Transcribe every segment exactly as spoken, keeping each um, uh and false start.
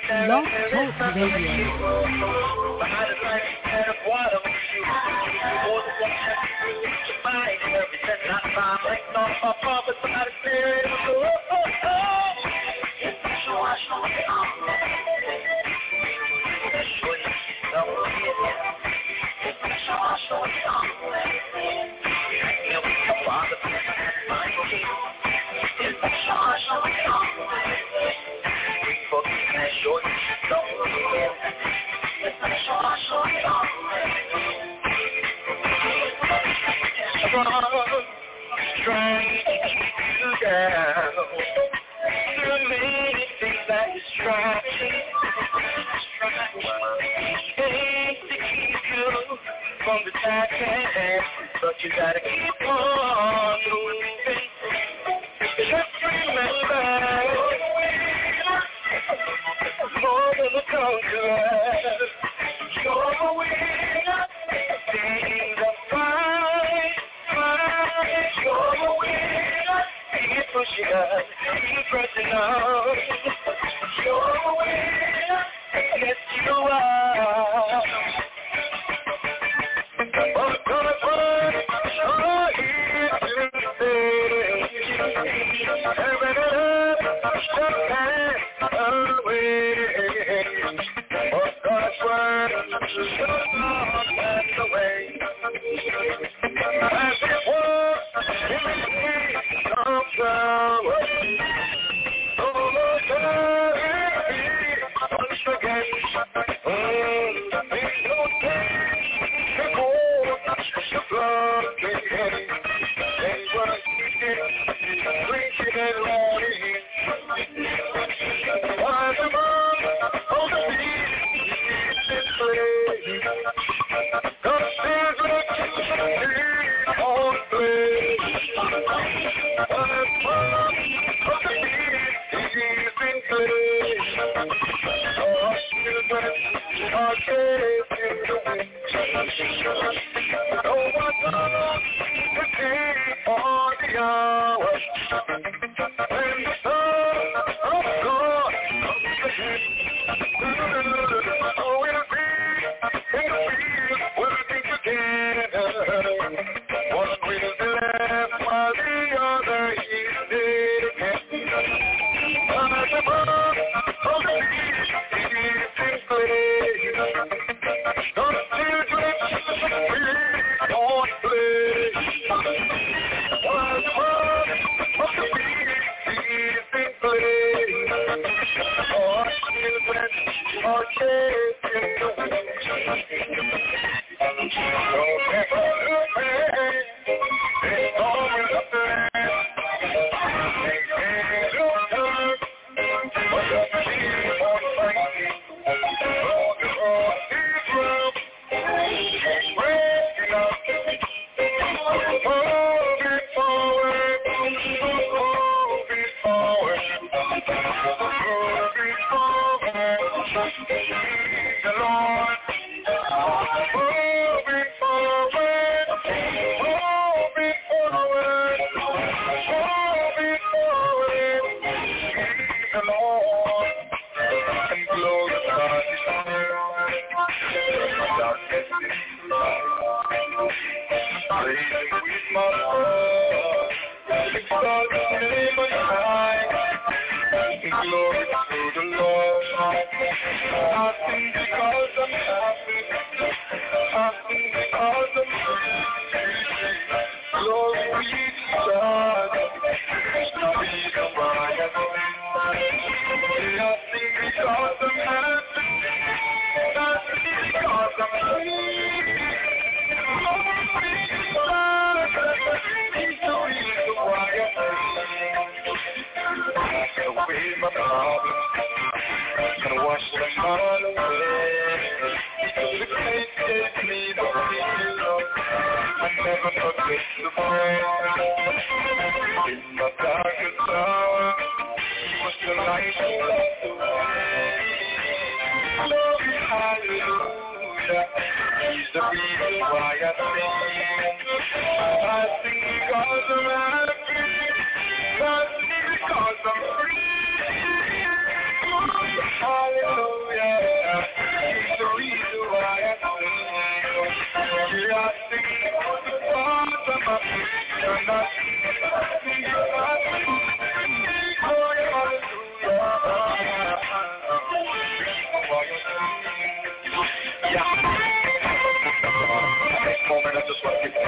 Blog Talk Radio. Trying to keep you down. Too many things that distract you. Hate to keep you from the task at hand, but you gotta keep on moving. Just remember, more than the conqueror. You're a winner. Things are fine, fine. You're a winner. Keep pushing up, keep pressing on. You're a winner. Yes, you are. What's gonna put your ears to say? Heaven and earth, shut hands away. What's God's word, shut hands away. As it was in the days of power, so much once again. Mm, there's no change before the blood again. They were preaching and writing. Why the man on the beat is in play? God says what you on play. Why the man on the beat is in play? Our children are chasing the wind. No one knows the day or the hour when the Son of God comes again. Oh, we'll be in the field working together. One will be left while the other is dead again. But the man of the beast is in place. Don't children really don't play. While the man of the beast is in place. Our children are chasing the wind. Don't ever look back. It's always up there. They can't look back. But just keep on fighting. Oh, the road is rough. It's breaking up. Moving forward. Moving forward. Moving forward. He's the Lord. Moving forward. Moving forward. Moving forward. He's the Lord. And glorify His name. Darkness is praising with my heart. Exalt His name on high. Glory to the Lord. I sing because I'm happy. I sing because I'm free. Glory be to God. The reason why I sing. I sing because I'm happy. I sing because I'm free. Glory be to God. He's the reason why I sing. Away my problems. Gonna wash them all away. The grace gave me the freedom. I never forget to pray. In my darkest hour, He was the light who led the way. Glory, hallelujah. He's the reason why I sing. I sing because I'm happy. I sing because I'm free. Hallelujah. Moment, I just want to give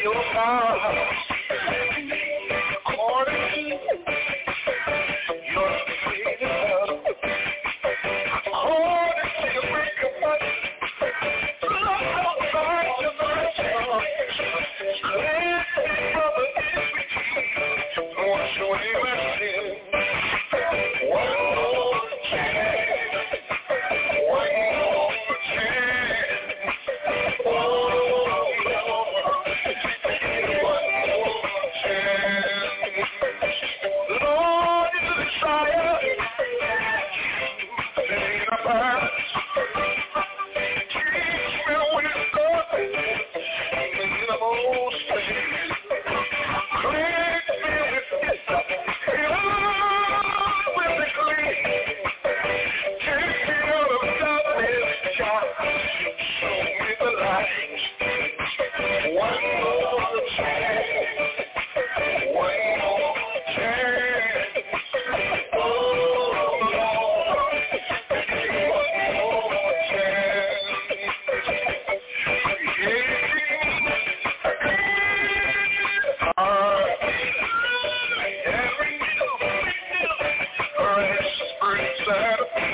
your God. According to your sweet love. According to your great compassion. Love outside your mercy. Cleanse me from the iniquity. Wash away my sin. One more chance. One more chance. Oh, Lord, one more chance. Lord, it's a desire. Sing about. Teach me when it's good. In the most place. Cleanse me with hyssop. Fill with the clean. Take me out of darkness, child. Show me the light. One more chance. One more chance. Oh, Lord. One more chance. Every new fresh springs out of me.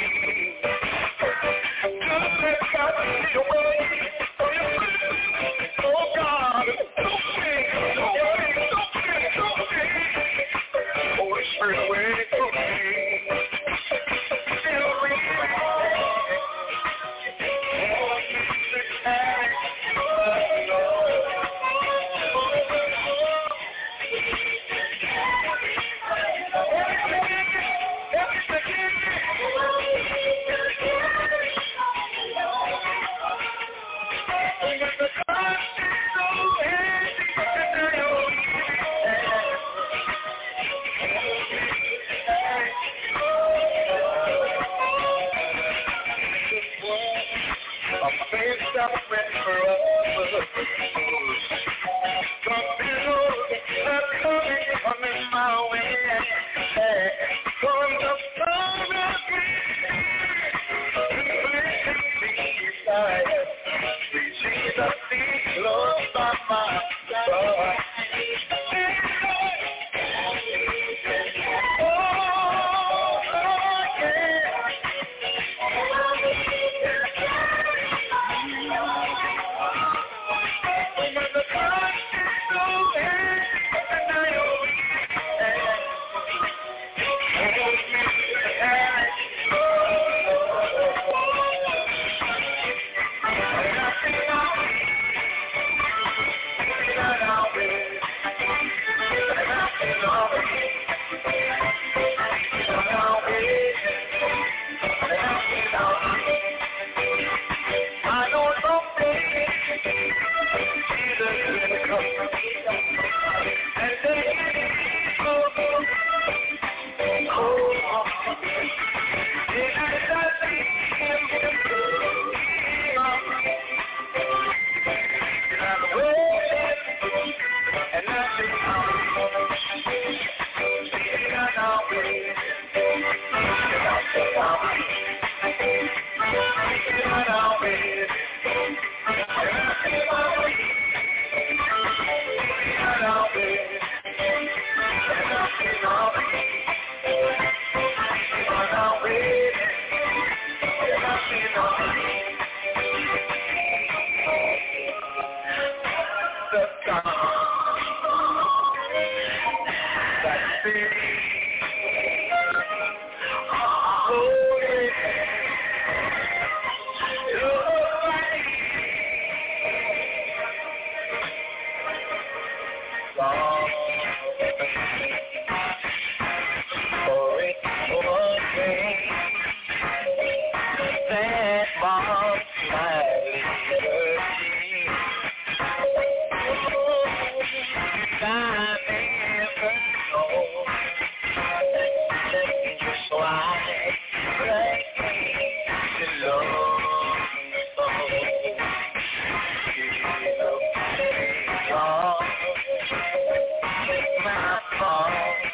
Just let God see away from your presence. Oh God, don't think, don't think, don't think, don't think. Holy Spirit, wait for me. Still reading. Oh, music and a face that went for us. Some billows that coming, coming my way. From the sun of inflation beside. Sweet Jesus, be close by my side. Oh, I don't know, baby. Jesus will come. And then he will go. Oh, and as I see him, and I'm waiting, and I think I'm seeing and I'm waiting, and I think I'm waiting, and I'm waiting, and I think I'm waiting, and I'm waiting, and I think I'm waiting. The that mom slightly hurt me. I never know just why they belong. My fault.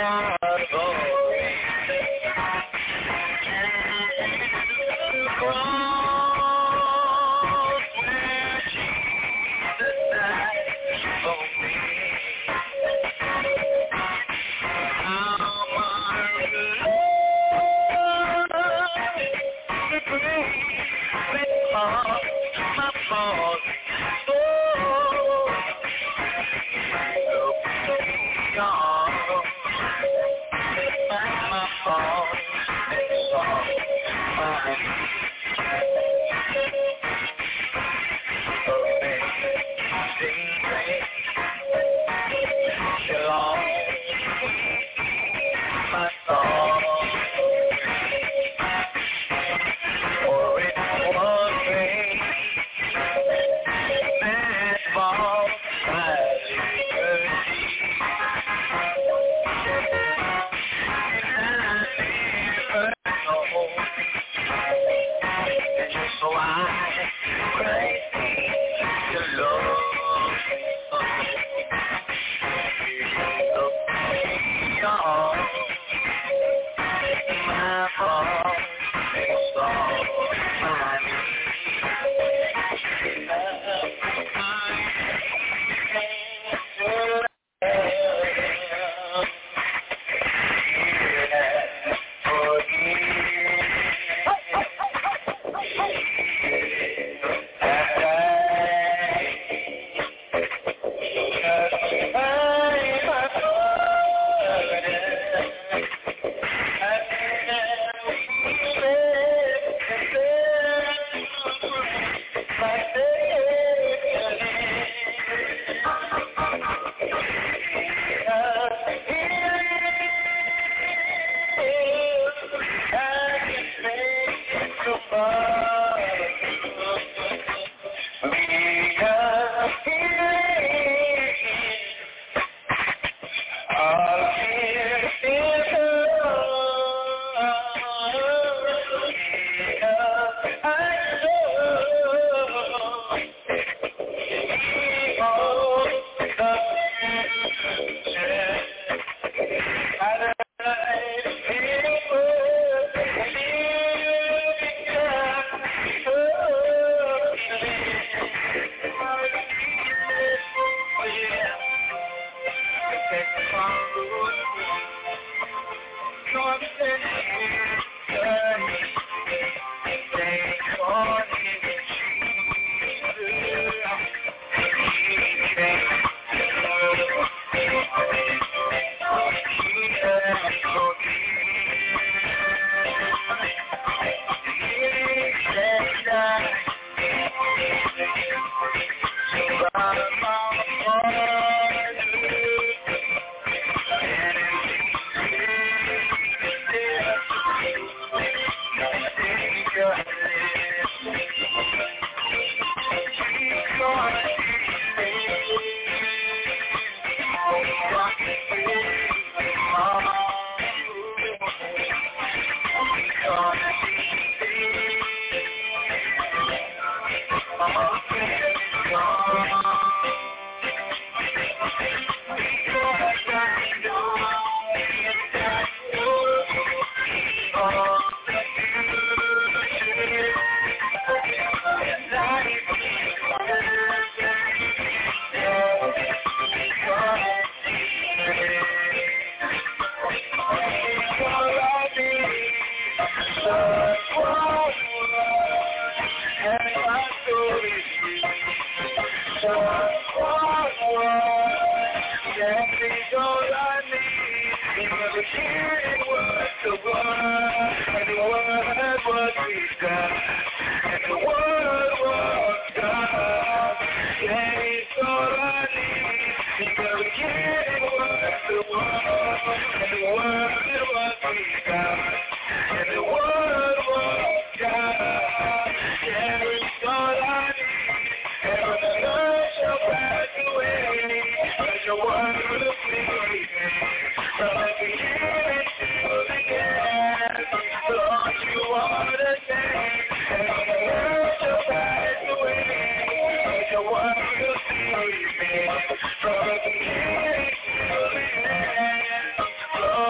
From the beginning to the end,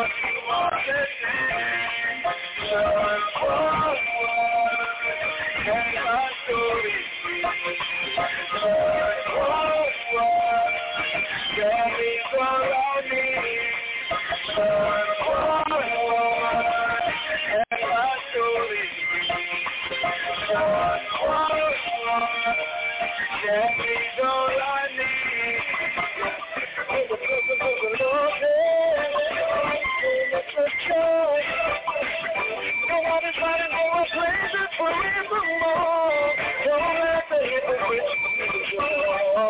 means all I need. One, one, one, and my soul is free. One, one, one, that means all I need. In the presence of the Lord, it's a joy. Nobody's fighting for a place that's forevermore. Don't let the hypocrites fall.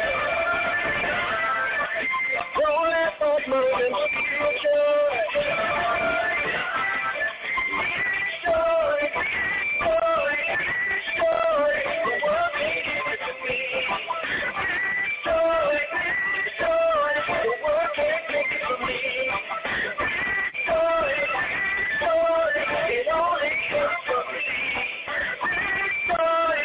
Don't let those burdens steal joy. Joy, joy, joy. The world can't give it to me. Joy, joy. The world can't take it from me. Joy, joy. It only comes from me. Joy,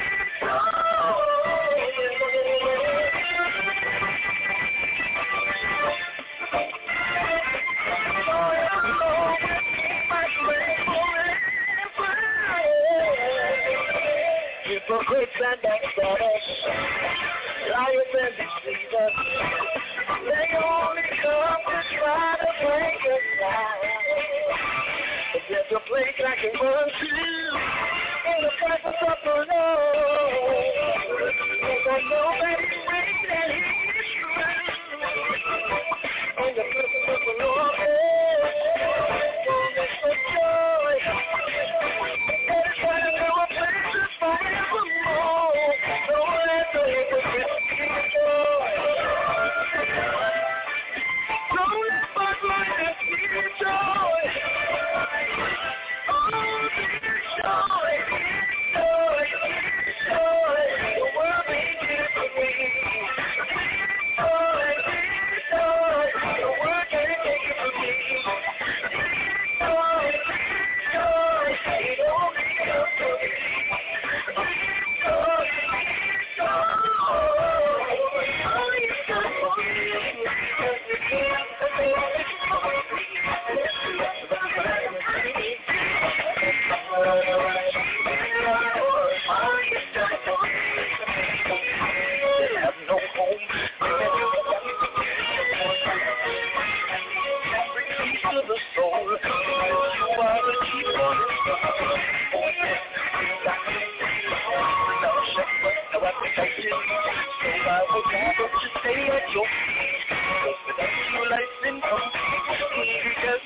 hypocrites and backstabbers, liars and deceivers, they only come to try to break us down. But there's a place I can run to in the presence of the Lord. Cause I know that He's reigning and He is true. In the presence of the Lord, there's a joy. That is why I know a place is forevermore. Don't let the hypocrites steal joy. Don't let bad lightness steal joy. Oh, there's joy, joy, joy. The world ain't here for me. Joy, joy. The world can't take it from me. Joy, joy. It only comes from me. Joy, joy. Only comes from me. They have no home. Bring peace to the soul. You are the chief of the soul. Now shepherd, now I protect you. So I will gather to stay at your feet. Because without you, life's incomplete. Because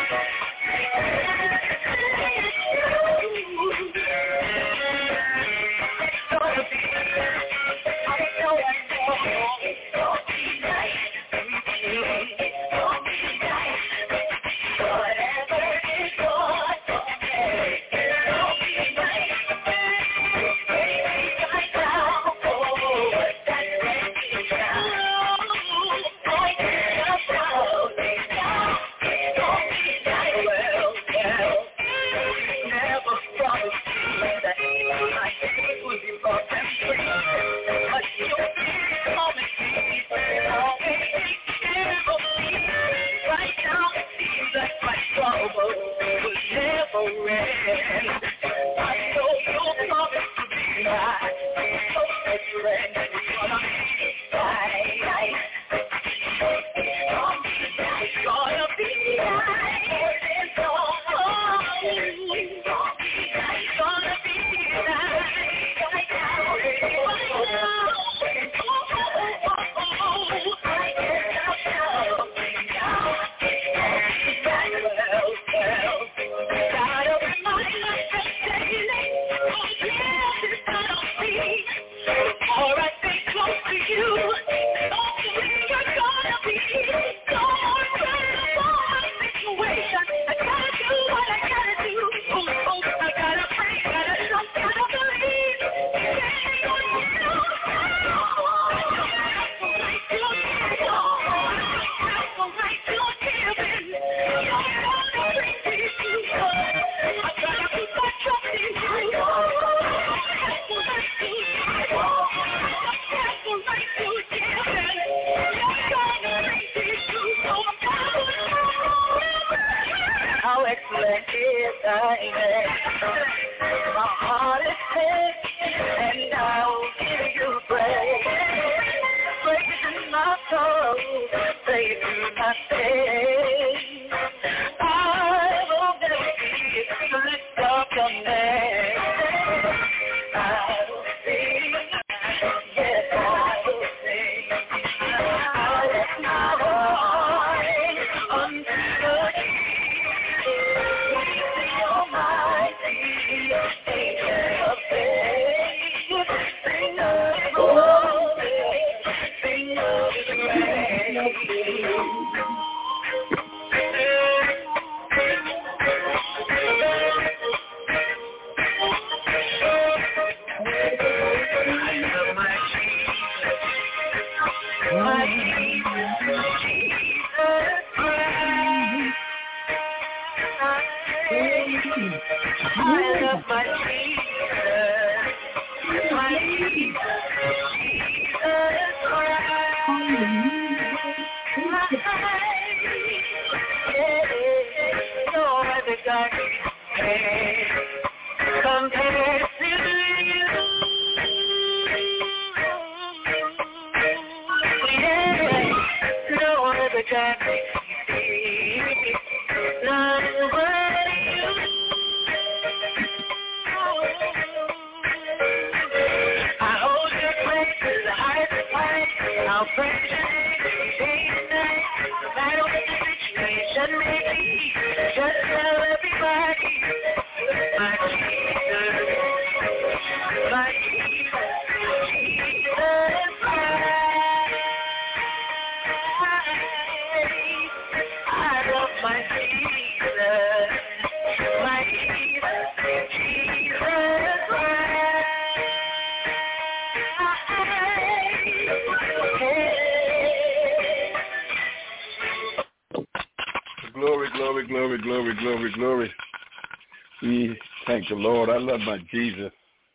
The Lord, I love my Jesus.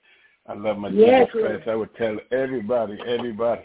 I love my yes, Jesus Christ. I would tell everybody, everybody,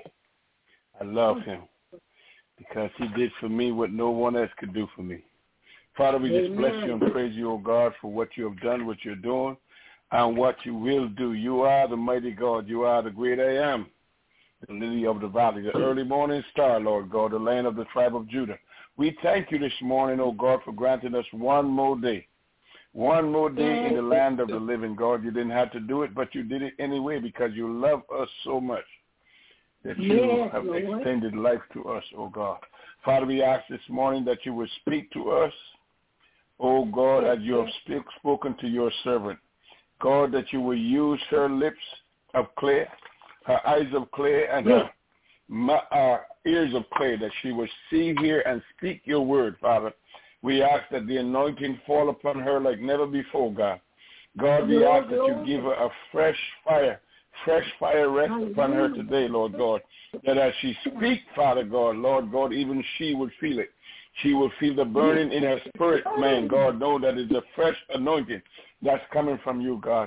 I love him because he did for me what no one else could do for me. Father, we Amen. Just bless you and praise you, O God, for what you have done, what you're doing, and what you will do. You are the mighty God. You are the great I am, the lily of the valley, the early morning star, Lord God, the land of the tribe of Judah. We thank you this morning, O God, for granting us one more day. One more day in the land of the living, God. You didn't have to do it, but you did it anyway because you love us so much that you yes, have Lord. Extended life to us, oh God. Father, we ask this morning that you would speak to us Oh God, as you have speak, spoken to your servant, God, that you will use her lips of clay, her eyes of clay, and her uh, ears of clay, that she will see, hear, and speak your word, Father. We ask that the anointing fall upon her like never before, God. God, we ask that you give her a fresh fire, fresh fire rest upon her today, Lord God, that as she speaks, Father God, Lord God, even she would feel it. She will feel the burning in her spirit, man. God, know that it's a fresh anointing that's coming from you, God.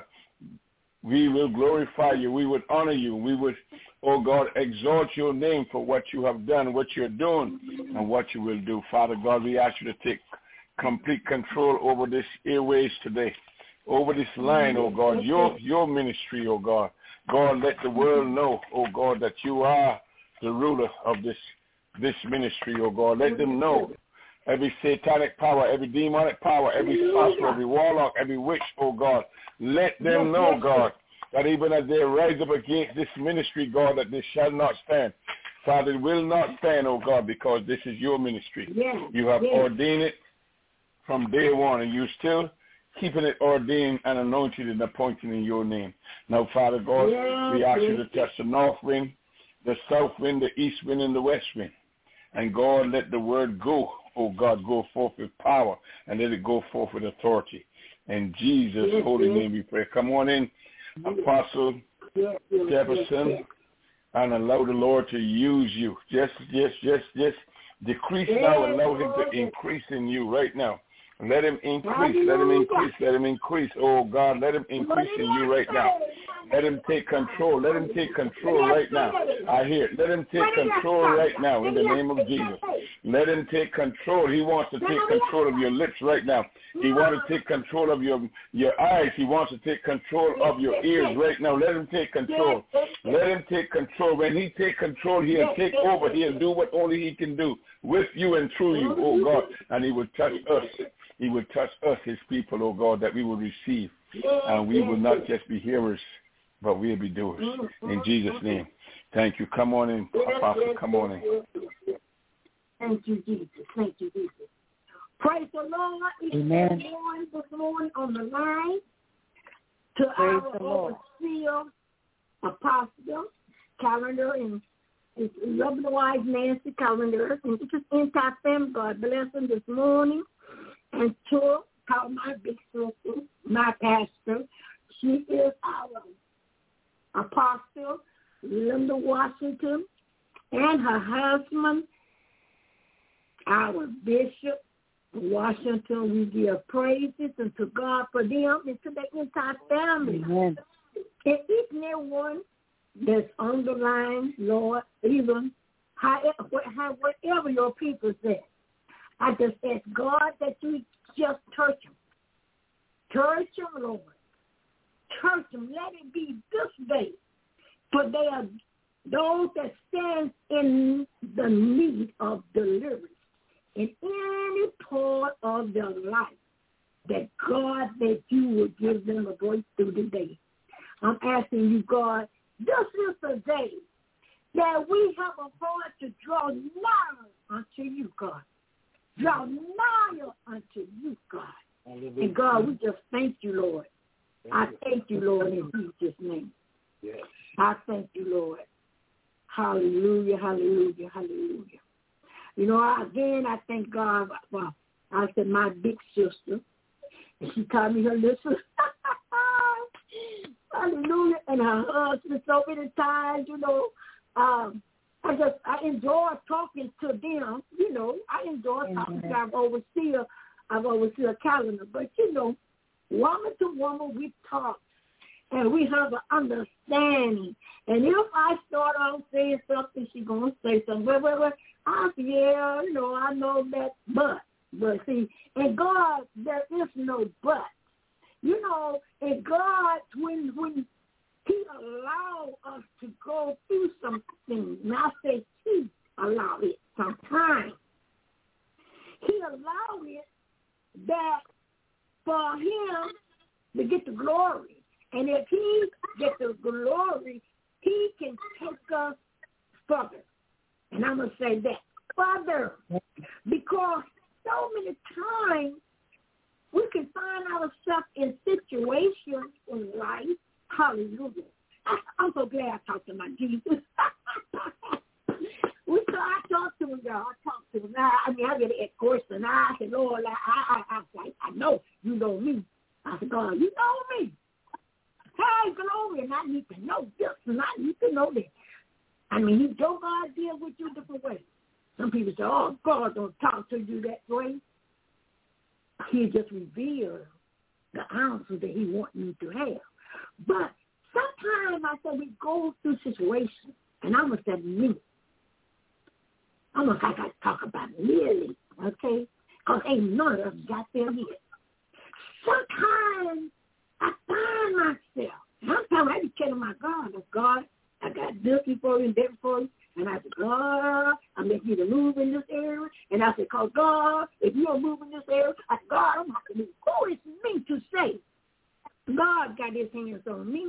We will glorify you. We would honor you. We would, oh God, exalt your name for what you have done, what you're doing, and what you will do. Father God, we ask you to take complete control over this airways today, over this line, oh God, your your ministry, oh God. God, let the world know, oh God, that you are the ruler of this this ministry, oh God. Let them know every satanic power, every demonic power, every sorcerer, every warlock, every witch, oh God. Let them know, God, that even as they rise up against this ministry, God, that they shall not stand. Father, it will not stand, oh God, because this is your ministry. Yes, you have yes. ordained it from day one, and you're still keeping it ordained and anointed and appointed in your name. Now, Father God, yes, we ask yes. you to touch the north wind, the south wind, the east wind, and the west wind. And God, let the word go, oh God, go forth with power, and let it go forth with authority. In Jesus' yes, holy yes. name we pray. Come on in, Apostle yes, yes, Jefferson, yes, yes. and allow the Lord to use you. Just, just, just, just decrease yes, now and allow him to increase in you right now. Let him increase, let him increase, let him increase. Oh, God, let him increase in you right now. Let him take control. Let him take control right now. I hear it. Let him take control right now in the name of Jesus. Let him take control. He wants to take control of your lips right now. He wants to take control of your, your eyes. He wants to take control of your ears right now. Let him take control. Let him take control. When he take control, he'll take over. He'll do what only he can do with you and through you, oh God. And he will touch us. He will touch us, his people, oh God, that we will receive. And we will not just be hearers, but we'll be doers. In Jesus' name. Thank you. Come on in, Apostle. Come on in. Thank you, Jesus. Thank you, Jesus. Praise the Lord. Amen. This morning on the line to Praise our the Lord. overseer, Apostle Calendar, and his lovely wife, Nancy Calendar, and just entire family. God bless them this morning. And to call my big sister, my pastor, she is our apostle, Linda Washington, and her husband, our bishop, Washington. We give praises unto God for them and to the entire family. Amen. And each and every one that's on the line, Lord, even however, wherever your people's at. I just ask God that you just touch them. Touch them, Lord. Touch them. Let it be this day. For they are those that stand in the need of deliverance in any part of their life. That God, that you will give them a breakthrough today. I'm asking you, God, this is the day that we have a heart to draw nigh unto you, God. Draw nigh unto you, God. And God, we just thank you, Lord. I thank you, Lord, in Jesus' name. Yes. I thank you, Lord. Hallelujah, hallelujah, hallelujah. You know, I, again, I thank God for, I said, my big sister. And she called me her little sister. Hallelujah. And her husband so many times, you know. Um, I just, I enjoy talking to them, you know. I enjoy Amen. talking to I've overseen, I've overseen a calendar. But, you know, woman to woman, we talk. And we have an understanding. And if I start off saying something, she's going to say something. Well, well, well, I say, yeah, you know, I know that, but. But, see, in God, there is no but. You know, in God, when when he allowed us to go through something, and I say he allowed it sometimes, he allowed it that for him to get the glory. And if he gets the glory, he can take us further. And I'm going to say that, further. Because so many times can find ourselves in situations in life. Hallelujah. I, I'm so glad I talked to my Jesus. we so I talked to him, y'all. I talked to him. I, I mean, I get an question. I said, Lord, I, I, I, I, I know you know me. I said, God, you know me. Hey, glory, and I need to know this, and I need to know this. I mean, he, your God deal with you different ways. Some people say, oh, God don't talk to you that way. He just reveals the answer that he wants you to have. But sometimes I say we go through situations, and I'm going to say me. I'm going to I got to talk about me, okay? Because ain't none of us got there yet. Sometimes I find myself, sometimes I be telling my God, God, I got this before you and that before you. And I said, God, I'm making you to move in this area. And I said, cause God, if you don't move in this area, I said, God, I'm not going to move. Who is me to say? God got his hands on me.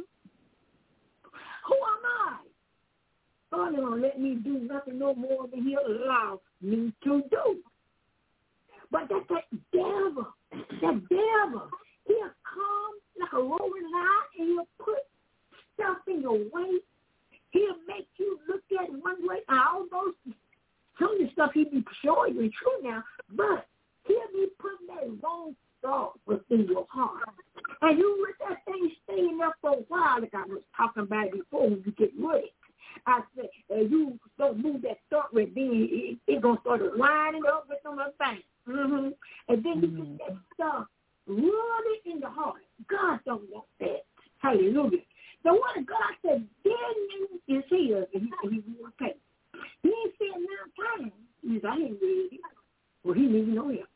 Who am I? God don't let me do nothing no more than he'll allow me to do. But that's that devil, that devil, he'll come like a roaring lion and he'll put stuff in your way. He'll make you look at it one way. Almost some of the stuff he be showing you is true now, but he'll be putting that wrong thought within your heart. And you let that thing staying there for a while, like I was talking about before when you get ready. I said, uh, you don't move that thought with me, it's it going to start lining up with some other things. Mm-hmm. And then you get that stuff really in the heart. God don't want that. Hallelujah. The word of God said, then is here, and he, and he will pay. He ain't said nine times. He said, I didn't read it. Well, he didn't even know him.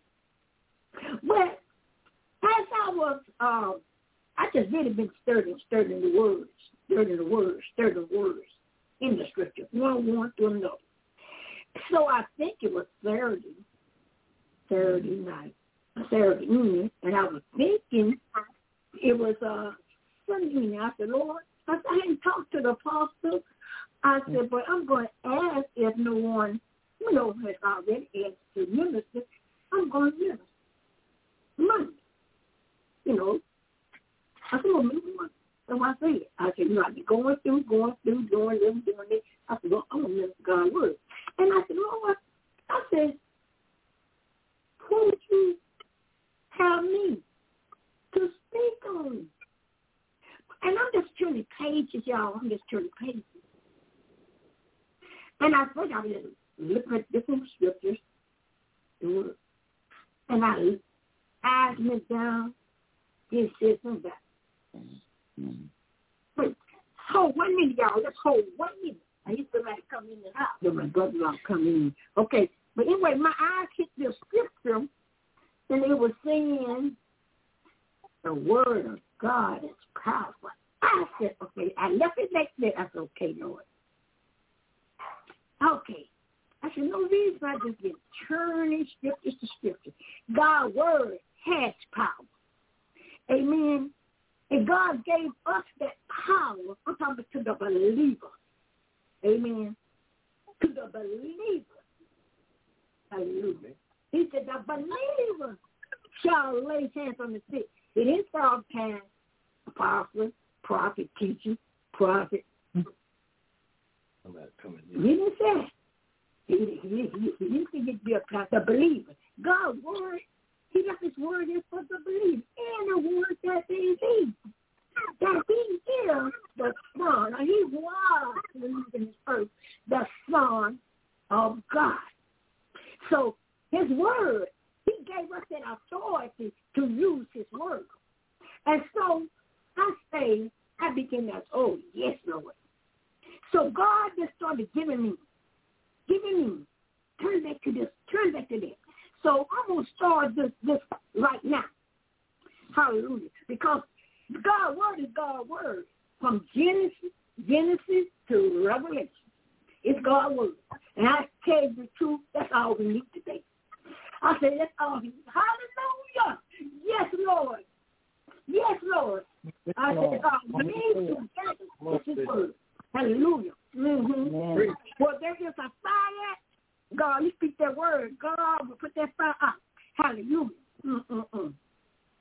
But as I was, uh, I just really been stirred and stirred in the words, stirred in the words, stirred in the words in the scripture, one one to another. So I think it was Saturday, Saturday night, Saturday evening, and I was thinking it was uh, Sunday evening. I said, Lord, I, said, I hadn't talked to the apostle. I said, but I'm going to ask if no one, you know, has already asked to minister. I'm going to minister Monday. You know, I said, well, maybe Monday. So I said, I said, you know, I've been going through, going through, doing this, doing this. I said, well, I'm going to minister God's word. And I said, Lord, I said, who would you have me to speak on? And I'm just turning pages, y'all. I'm just turning pages. And I thought I was looking at different scriptures. And I eyes went down. It said something about it. But hold one minute, y'all. Just hold one minute. I used to like come in and out. Then my brother-in-law come in. Okay. But anyway, my eyes hit this scripture, and it was saying the word of God is powerful. I said, okay. I left it like that. I said, okay, Lord. Okay. I said, no reason I just get turning scriptures to scripture. God's word has power. Amen. And God gave us that power. I'm talking to the believer. Amen. To the believer. Hallelujah. He said, the believer shall lay hands on the sick. It is all time apostle, prophet, teacher, prophet. He didn't say he, he, he, he didn't say he'd be a prophet, the believer. God's word, he got his word in for the believer. And the word that they need. That he is the Son, or he was in this earth, the Son of God. So his word, he gave us that authority to use his word. And so I say, I began to, oh, yes, Lord. So God just started giving me, giving me, turn back to this, turn back to that. So I'm going to start this, this right now. Hallelujah. Because God's word is God's word. From Genesis, Genesis to Revelation. It's God's word. And I tell you the truth, that's all we need today. I say, that's all we need. Hallelujah. Yes, Lord. Yes, Lord. I said, God, we need together. It's his word. Hallelujah. Mm-hmm. Well, there is a fire. God, you speak that word. God will put that fire out. Hallelujah. Mm-mm-mm.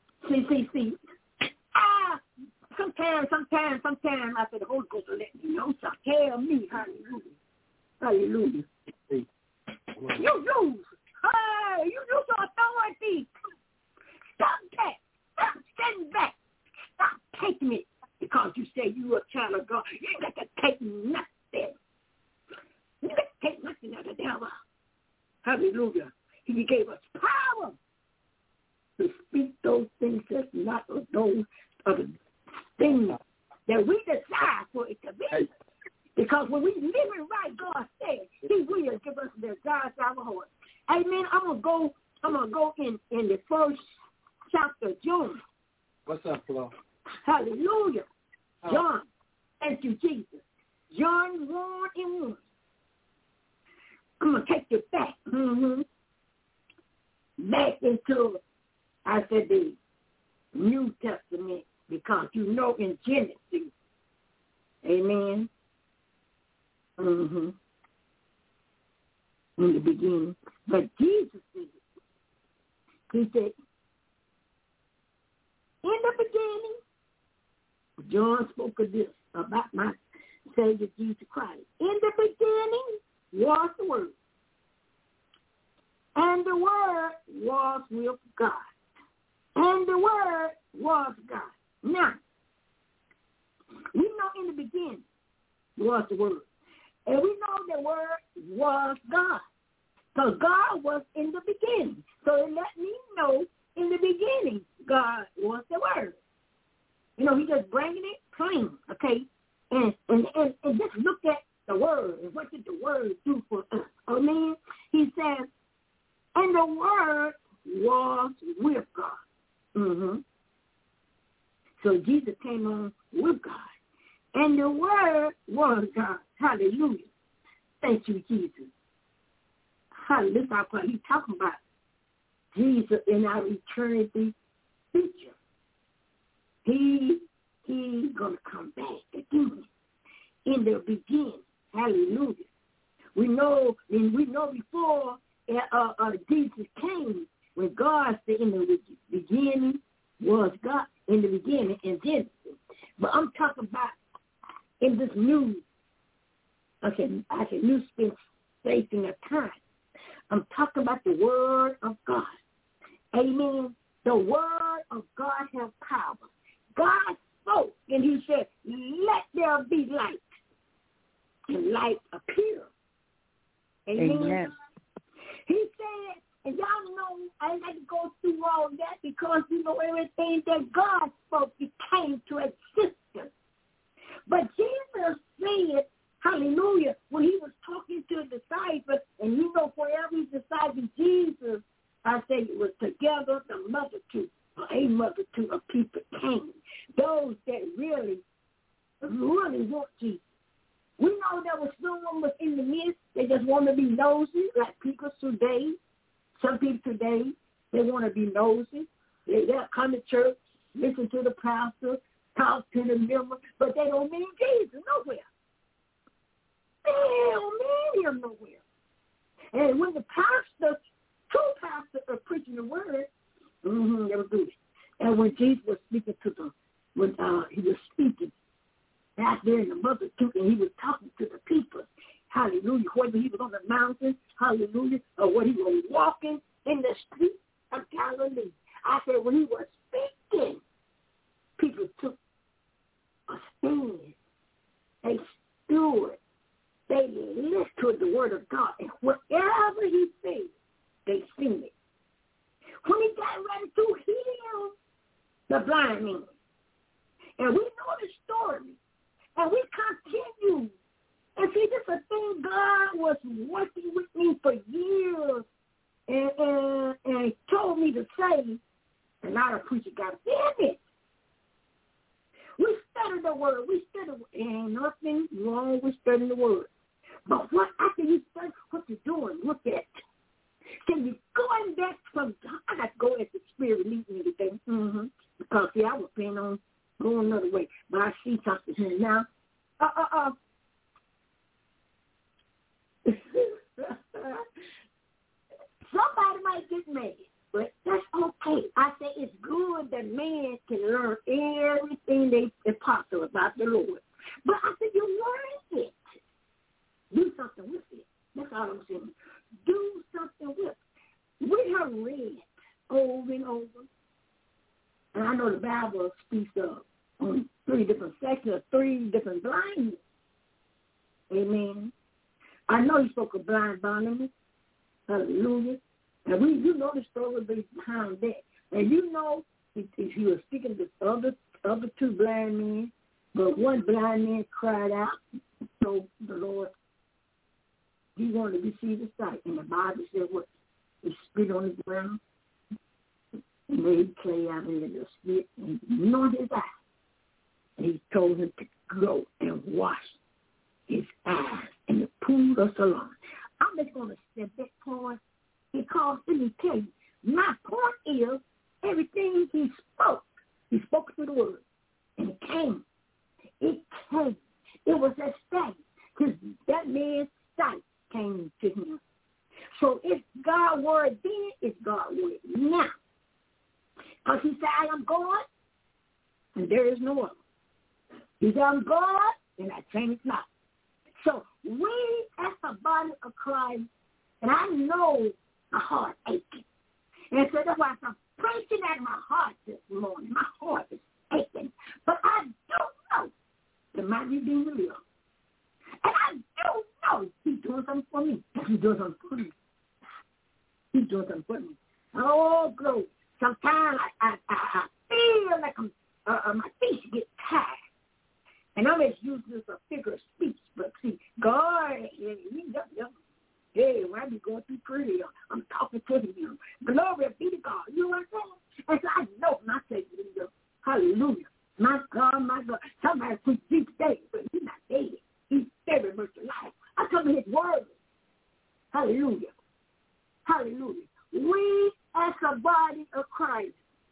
see, see. Ah, sometimes, sometimes, sometimes, I said the Holy Ghost will let me know. So tell me, hallelujah. Hallelujah. You use, hey, you use your authority. Stop that. Stop standing back. Stop taking it because you say you're a child of God. You ain't got to take nothing. You got to take nothing out of the devil. Hallelujah. He gave us power to speak those things that's not of those of the things that we desire for it to be. Because when we live it right, God said He will give us the desires of our heart. Amen. I'm gonna go. I'm gonna go in, in the first chapter of John. What's up, Flo? Hallelujah. Oh. John. Thank you, Jesus. John one and one. I'm gonna take you back. Mm-hmm. Back into, I said, the New Testament, because you know in Genesis, amen. Mm-hmm. In the beginning. But Jesus said, He said, in the beginning, John spoke of this about my Savior Jesus Christ. In the beginning was the Word. And the Word was with God. And the Word was God. Now, we know in the beginning was the Word. And we know the Word was God. So God was in the beginning. So it let me know in the beginning God was the Word. You know, He just bringing it plain, okay? And, and, and, and just look at the Word. And what did the Word do for us? I mean, He says, and the Word was with God. Mm-hmm. So Jesus came on with God. And the Word was God. Hallelujah. Thank you, Jesus. Hallelujah. That's what he's talking about. Jesus in our eternity future. He he's gonna come back again. In the beginning. Hallelujah. We know and we know before uh, uh, Jesus came, when God said in the beginning was God, in the beginning in Genesis. But I'm talking about in this new, okay, I can new spacing of time. I'm talking about the Word of God. Amen. The Word of God has power. God spoke and He said, let there be light. And light appeared. Amen. Amen. He said, and y'all know, I ain't got to go through all that because you know everything that God spoke, it came to existence. But Jesus said, hallelujah, when He was talking to the disciples, and you know, for every disciple, Jesus, I say it was together, the multitude, or a multitude of people came. Those that really, really want Jesus. We know there was someone was in the midst. They just want to be nosy, like people today. Some people today, they want to be nosy. They, they'll come to church, listen to the pastor, talk to the member, but they don't mean Jesus nowhere. They don't mean Him nowhere. And when the pastor, two pastors are preaching the word, mm-hmm, they will do it. And when Jesus was speaking to them, when uh, He was speaking, out there in the multitude, and He was talking to the people. Hallelujah. Whether He was on the mountain, hallelujah, or whether He was walking in the streets of Galilee. I said when He was speaking, people took a stand. They stood. They listened to the Word of God. And whatever He said, they seen it. When He got ready to heal the blind man. And we know the story. And we continue. And see, this is a thing God was working with me for years and, and, and told me to say, and now the preacher got to damn it. We study the Word. We study the Word. Ain't nothing wrong with studying the Word. But what after you study what you're doing, look at. Can you going back from, I got to go at the Spirit leading me today. Mm-hmm. Because, see, I was planning on going another way. But I see something here now. Uh, uh, uh. Somebody might get mad, but that's okay. I say it's good that man read over and over. And I know the Bible speaks of on three different sections, three different blindness. Amen. I know he spoke of blind Barnabas. Hallelujah. And we, you know the story behind that. And you know, if, if he was speaking to the other, other two blind men, but one blind man cried out, so the Lord, he wanted to receive the sight. And the Bible said what? He spit on the ground, and made clay out in the spit, and anointed his eyes. And he told him to go and wash his eyes in the pool of Siloam. I'm just going to step that point because, let me tell you, my point is everything he spoke, he spoke through the word, and it came. It came. It was that sight, because that man's sight came to him. So if God's word then, it's God's word now. Because he said, I am God, and there is no other. He said, I'm God, and I change not. So we, as the body of Christ, and I know my heart aching. And so that's why I'm preaching at my heart this morning. My heart is aching. But I do know that my Redeemer lives. And I do know he's doing something for me. He's doing something for me. He's doing something for me. Oh, glory. Sometimes I, I, I, I feel like I'm, uh, uh, my feet get tired. And I'm just using this a figure of speech. But see, God, yeah, yeah, hey, when I be going through prayer, I'm talking to him. Glory be to God. You know what I'm saying? And so I know my Savior. Hallelujah. My God, my God. Somebody preach deep today, but he's not dead. He's very much alive. I come in his word. Hallelujah. Hallelujah. We, as a body of Christ,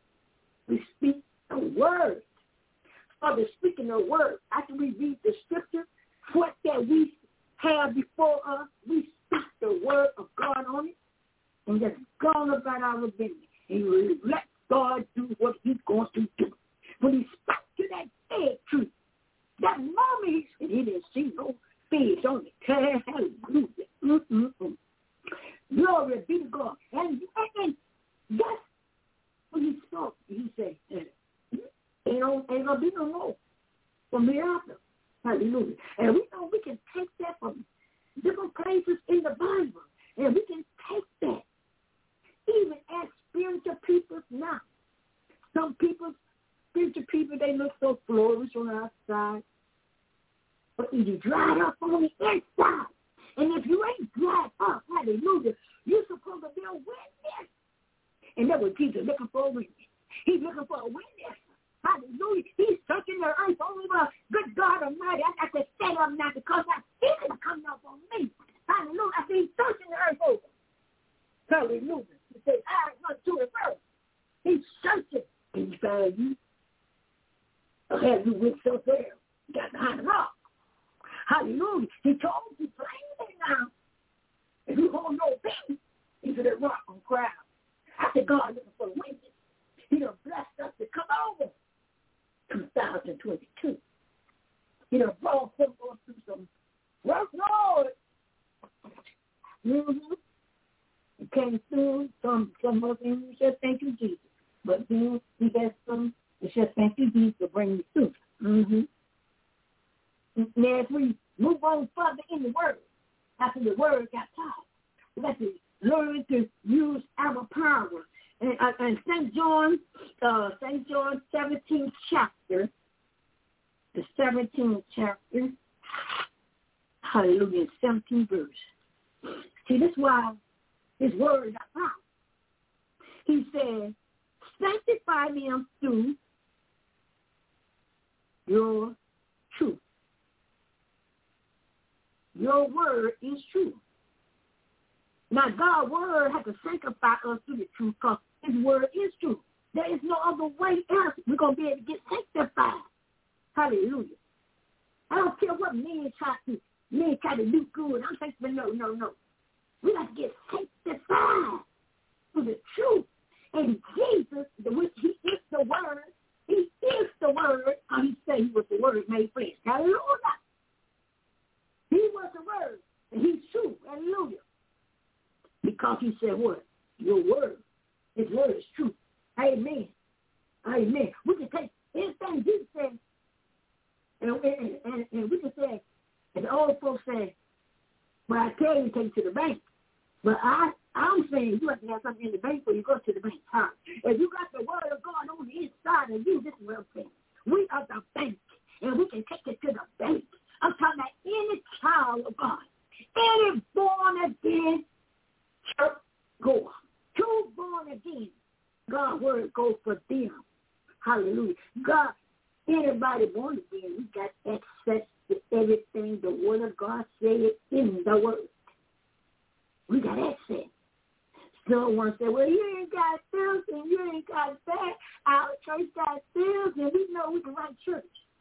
we speak the word. For the speaking the word, after we read the scripture, what that we have before us, we speak the word of God on it, and just go about our business. And we let God do what he's going to do. When he spoke to that dead tree, that moment he, he didn't see no fish on it. Hallelujah. Mm-hmm. Glory be to God. And, and, and that's when he spoke. He said, ain't, no, ain't gonna be no more from hereafter. Hallelujah. And we know we can take that from different places in the Bible. And we can take that even as spiritual people now. Some people, spiritual people, they look so flourish on the outside. But you dried up on the inside. And if you ain't dried up, hallelujah, you're supposed to be a witness. And that was Jesus looking for a witness. He's looking for a witness. Hallelujah. He's searching the earth over. Good God Almighty. I got to stand up now because I see him coming up on me. Hallelujah. I see he's searching the earth over. Hallelujah. He said, I run to the earth. He's searching. And he found you. Or have you went so well? You got behind the rock. Hallelujah. He told you plainly now. If you hold no peace, into the rock and cry. I said, God looking for witness. He done blessed us to come over. two thousand twenty-two. He done brought us through some rough road. Mm-hmm. He came through some some of them. We said, thank you, Jesus. But then he has some. We said, thank you, Jesus, for bringing me through. Mm-hmm. Now, as we move on further in the word, after the word got taught, we got to learn to use our power. And, uh, and Saint John, uh, Saint John seventeenth chapter, the seventeenth chapter, hallelujah, seventeenth verse. See, this is why his word got power. He said, sanctify them through your truth. Your word is true. Now, God's word has to sanctify us through the truth because his word is true. There is no other way else we're going to be able to get sanctified. Hallelujah. I don't care what men try to, men try to do good. I'm saying, but no, no, no. We got to get sanctified through the truth. And Jesus, which he is the word, he is the word. How he said he was the word made flesh. Hallelujah. He was the word, and he's true. Hallelujah. Because he said what? Your word His word is true. Amen. Amen. We can take anything Jesus said, and, and, and, and we can say, as the old folks say, well, I tell you, take it to the bank. But I, I'm saying you have to have something in the bank before you go to the bank. Huh? If you got the word of God on the inside of you, this is what I'm saying. We are the bank, and we can take it to the bank. I'm talking about any child of God, any born again church goer, true born again. God's word goes for them. Hallelujah. God, anybody born again, we got access to everything the word of God said in the word. We got access. Someone said, well, you ain't got this and you ain't got that. Our church got this and we know we can run church.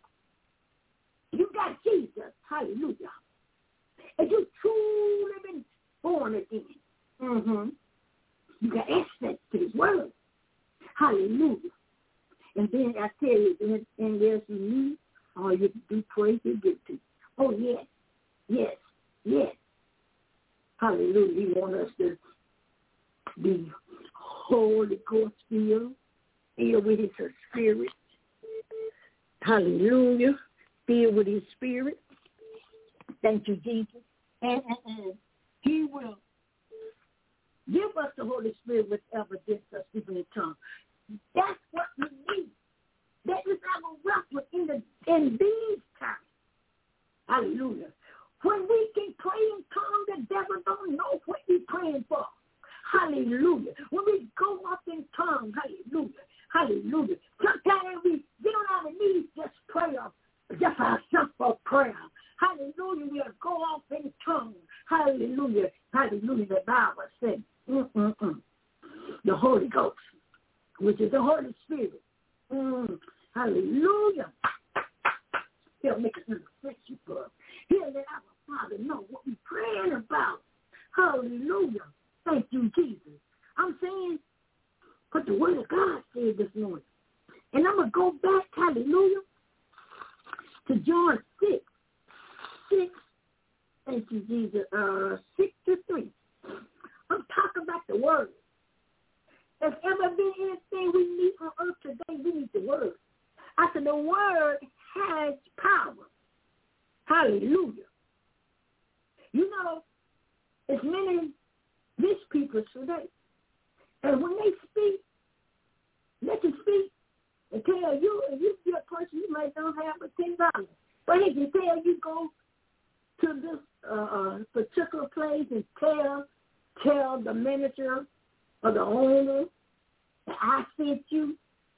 You got Jesus. Hallelujah. And you truly been born again. Mm-hmm. You got access to his word. Hallelujah. And then I tell you, and, and there's you need, all you do praise you give to. Oh, yes, yes, yes. Hallelujah. He wants us to be Holy Ghost filled, filled with his spirit. Hallelujah. Filled with his spirit. Thank you, Jesus. And, and, and he will give us the Holy Spirit with evidence of speaking in tongues. That's what we need. That is our weapon in the in these times. Hallelujah. When we can pray in tongues, the devil don't know what we're praying for. Hallelujah. When we go up in tongues, hallelujah, hallelujah. Sometimes we get on our knees, just pray, just a simple prayer. Hallelujah. We'll go off in tongues. Hallelujah. Hallelujah. The Bible said, mm-mm-mm. The Holy Ghost, which is the Holy Spirit. Mm. Hallelujah. He'll make us intercession for us. He'll let our Father know what we're praying about. Hallelujah. Thank you, Jesus. I'm saying what the Word of God said this morning. And I'm going to go back, hallelujah, to John six. six, thank you, Jesus, uh, six to three. I'm talking about the Word. If ever been anything we need on earth today, we need the Word. I said the Word has power. Hallelujah. You know, as many rich people today, and when they speak, they can speak and tell you, and you be a person you might not have but ten dollars. But they can tell you go to this uh, particular place and tell, tell the manager or the owner that I sent you.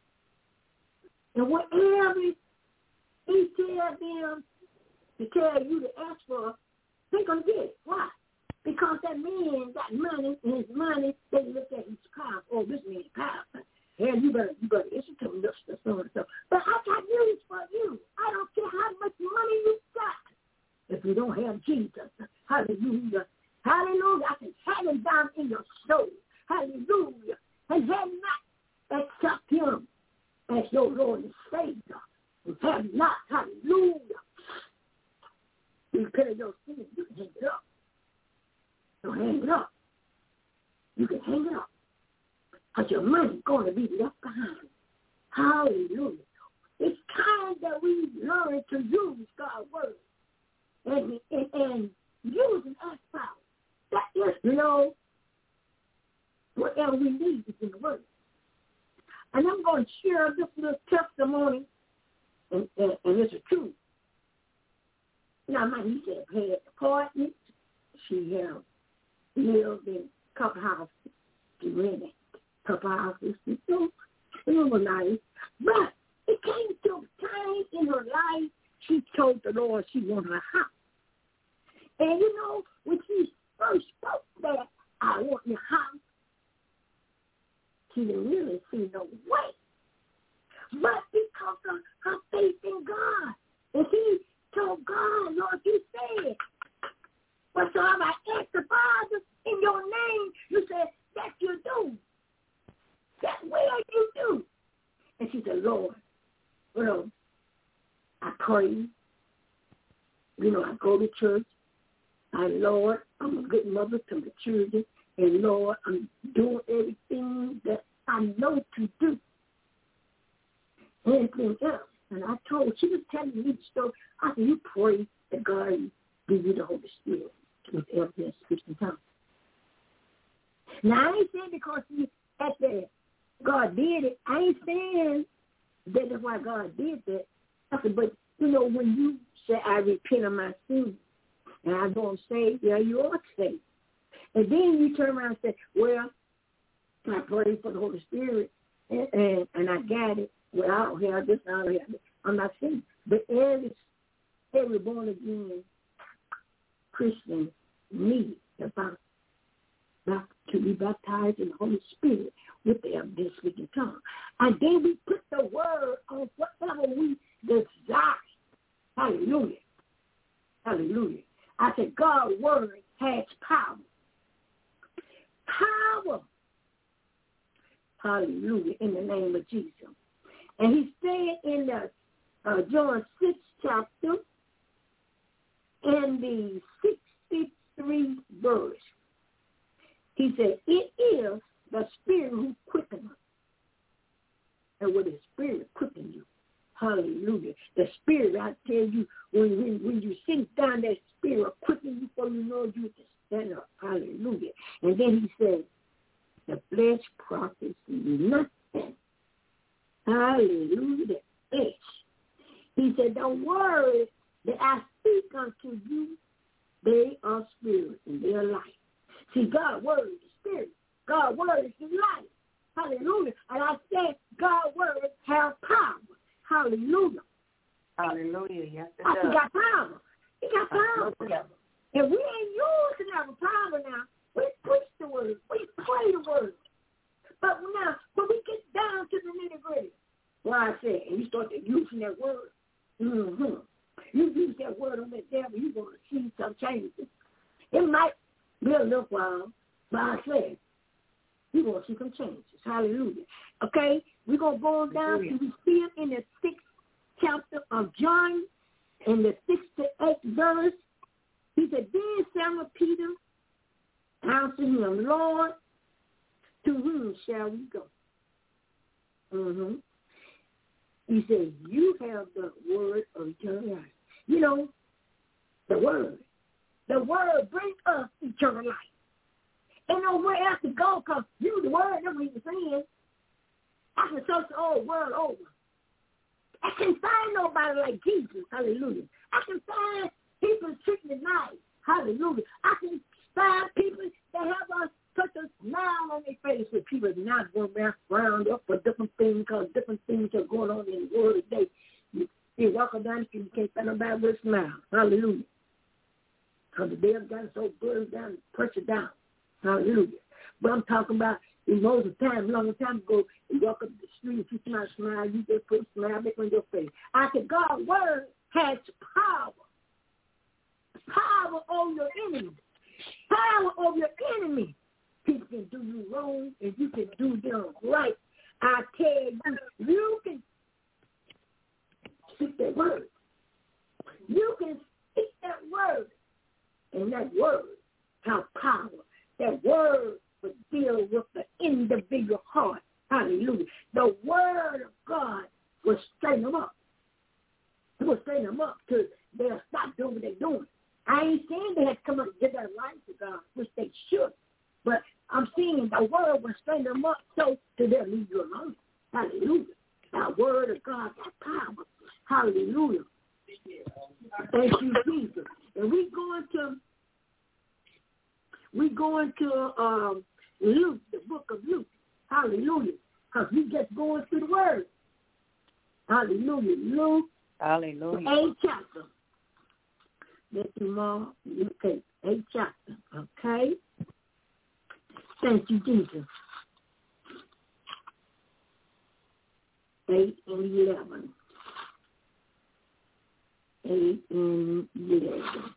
And whatever he tells them to tell you to ask for, they're going to get it. Why? Because that man got money, and his money, they look at his power. Oh, this man is powerful. Hell, you better, you better listen to him, this, this, so and so. But I got news for you. I don't care how much money you got. If you don't have Jesus, hallelujah. Hallelujah. I can have him down in your soul. Hallelujah. And have not accept him as your Lord and Savior. And have not, hallelujah. You pay your sin, you can hang it up. Don't hang it up. You can hang it up. Because your money's going to be left behind. Hallelujah. It's time that we learn to use God's word and, and, and use it as power. That is, you know, whatever we need is in the word. And I'm going to share this little testimony, and, and, and it's a truth. Now, my niece had an apartment. She had lived in a couple houses. She rented a couple houses. And so it was nice. But it came to a time in her life she told the Lord she wanted a house. And, you know, when she first spoke that, I want your house, she didn't really see no way. But because of her faith in God, and she told God, Lord, you said, whatsoever I ask the Father in your name, you said, that you do. That will you do. And she said, Lord, well, I pray. You know, I go to church. I, Lord, I'm a good mother to the children. And, Lord, I'm doing everything that I know to do anything else. And I told, she was telling me the story. I said, you pray that God give you the Holy Spirit with evidence speaking tongues. Now, I ain't saying because he, at the, God did it. I ain't saying that is why God did that. I said, but, you know, when you say, I repent of my sins, and I don't say, yeah, you are saved. And then you turn around and say, well, I prayed for the Holy Spirit, and, and, and I got it. Well, I don't have this, I don't have this. I'm not saying. But every, every born-again Christian needs the Bible to be baptized in the Holy Spirit with the evidence speaking tongue. And then we put the word on whatever we desire. Hallelujah. Hallelujah. I said God's word has power. Power. Hallelujah. In the name of Jesus. And he said in the uh, John sixth chapter, in the sixty-three verse, he said, it is the Spirit who quickens us. And with the Spirit quicken you. Hallelujah. The Spirit, I tell you, when, when, when you sink down, that Spirit will quicken you before you know you can stand up. Hallelujah. And then he said, the flesh profits nothing. Hallelujah. The flesh. He said, the words that I speak unto you, they are spirit and they are life. See, God's word is spirit. God's word is life. Hallelujah. And I said, God's word has power. Hallelujah. Hallelujah. Yes, it I does. said, got power. He got power. Hallelujah. And we ain't using our power now. We preach the word. We pray the word. But now, when we get down to the nitty-gritty, well, I said, and you start to using that word, mm-hmm. You use that word on that devil, you're going to see some changes. It might be a little while, but I said, you're going to see some changes. Hallelujah. Okay, we're going to go on down to we see it in the sixth chapter of John, in the sixth to eighth verse. He said, then Simon Peter answered him, Lord, to whom shall we go? Mm-hmm. He said, you have the word of eternal life. You know, the word. The word brings us eternal life. Ain't nowhere else to go because you, the word, that's what he was saying. I can search the whole world over. I can find nobody like Jesus. Hallelujah. I can find people treating it nice. Hallelujah. I can find people that have a, such a smile on their face with people not going around up for different things because different things are going on in the world today. You, you walk down the street, you can't find nobody with a smile. Hallelujah. Because the devil got so burdened down and pressure down. Hallelujah. But I'm talking about in most of the time, a long time ago, you walk up the street, you smile, smile, you just put a smile back on your face. I said, God's word has power. Power over your enemy. Power over your enemy. People can do you wrong and you can do them right. I tell you, you can speak that word. You can speak that word. And that word has power. That word will deal with the individual heart. Hallelujah. The word of God will straighten them up. It will straighten them up till they'll stop doing what they're doing. I ain't saying they have to come up and give their life to God, which they should. But I'm saying the word will straighten them up so till they'll leave you alone. Hallelujah. The word of God has power. Hallelujah. Thank you, Jesus. And we going to we going to um, Luke, the book of Luke. Hallelujah. Because we just going through the word. Hallelujah. Luke, Hallelujah. eighth chapter. Let tomorrow Luke eight, eighth chapter. Okay. Thank you, Jesus. Eight and eleven. Eight and eleven.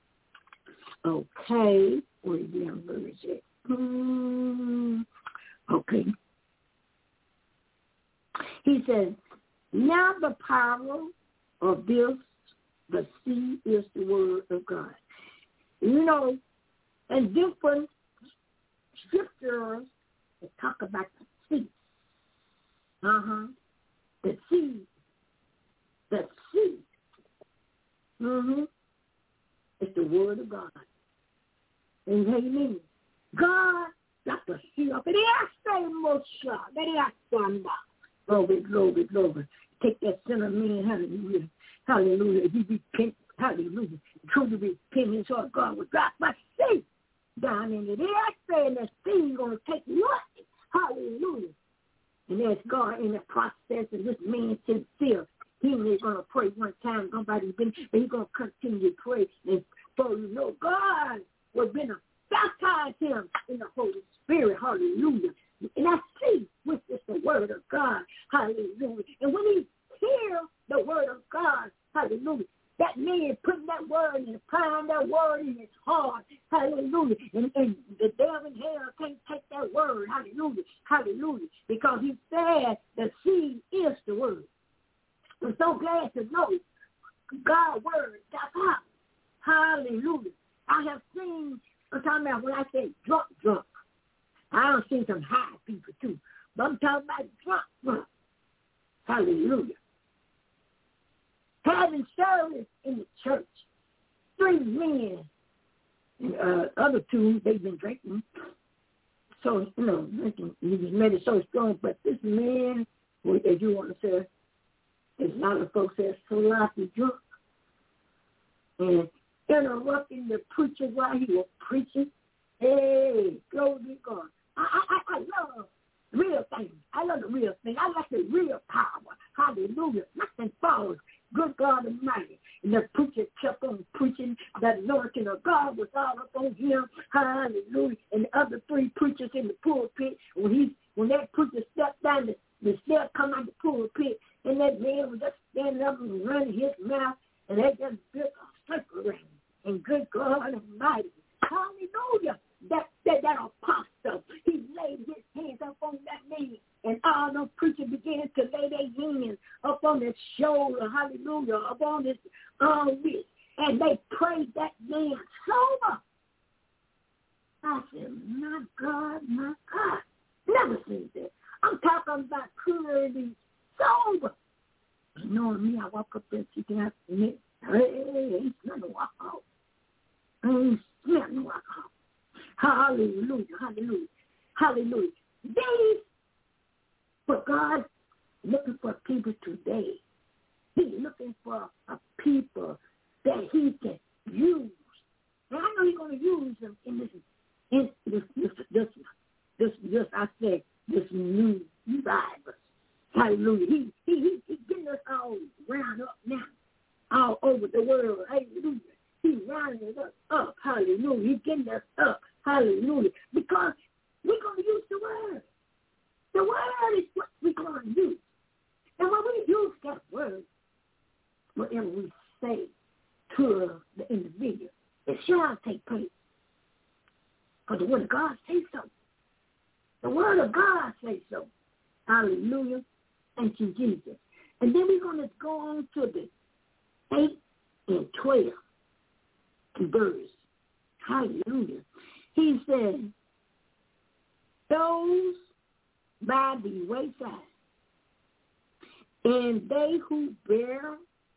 Okay. Where's the verse? Hmm. Okay. He says, now the power of this, the seed is the word of God. You know, and different scriptures that talk about the seed. Uh-huh. The seed. The seed. Mm-hmm. It's the word of God. And amen. God got to see up. And he asked most shot. That he asked one back. Glory, glory, glory. Take that sinner man, hallelujah. Hallelujah. If you repent, hallelujah. Truly repent, and so God will drop my seed down in it. They asked saying that seed going to take what? Hallelujah. And there's God in the process, and this man sincere. He ain't going to pray one time, nobody been, but he's going to continue to pray. And so you know, God was going to baptize him in the Holy Spirit. Hallelujah. And I see, which is the word of God. Hallelujah. And when he hears the word of God, hallelujah, that man putting that word and applying that word in his heart. Hallelujah. And, and the devil in hell can't take that word. Hallelujah. Hallelujah. Because he said the seed is the word. I'm so glad to know God's word got power. Hallelujah. I have seen, I'm talking about when I say drunk, drunk. I don't see some high people too. But I'm talking about drunk, drunk. Hallelujah. Having service in the church. Three men, and uh, other two, they've been drinking. So, you know, drinking, he just made it so strong. But this man, as you want to say, there's a lot of folks that's so lousy drunk. And interrupting the preacher while he was preaching. Hey, glory to God. I, I, I love real things. I love the real thing. I like the real power. Hallelujah. Nothing falls. Good God Almighty. And the preacher kept on preaching. That anointing of God was all up on him. Hallelujah. And the other three preachers in the pulpit, when he when that preacher stepped down, the, the step come out the pulpit, and that man was just standing up and running his mouth, and they just built a circle around him. And good God Almighty. Hallelujah. That, that, that apostle, he laid his hands up on that man, and all those preachers began to lay their hands up on his shoulder, hallelujah, up on his arm, and they prayed that man sober. I said, my God, my God, never seen that. I'm talking about clearly sober. Knowing me, I walk up there and see that, hey, ain't nothing to walk out. Ain't nothing to walk out. Hallelujah, hallelujah, hallelujah. These, for God, looking for people today. He's looking for a people that he can use. And I know he's going to use them in this, in this, this, this, this, this I said, this new revival. Hallelujah. He, he, he, he's getting us all round up now, all over the world. Hallelujah. He's rounding us up. Hallelujah. He's getting us up. Hallelujah. Because we're going to use the word. The word is what we're going to use. And when we use that word, whatever we say to the individual, it shall take place. Because the word of God says so. The word of God says so. Hallelujah. Thank you, Jesus. And then we're going to go on to the eight and twelve verse. Hallelujah. He said, those by the wayside, and they who bear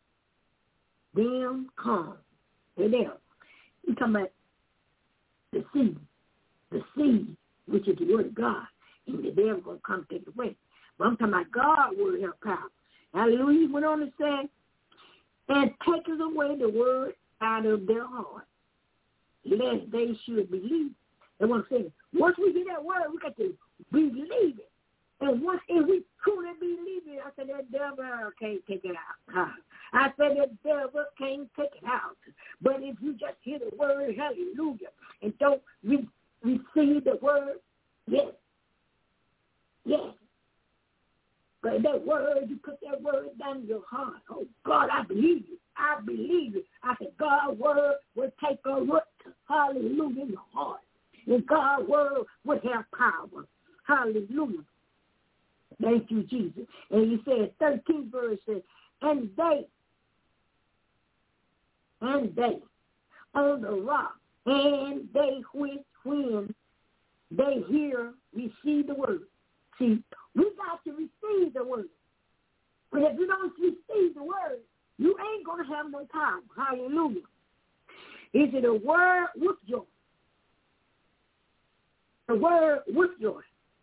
them come. They're there. We're talking about the seed, the seed, which is the word of God, and the devil going to come take it away. But I'm talking about God's word and power. Hallelujah. He went on to say, and taketh away the word out of their heart, lest they should believe. That's what I'm saying. Once we get that word, we got to believe it. And once if we truly believe it, I said that devil can't take it out. I said that devil can't take it out. But if you just hear the word, hallelujah, and don't re- receive the word, yes, yes. But that word, you put that word down in your heart. Oh, God, I believe it. I believe it. I said, God's word will take a root, hallelujah, in your heart. And God's word will have power. Hallelujah. Thank you, Jesus. And he said, thirteen verse says, and they, and they, on the rock, and they which when they hear, receive the word. See, We got to receive the word. But if you don't receive the word, you ain't going to have no power. Hallelujah. Is it a word with joy? A word with joy.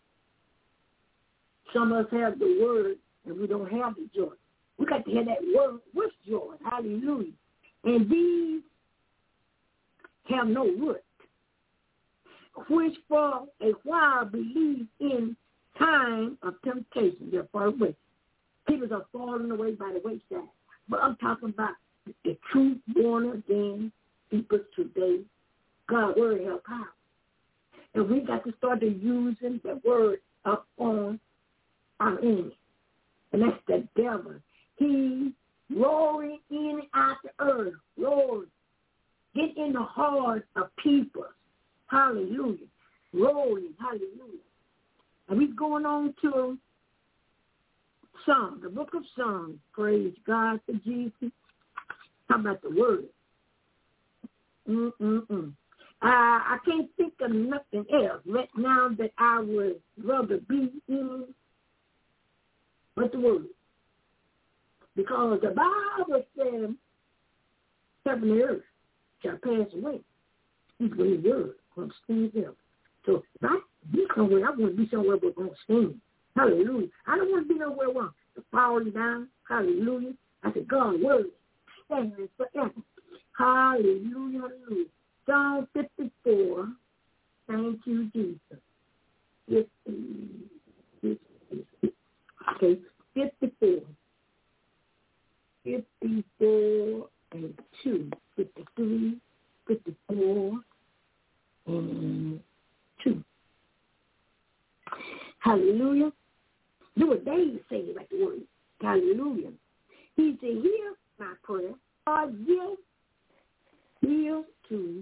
Some of us have the word and we don't have the joy. We got to have that word with joy. Hallelujah. And these have no root, which for a while believe in time of temptation. They're far away. People are falling away by the wayside. But I'm talking about the true born again people today. God's word has power. And we got to start using the word up on our enemy. And that's the devil. He roaring in out the earth. Lord, get in the heart of people. Hallelujah. Rolling. Hallelujah. And we're going on to Psalm, the book of Psalms. Praise God for Jesus. How about the word? Mm-mm-mm. Uh, I can't think of nothing else right now that I would rather be in but the word. Because the Bible says, heaven and earth shall pass away. He's going to word from stand there. So if I be somewhere, I want to be somewhere but going to stand. Hallelujah. I don't want to be nowhere wrong. To fall down. Hallelujah. I said, God's word stands forever. Hallelujah. Hallelujah. Psalm fifty-four. Thank you, Jesus. fifty, fifty, okay, fifty-four. fifty-four and two. fifty-three, fifty-four and two. Hallelujah. Do what David said about the word. Hallelujah. He said, hear my prayer. God, yes, ear to,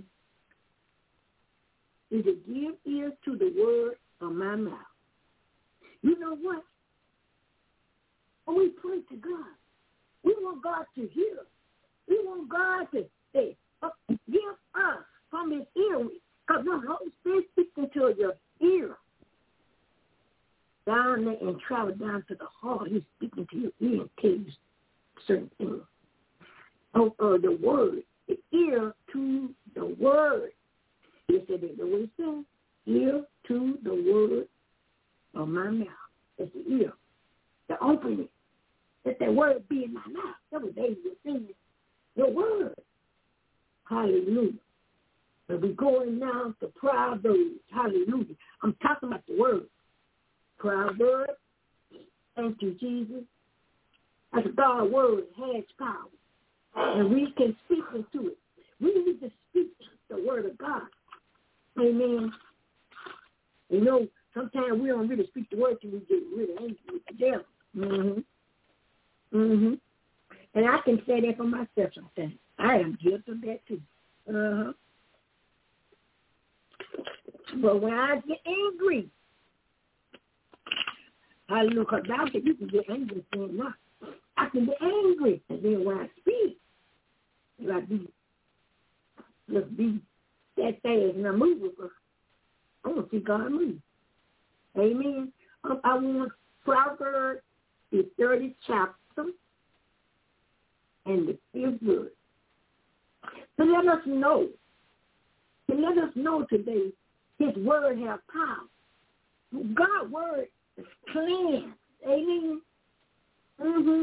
is to give ear to the word of my mouth. You know what? When we pray to God, we want God to hear. We want God to say, uh, give us from his ear. Because the Holy Spirit speaks into your ear. Down there and travel down to the heart. He's speaking to your ear and tell you certain things. Oh, uh, the word, the ear to the word. He said that the way it says, ear to the word of my mouth. That's the ear. The opening. Let that word be in my mouth. That was David was saying. The word. Hallelujah. But we're going now to Proverbs. Hallelujah. I'm talking about the word. Proverbs. Thank you, Jesus. That's God's word has power. And we can speak into it. We need to speak the word of God. Amen. You know, sometimes we don't really speak the word till we get really angry with the devil. Mm-hmm. Mm-hmm. And I can say that for myself sometimes. I am guilty of that too. Uh-huh. But when I get angry, I look about it, you can get angry and not. I can get angry, and then when I speak, I be, just be that fast and I move with her. I want to see God move. Amen. Um, I want Proverbs, the thirtieth chapter, and the fifth verse. To let us know, to let us know today, his word has power. God's word is clean. Amen. Mm-hmm.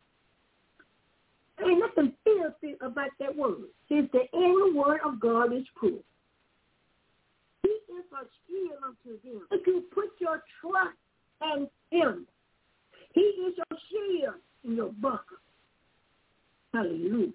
Ain't nothing filthy about that word. Since the every word of God is true. He is a shield unto them. If you put your trust in him, he is your shield in your buckler. Hallelujah.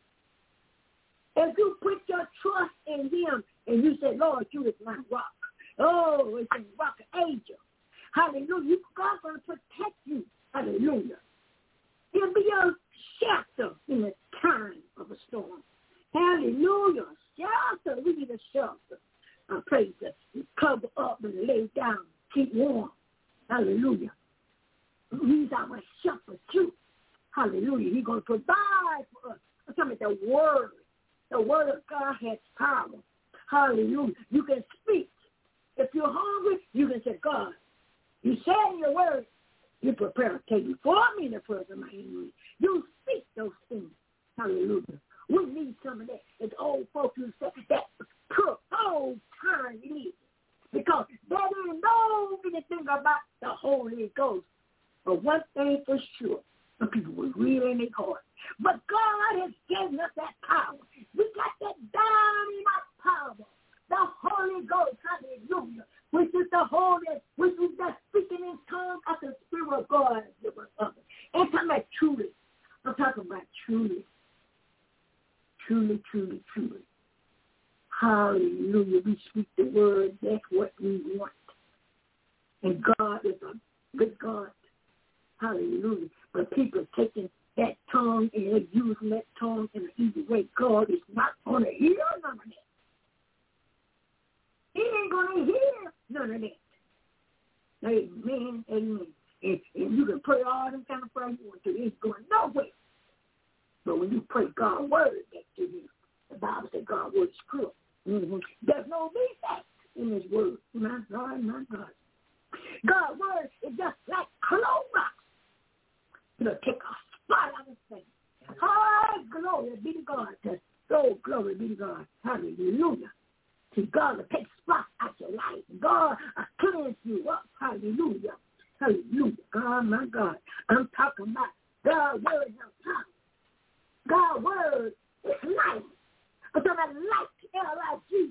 If you put your trust in him and you say, Lord, you is my rock. Oh, it's a rock of ages. Hallelujah. God's going to protect you. Hallelujah. He'll be your shelter in the time of a storm. Hallelujah. Shelter. We need a shelter. I pray that you cover up and lay down. Keep warm. Hallelujah. He's our shepherd too. Hallelujah. He's going to provide for us. I'm talking about the word. The word of God has power. Hallelujah. You can speak. If you're hungry, you can say, God, You say in your word, you prepare a table for me in the presence of my enemies. You speak those things. Hallelujah. We need some of that. As old folks who say that pure old time religion. Because they didn't know anything about the Holy Ghost. But one thing for sure, some people were real in their heart. But God has given us that power. We got that dynamite power. The Holy Ghost, hallelujah, which is the Holy, which is the speaking in tongues of the Spirit of God. And I'm talking about truly. I'm talking about truly. Truly, truly, truly. Hallelujah. We speak the word. That's what we want. And God is a good God. Hallelujah. But people taking that tongue and they're using that tongue in an easy way. God is not going to hear none of that. He ain't going to hear none of that. Amen. Amen. And, and you can pray all them kind of prayers you want to. It's going nowhere. But when you pray God's word back to you, the Bible says God's word is true. Mm-hmm. There's no defect in his word. My God, my God. God's word is just like Clovis. It'll take a spot out of thing. Oh, glory be to God. Oh, glory be to God. Hallelujah. See, God will take spots out your life. God will cleanse you up. Hallelujah. Hallelujah. God, my God. I'm talking about God's word has power. God's word is life. I'm talking about light. L I G.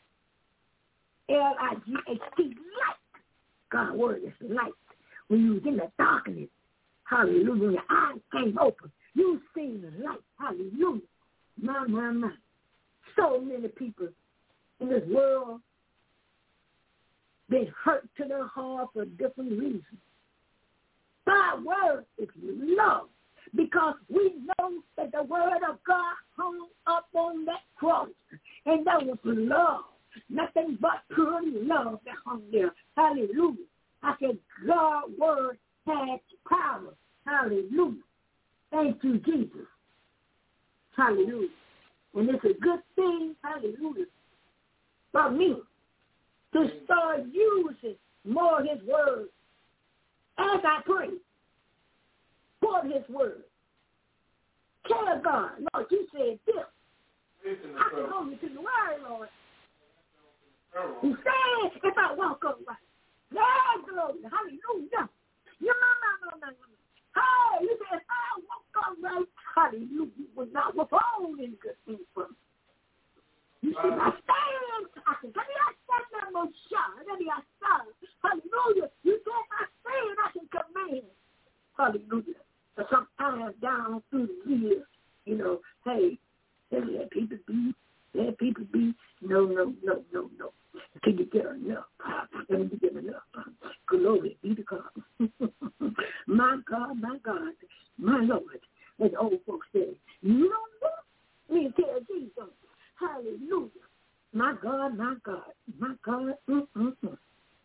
L I G H T. Light. God's word is light. When you was in the darkness, hallelujah, when your eyes came open, you seen the light. Hallelujah. My, my, my. So many people in this world been hurt to their heart for different reasons. God's word is love, because we know that the word of God hung up on that cross, and that was love, nothing but pure love that hung there. Hallelujah. I said God's word has power. Hallelujah. Thank you, Jesus. Hallelujah. And it's a good thing, hallelujah, for me to start using more of his word as I pray for his word. Tell God, Lord, you said this. I can hold you to the word, Lord. You said if I walk upright. Yeah, glory, hallelujah. No, no, no, no, no. Hey, you said if I walk upright, hallelujah, will not withhold any good thing from me. You see, I stand. I said, let me stand that most shot. Let me stand. Hallelujah. You said I stand, I can command. Hallelujah. But sometimes down through the years, you know, hey, let people be. Let people be. No, no, no, no, no. Can you get enough? Let me get enough. Glory be to God. My God, my God, my Lord. As the old folks say, you don't know me tell Jesus. Hallelujah. My God, my God, my God. Mm-mm-mm.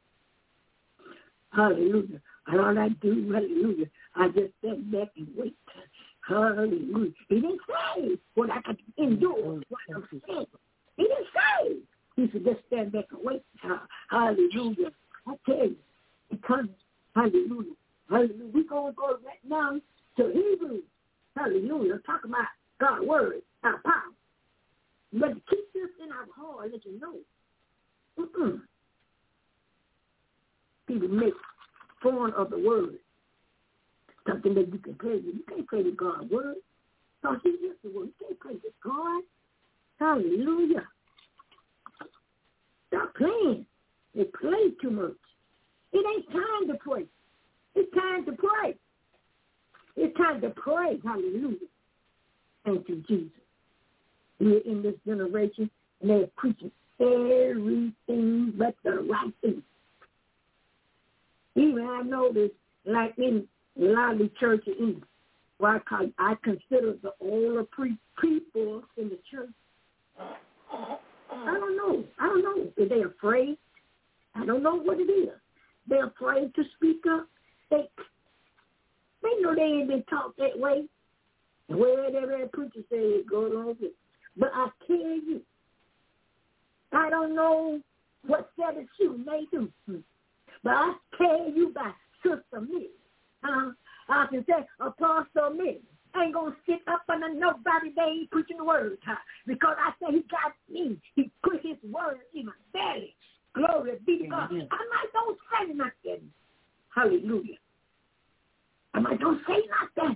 Hallelujah. And all I do, hallelujah, I just stand back and wait. Hallelujah. He didn't say what I could endure, what I'm saying. He didn't say. He said just stand back and wait. Hallelujah. I tell you, it comes. Hallelujah. Hallelujah. We're going to go right now to Hebrews. Hallelujah. Talk about God's word, our power. But to keep this in our heart, let you know. Mm-mm. People make fun of the word. Something that you can play with. You can't play with God's word. So he is the word. You can't play with God. Hallelujah. Stop playing. They play too much. It ain't time to pray. It's time to pray. It's time to pray. Hallelujah. Thank you, Jesus. We're in this generation, and they're preaching everything but the right thing. Even I know this, like in a lot of the church in where I, call, I consider the older pre- people in the church. I don't know. I don't know. Are they afraid? I don't know what it is. They're afraid to speak up. They, they know they ain't been taught that way. Wherever that preacher says it goes on with it. But I tell you, I don't know what set of shoe they do. But I tell you by Sister Millie, uh, I can say Apostle Millie ain't going to sit up under nobody that ain't preaching the word. Huh? Because I say he got me. He put his word in my belly. Glory be to God. Mm-hmm. I might don't say nothing. Hallelujah. I might don't say nothing.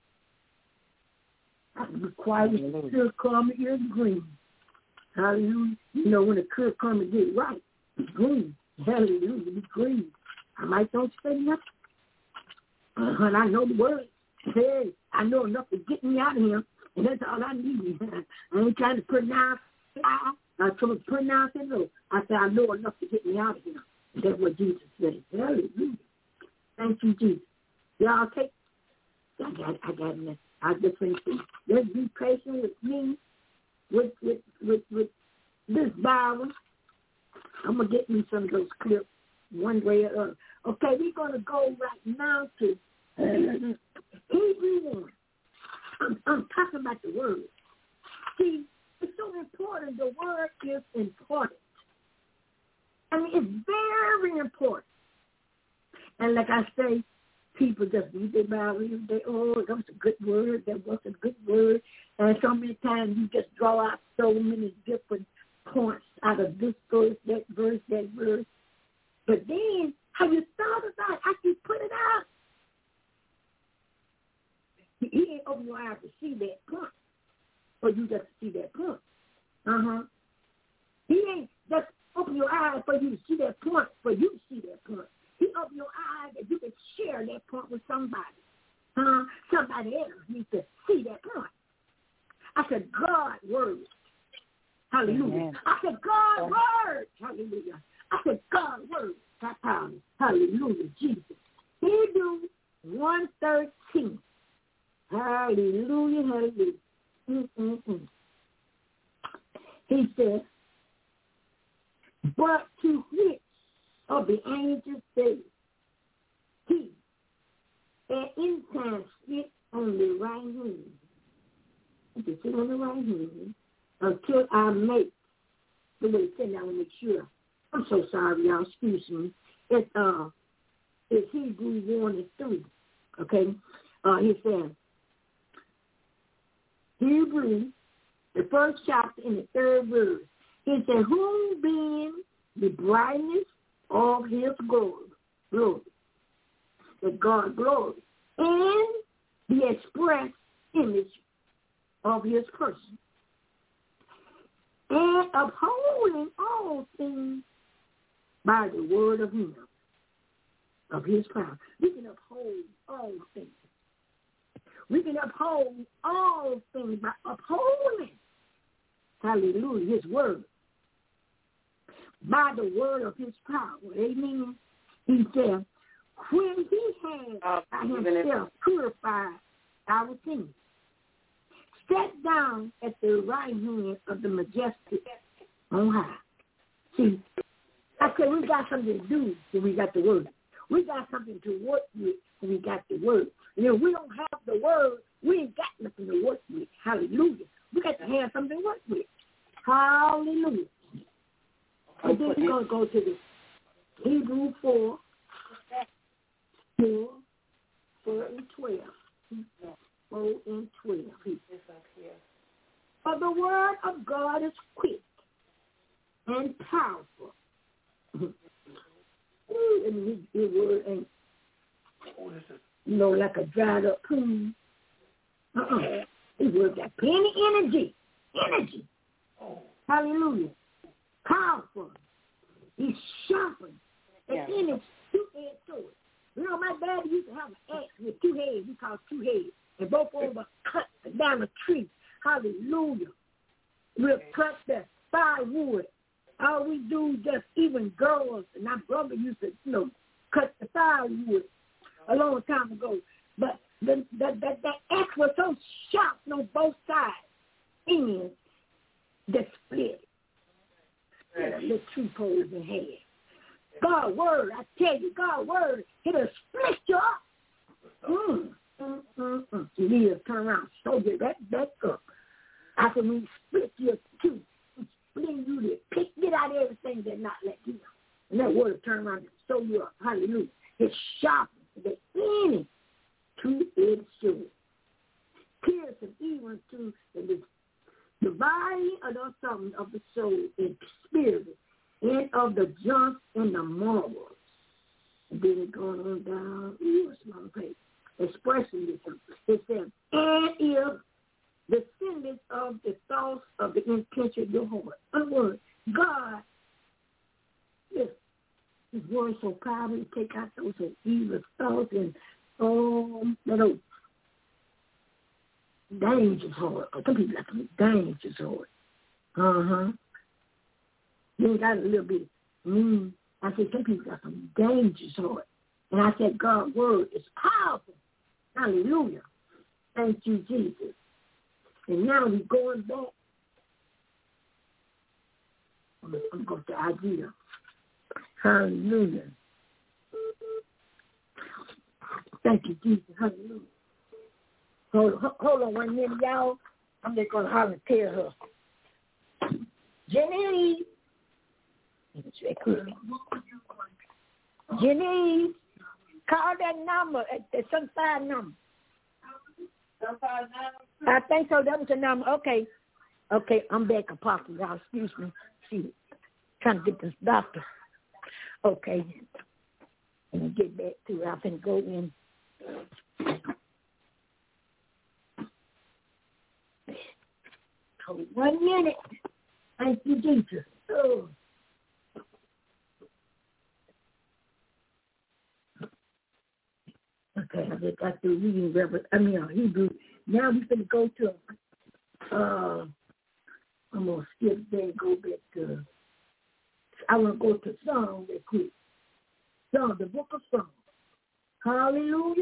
I can be quiet and still calm and ears green. Hallelujah. You know, when the curve come and get right, it's green. Hallelujah. It's green. I might don't say nothing. Uh, and I know the word. Hey, I know enough to get me out of here. And that's all I need. I ain't trying to pronounce it. I'm trying to pronounce it. No. I said, I know enough to get me out of here. And that's what Jesus said. Hallelujah. Thank you, Jesus. Y'all take, I got it, I got it. I just finished it. Just be patient with me, with, with, with, with this Bible. I'm going to get me some of those clips one way or other. Okay, we're going to go right now to uh, Hebrew one. I'm, I'm talking about the word. See, it's so important. The word is important. I mean, it's very important. And like I say, people just read their Bible. They, oh, that was a good word. That was a good word. And so many times you just draw out so many different points out of this verse, that verse, that verse. But then, have you thought about it after you put it out? He ain't open your eyes to see that point. Or you just see that point. Uh-huh. He ain't just open your eyes for you to see that point, for you to see that point. He opened your eyes that you can share that point with somebody. Uh, somebody else needs to see that point. I said, God word. Hallelujah. Amen. I said, God word. Hallelujah. I said, God word. Hallelujah. Jesus. Hebrews one thirteen. Hallelujah. Hallelujah. Mm-mm-mm. He said, but to which of the angels say, he at any time sit on the right hand. He can sit on the right hand until I make the way he said. I want to make sure. I'm so sorry, y'all. Excuse me. It's uh, it's Hebrews one and three. Okay, uh, he said Hebrews, the first chapter in the third verse. He said, "Whom being the brightness of his glory, glory, the God glory, and the express image of his person, and upholding all things by the word of him, of his power." We can uphold all things. We can uphold all things by upholding, hallelujah, his word. By the word of his power. Amen. He said, when he had uh, by himself purified our sins, sat down at the right hand of the majestic on high. See, I said we got something to do when we got the word. We got something to work with when we got the word. And if we don't have the word, we ain't got nothing to work with. Hallelujah. We got to have something to work with. Hallelujah. And then we're going to go to the Hebrew four, four, four and twelve. four and twelve. For the word of God is quick and powerful. Ooh, and his, his word ain't, you know, like a dried up pool. Uh-uh. His word got plenty energy. Energy. Hallelujah. Powerful. He's sharpened. And yeah. In his two-head sword. You know, my daddy used to have an axe with two heads. We call it two heads. And both of them cut down a tree. Hallelujah. We'll cut the firewood. All we do just even girls, and my brother used to, you know, cut the firewood a long time ago. But the, the, the, the axe was so sharp on both sides. Ends that split. Yeah, little tree poles in hand. God's word, I tell you, God's word, it'll split you up. Mm, mm, mm, mm. You need to turn around, show you that back up. I said, when you split your two, splitting you to pick, get out everything that not let you know. And that word will turn around and show you up. hallelujah, is sharper than any two-edged sword, piercing even to the dividing of the something of the soul and spirit, and of the joints and the marrow. And then it going on down, ooh, small page, expressing this. It says, and if the sentence of the thoughts of the intention of your heart. In other words, God, yes, His word so powerful to take out those evil thoughts and um, those dangerous heart. Some people have some dangerous heart. Uh-huh. You got a little bit mean. I said, some people got some dangerous heart. And I said, God's word is powerful. Hallelujah. Thank you, Jesus. And now we're going back. I'm going to go to Isaiah. Hallelujah. Thank you, Jesus. Hallelujah. Hold, hold on one minute, y'all. I'm just going to holler and tell her. Jenny. Jenny, call that number, uh, some five number. I think so. That was the number. Okay. Okay, I'm back, Apostle. Y'all, excuse me. See, trying to get this doctor. Okay. Let me get back to it. I can go in. Hold one minute. Thank you, Jesus. Oh. Okay, I just got through reading Reverend, I mean, uh, Hebrew. Now we're going to go to, uh, I'm going to skip there and go back to, I want to go to Psalm real quick. Psalm, the book of Psalms. Hallelujah.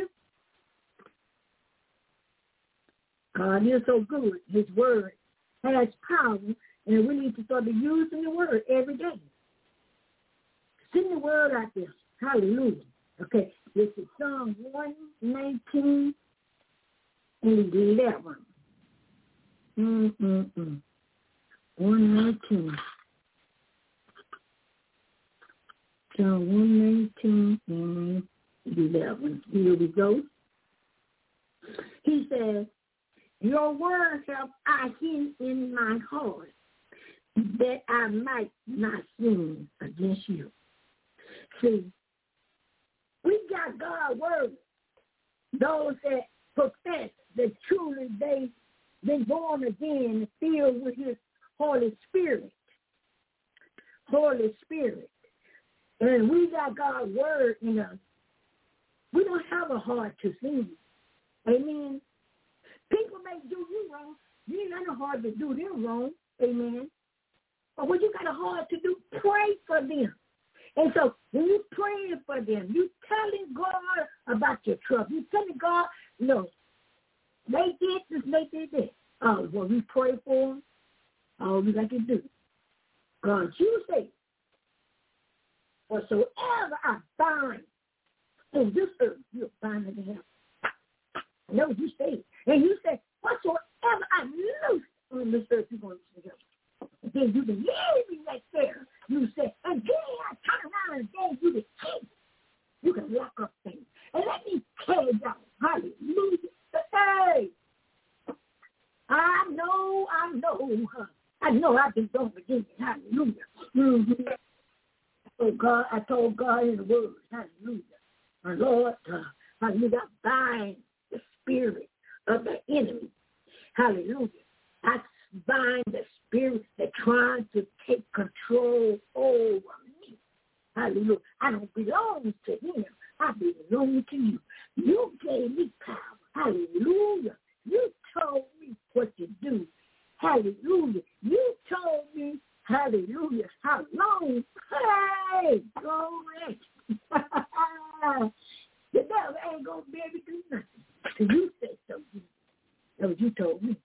God is so good. His word has power, and we need to start using the word every day. Send the word out there. Hallelujah. Okay, this is Psalm one nineteen and eleven. Mm-mm-mm. one nineteen. Psalm one nineteen and eleven. Here we go. He says, your word have I hid in my heart, that I might not sin against you. See, we got God's word. Those that profess that truly they've been born again and filled with his Holy Spirit. Holy Spirit. And we got God's word in us. We don't have a heart to sin. Amen. People may do you wrong. You ain't got no heart to do them wrong. Amen. But what you got a heart to do, pray for them. And so when you praying for them, you telling God about your trouble. You telling God, no, they did this, they did this. Oh, well, we pray for them. All we got to do. God, you say, whatsoever I bind on this earth, you'll bind it in heaven. I know what you say. And you say, whatsoever I loose on this earth, you're going to together. And then you can leave me right there. You say, and then I turn around and then you the key. You can lock up things. And let me tell y'all, hallelujah. Hey, I know, I know, huh? I know I've been born again. Hallelujah. Mm-hmm. Oh, God, I told God in the word, hallelujah. My Lord, uh, hallelujah, I bind the spirit of the enemy. Hallelujah. I bind the spirit that trying to take control over me. Hallelujah. I don't belong to him. I belong to you. You gave me power. Hallelujah. You told me what to do. Hallelujah. You told me, hallelujah, how long. Hey, glory. The devil ain't going to be able to do nothing. You said so. That's what you told me.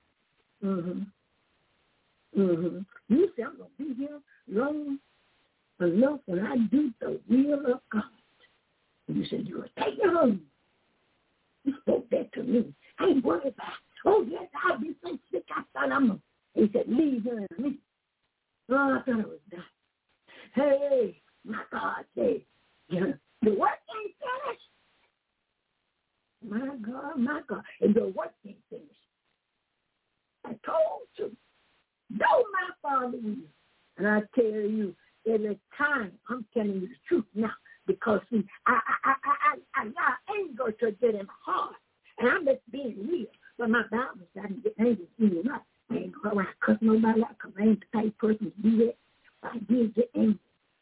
Mm-hmm. Mm-hmm. You said I'm going to be here long enough when I do the will of God. And you said you were take it home. You spoke that to me. I ain't worried about it. Oh, yes, I've been so sick, I thought I'm going to. He said, leave her and me. Oh, I thought it was that. Hey, my God said, yeah, The work ain't finished. My God, my God. And the work ain't finished. I told you. Know my Father will. And I tell you, every time I'm telling you the truth now, because see, I I I I I got anger to get in my heart. And I'm just being real. But my Bible says I can get angry easily enough. I ain't going around cuss nobody out because I ain't the type person to do that. I did get angry.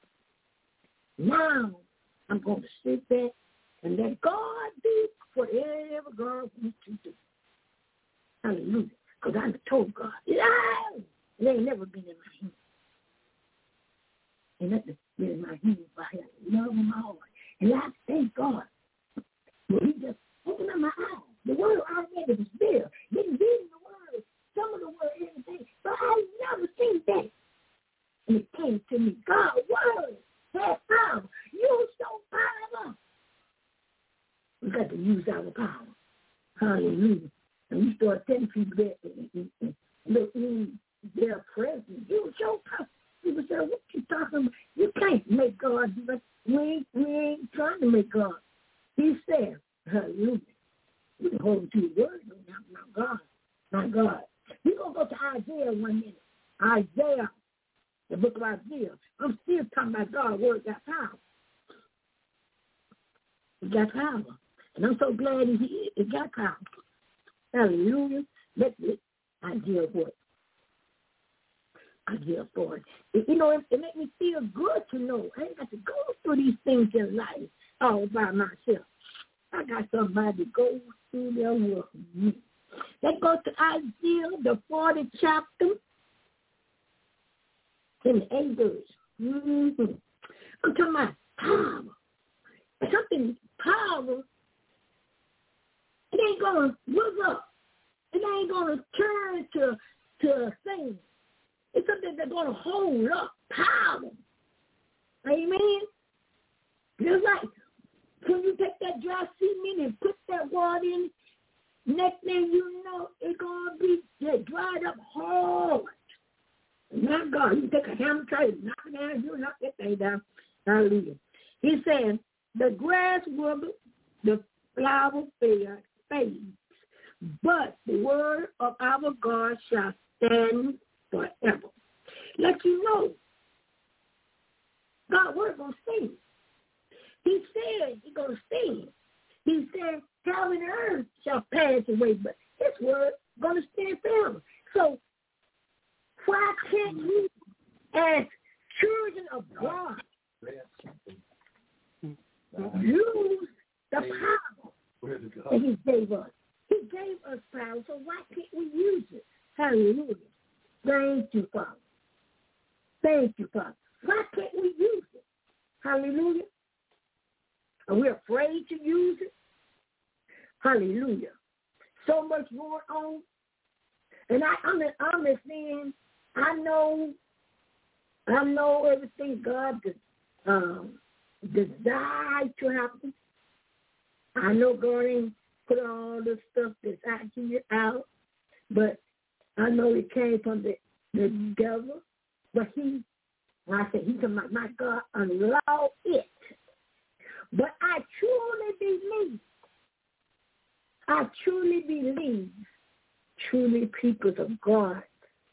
Now I'm going to sit back and let God do whatever God wants to do. Hallelujah. Because I told God, yeah, it ain't never been in my hand. And nothing been in my hand, but I have love in my heart. And I thank God. Well, he just opened up my eyes. The word already was there. Didn't read the word, some of the word, everything. But I never seen that. And it came to me. God, word, has power. Use your power. We got to use our power. Hallelujah. And we start telling people that look in their presence. Use your power. People say, what you talking about? You can't make God do that. We ain't, we ain't trying to make God. He said, hallelujah. We can hold to the word now, my God. My God. We're going to go to Isaiah one minute. Isaiah, the book of Isaiah. I'm still talking about God's word got power. It got power. And I'm so glad it, it got power. Hallelujah. Let's get Isaiah what? Isaiah four. You know, it, it makes me feel good to know I ain't got to go through these things in life all by myself. I got somebody to go through their work with me. Let's go to Isaiah, the fortieth chapter, in the eighth verse. Mm-hmm. I'm talking about power. Something power, it ain't going to wiggle up. It ain't going to turn to, to a thing. It's something that's going to hold up power. Amen? Just like when you take that dry cement and put that water in, next thing you know, it's going to be dried up hard. My God, you take a hammer, try to knock it down, you knock that thing down. Hallelujah. He said, the grass withers, the flower fades, but the word of our God shall stand forever. Let you know, God's word going to stand. He said he's going to stand. He said, heaven and earth shall pass away, but his word going to stand forever. So why can't we, as children of God, use the power that he gave us? He gave us power, so why can't we use it? Hallelujah. Thank you, Father. Thank you, Father. Why can't we use it? Hallelujah. Are we afraid to use it? Hallelujah. So much going on. And I, I'm, I'm saying, I know, I know everything God um, desired to happen. I know God ain't put all the stuff that's out here out, but I know it came from the, the devil. But he, when I say he said, my, my God, allow it. But I truly believe, I truly believe, truly people of God,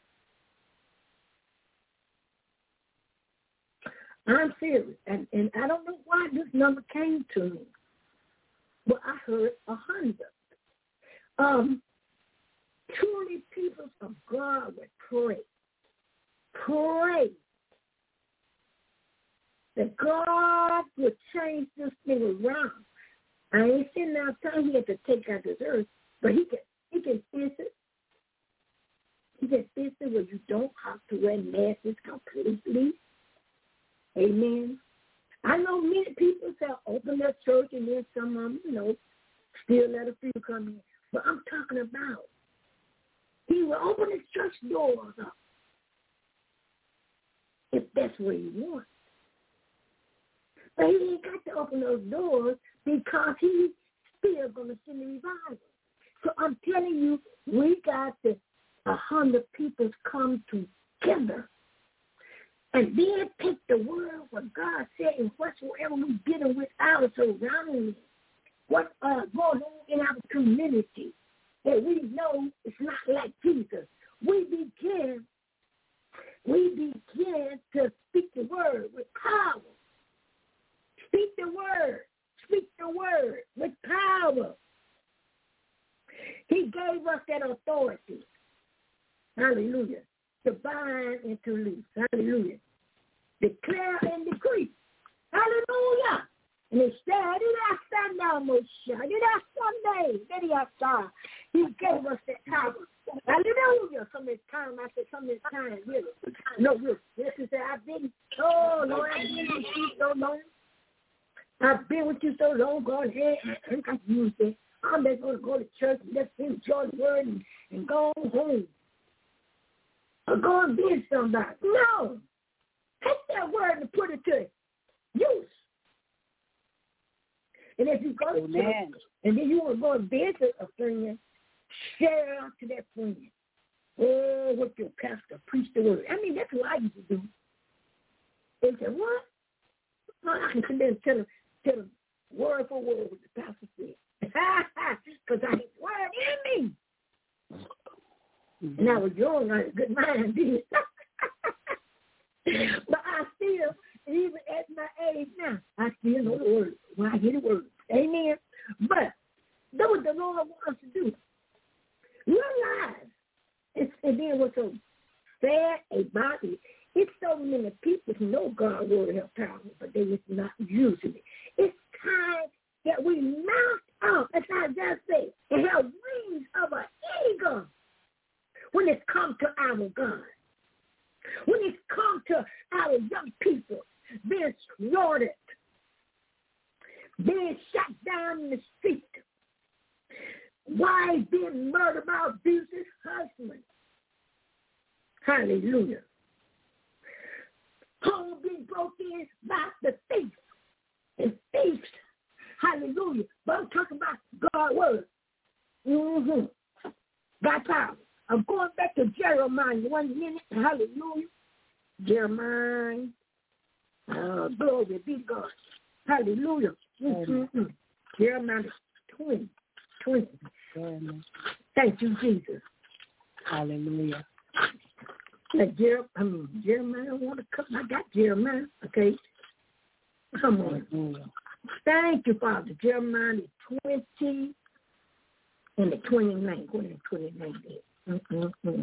I'm serious, and, and I don't know why this number came to me, but I heard a hundred. Um, truly people of God would pray, pray that God would change this thing around. I ain't sitting now telling he had to take out this earth, but he can he can fix it. He can fix it where you don't have to wear masks completely. Amen. I know many people say open their church and then some of them, you know, still let a few come in. But I'm talking about he will open his church doors up if that's what he wants. But he ain't got to open those doors because he's still going to send a revival. So I'm telling you, we got the a hundred people come together And then take the word what God said and whatsoever we dealing with our surroundings, what uh, going on in our community, that we know it's not like Jesus. We begin, we begin to speak the word with power. Speak the word. Speak the word with power. He gave us that authority. Hallelujah. To bind and to loose. Hallelujah. Declare and decree. Hallelujah. And it said, He gave us that power. Hallelujah. Some of the time, I said, some of the time, really. No, really. This is that I've been, oh, Lord, I've been with you so long. I've been with you so long, go ahead. I think I used it. I'm just going to go to church and just enjoy the word and, and go home. Or go and be somebody. No. Take that word and put it to use. And if you go to church, and then you want to go and visit a friend, share out to that friend. Oh, what your pastor preached the word. I mean, that's what I used to do. They said, what? Well, I can come there and tell them, tell them word for word what the pastor said. Because I had word in me. Mm-hmm. And I was young, I had a good mind, did. But I still, even at my age now, I still know the word when I hear the word. Amen. But that was the Lord wants us to do. Realize, it's, and then what's so sad about it, it's so many people who know God's word have power, but they just not using it. It's time that we mount up, as I just said, and have wings of an eagle when it comes to our God. When it comes to our young people being slaughtered, being shot down in the street, wives being murdered by abusive husbands. Hallelujah. Home being broken by the thief and thieves. Hallelujah. But I'm talking about God's word. Mm-hmm. God's power. I'm going back to Jeremiah one minute. Hallelujah. Jeremiah. Uh, glory be to God. Hallelujah. Mm-hmm. Jeremiah twenty. twenty. Amen. Thank you, Jesus. Hallelujah. Uh, Jer- I mean, Jeremiah, I want to come. I got Jeremiah. Okay. Come on. Mm-hmm. Thank you, Father. Jeremiah twenty and the twenty-nine. What is twenty-nine? Mm-hmm.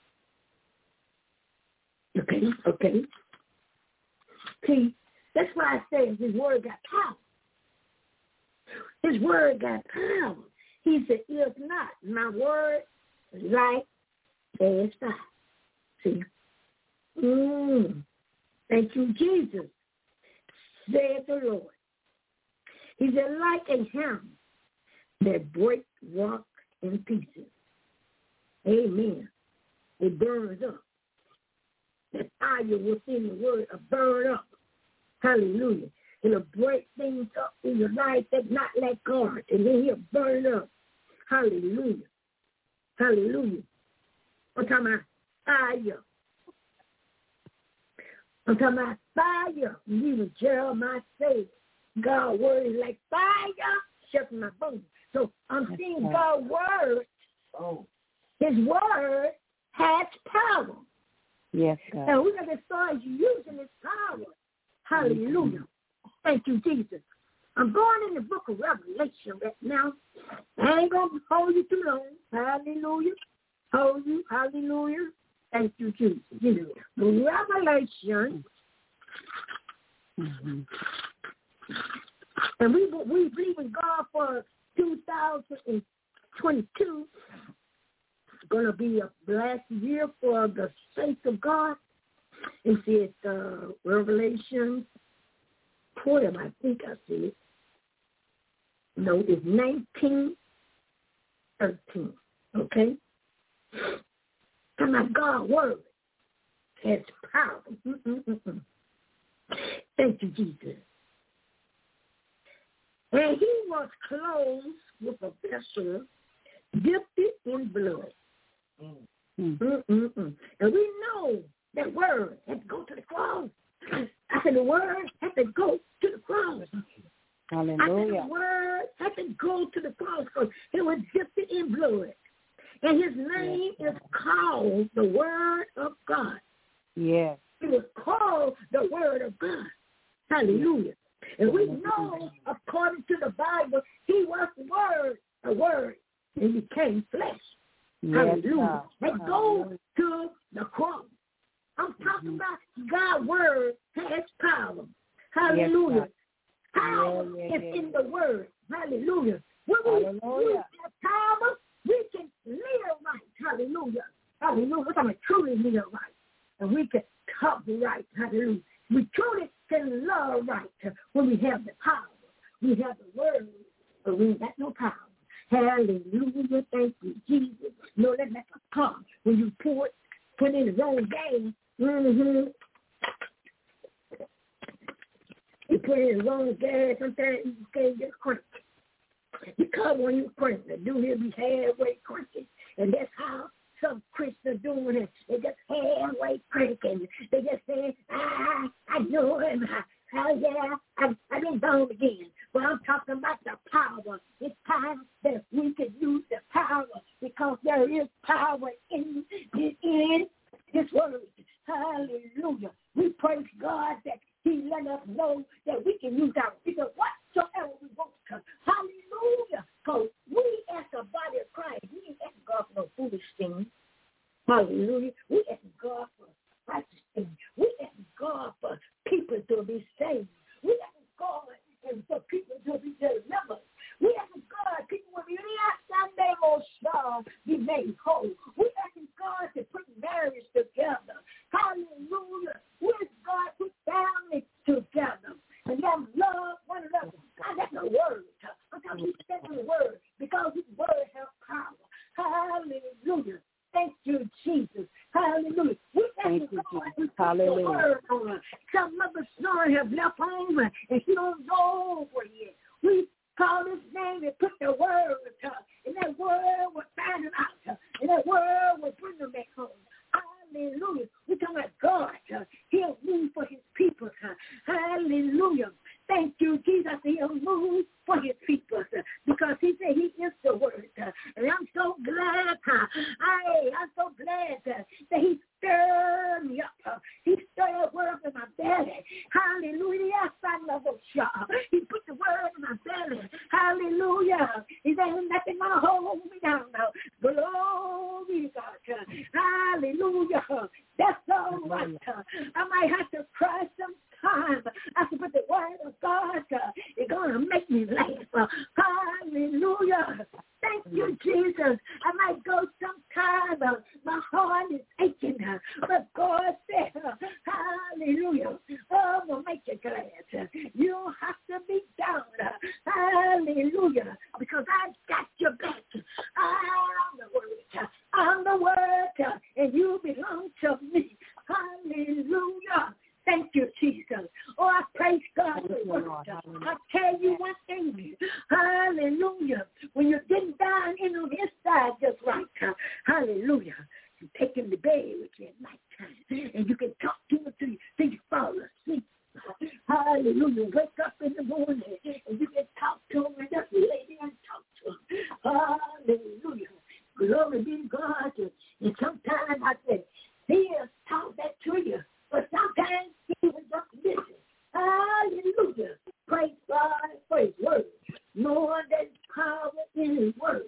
Okay, okay. See, that's why I say his word got power. His word got power. He said, if not, my word like as fire. See? Mm. Thank you, Jesus, said the Lord. He said, like a hammer that breaks rock in pieces. Amen. It burns up. That fire within the word will burn up. Hallelujah. It'll break things up in your life that's not like God. And then he'll burn up. Hallelujah. Hallelujah. I'm talking about fire. I'm talking about fire. And even Jeremiah said, God's word is like fire, shutting my bones. So I'm seeing God's word. Oh. His word has power. Yes, God. And we're going to start using his power. Hallelujah. Mm-hmm. Thank you, Jesus. I'm going in the book of Revelation right now. I ain't going to hold you too long. Hallelujah. Hold you. Hallelujah. Thank you, Jesus. Jesus. Revelation. Mm-hmm. And we we believe in God for two thousand twenty-two. It's going to be a blessed year for the saints of God. It says uh, Revelation twelve, I think I see it. No, it's nineteen thirteen. Okay? And my God word has power. Mm-mm-mm-mm. Thank you, Jesus. And he was clothed with a vessel dipped in blood. Mm. Mm-mm-mm. And we know That word had to go to the cross. I said the word had to go to the cross. Hallelujah. I said the word had to go to the cross because it was dipped in blood. And his name yes. is called the Word of God. Yes. It was called the Word of God. Hallelujah. And we know, according to the Bible, he was the Word, the Word, and he became flesh. Yes, hallelujah. They go to the cross. I'm talking mm-hmm. about God's Word has power. Hallelujah. Yes, power yeah, yeah, is yeah. in the Word. Hallelujah. When we use that power, we can live right. Hallelujah. Hallelujah. We're talking about truly live right. And we can talk right. Hallelujah. We truly can love right when we have the power. We have the word, but we ain't got no power. Hallelujah. Thank you, Jesus. No, that's not a car. When you pour it, put in the wrong gas, mm-hmm. you put in the wrong gas, sometimes you can't get cranked. Because when you crank, the dude will be halfway cranking. And that's how some Christians are doing it. They just halfway cranking. They just say, ah, I know him. Oh, yeah, I, I didn't born again. But I'm talking about the power. It's time that we can use the power because there is power in, in, in His word. Hallelujah. We praise God that He let us know that we can use our because whatsoever we want to. Hallelujah. Because we as the body of Christ, we ain't asking God for no foolish things. Hallelujah. We asking God for righteous things. We asking God for people to be saved. We asking God and for people to be delivered. We asking God people will be be made whole. We asking God to put marriage together. Hallelujah. We ask God to put families together. And them love one another. God, that's a word. I'm talking about that's the word because His word has power. Hallelujah. Thank you, Jesus. Hallelujah. We thank you, God. We put the word on her. Some mother son have left home and she don't know where yet. We call His name and put the word to her. And that word will find them out. And that word will bring them back home. Hallelujah. We're talking about God. He'll move for His people. Hallelujah. Thank you, Jesus. He'll move for His people because He said He is the word. And I'm so glad. I, I'm so glad that He stirred me up. He stirred the word in my belly. Hallelujah. Yes, I love you. He put the word in my belly. Hallelujah. He said nothing gonna hold me down now. Glory to God. Hallelujah. That's all right. I might have to cry some time. I said, but the word of God is going to make me laugh. Hallelujah. Thank you, Jesus. I might go sometime. Uh, my heart is aching. Uh, but God said, uh, hallelujah. Oh, I'm going to make you glad. You don't have to be down. Uh, hallelujah. Because I got your back. I'm the word. I'm the word. Uh, and you belong to me. Hallelujah. Thank you, Jesus. Oh, I praise God for the word. I tell you one thing. Hallelujah. When you're getting down in on His side just right. Hallelujah. You take Him to bed with you at nighttime. And you can talk to Him until you, until you fall asleep. Hallelujah. Wake up in the morning and you can talk to Him and just lay there and talk to Him. Hallelujah. Glory be to God. And sometimes I said, He'll talk that to you. But sometimes He was just listen. Hallelujah. Praise God for His word. More than power in His word.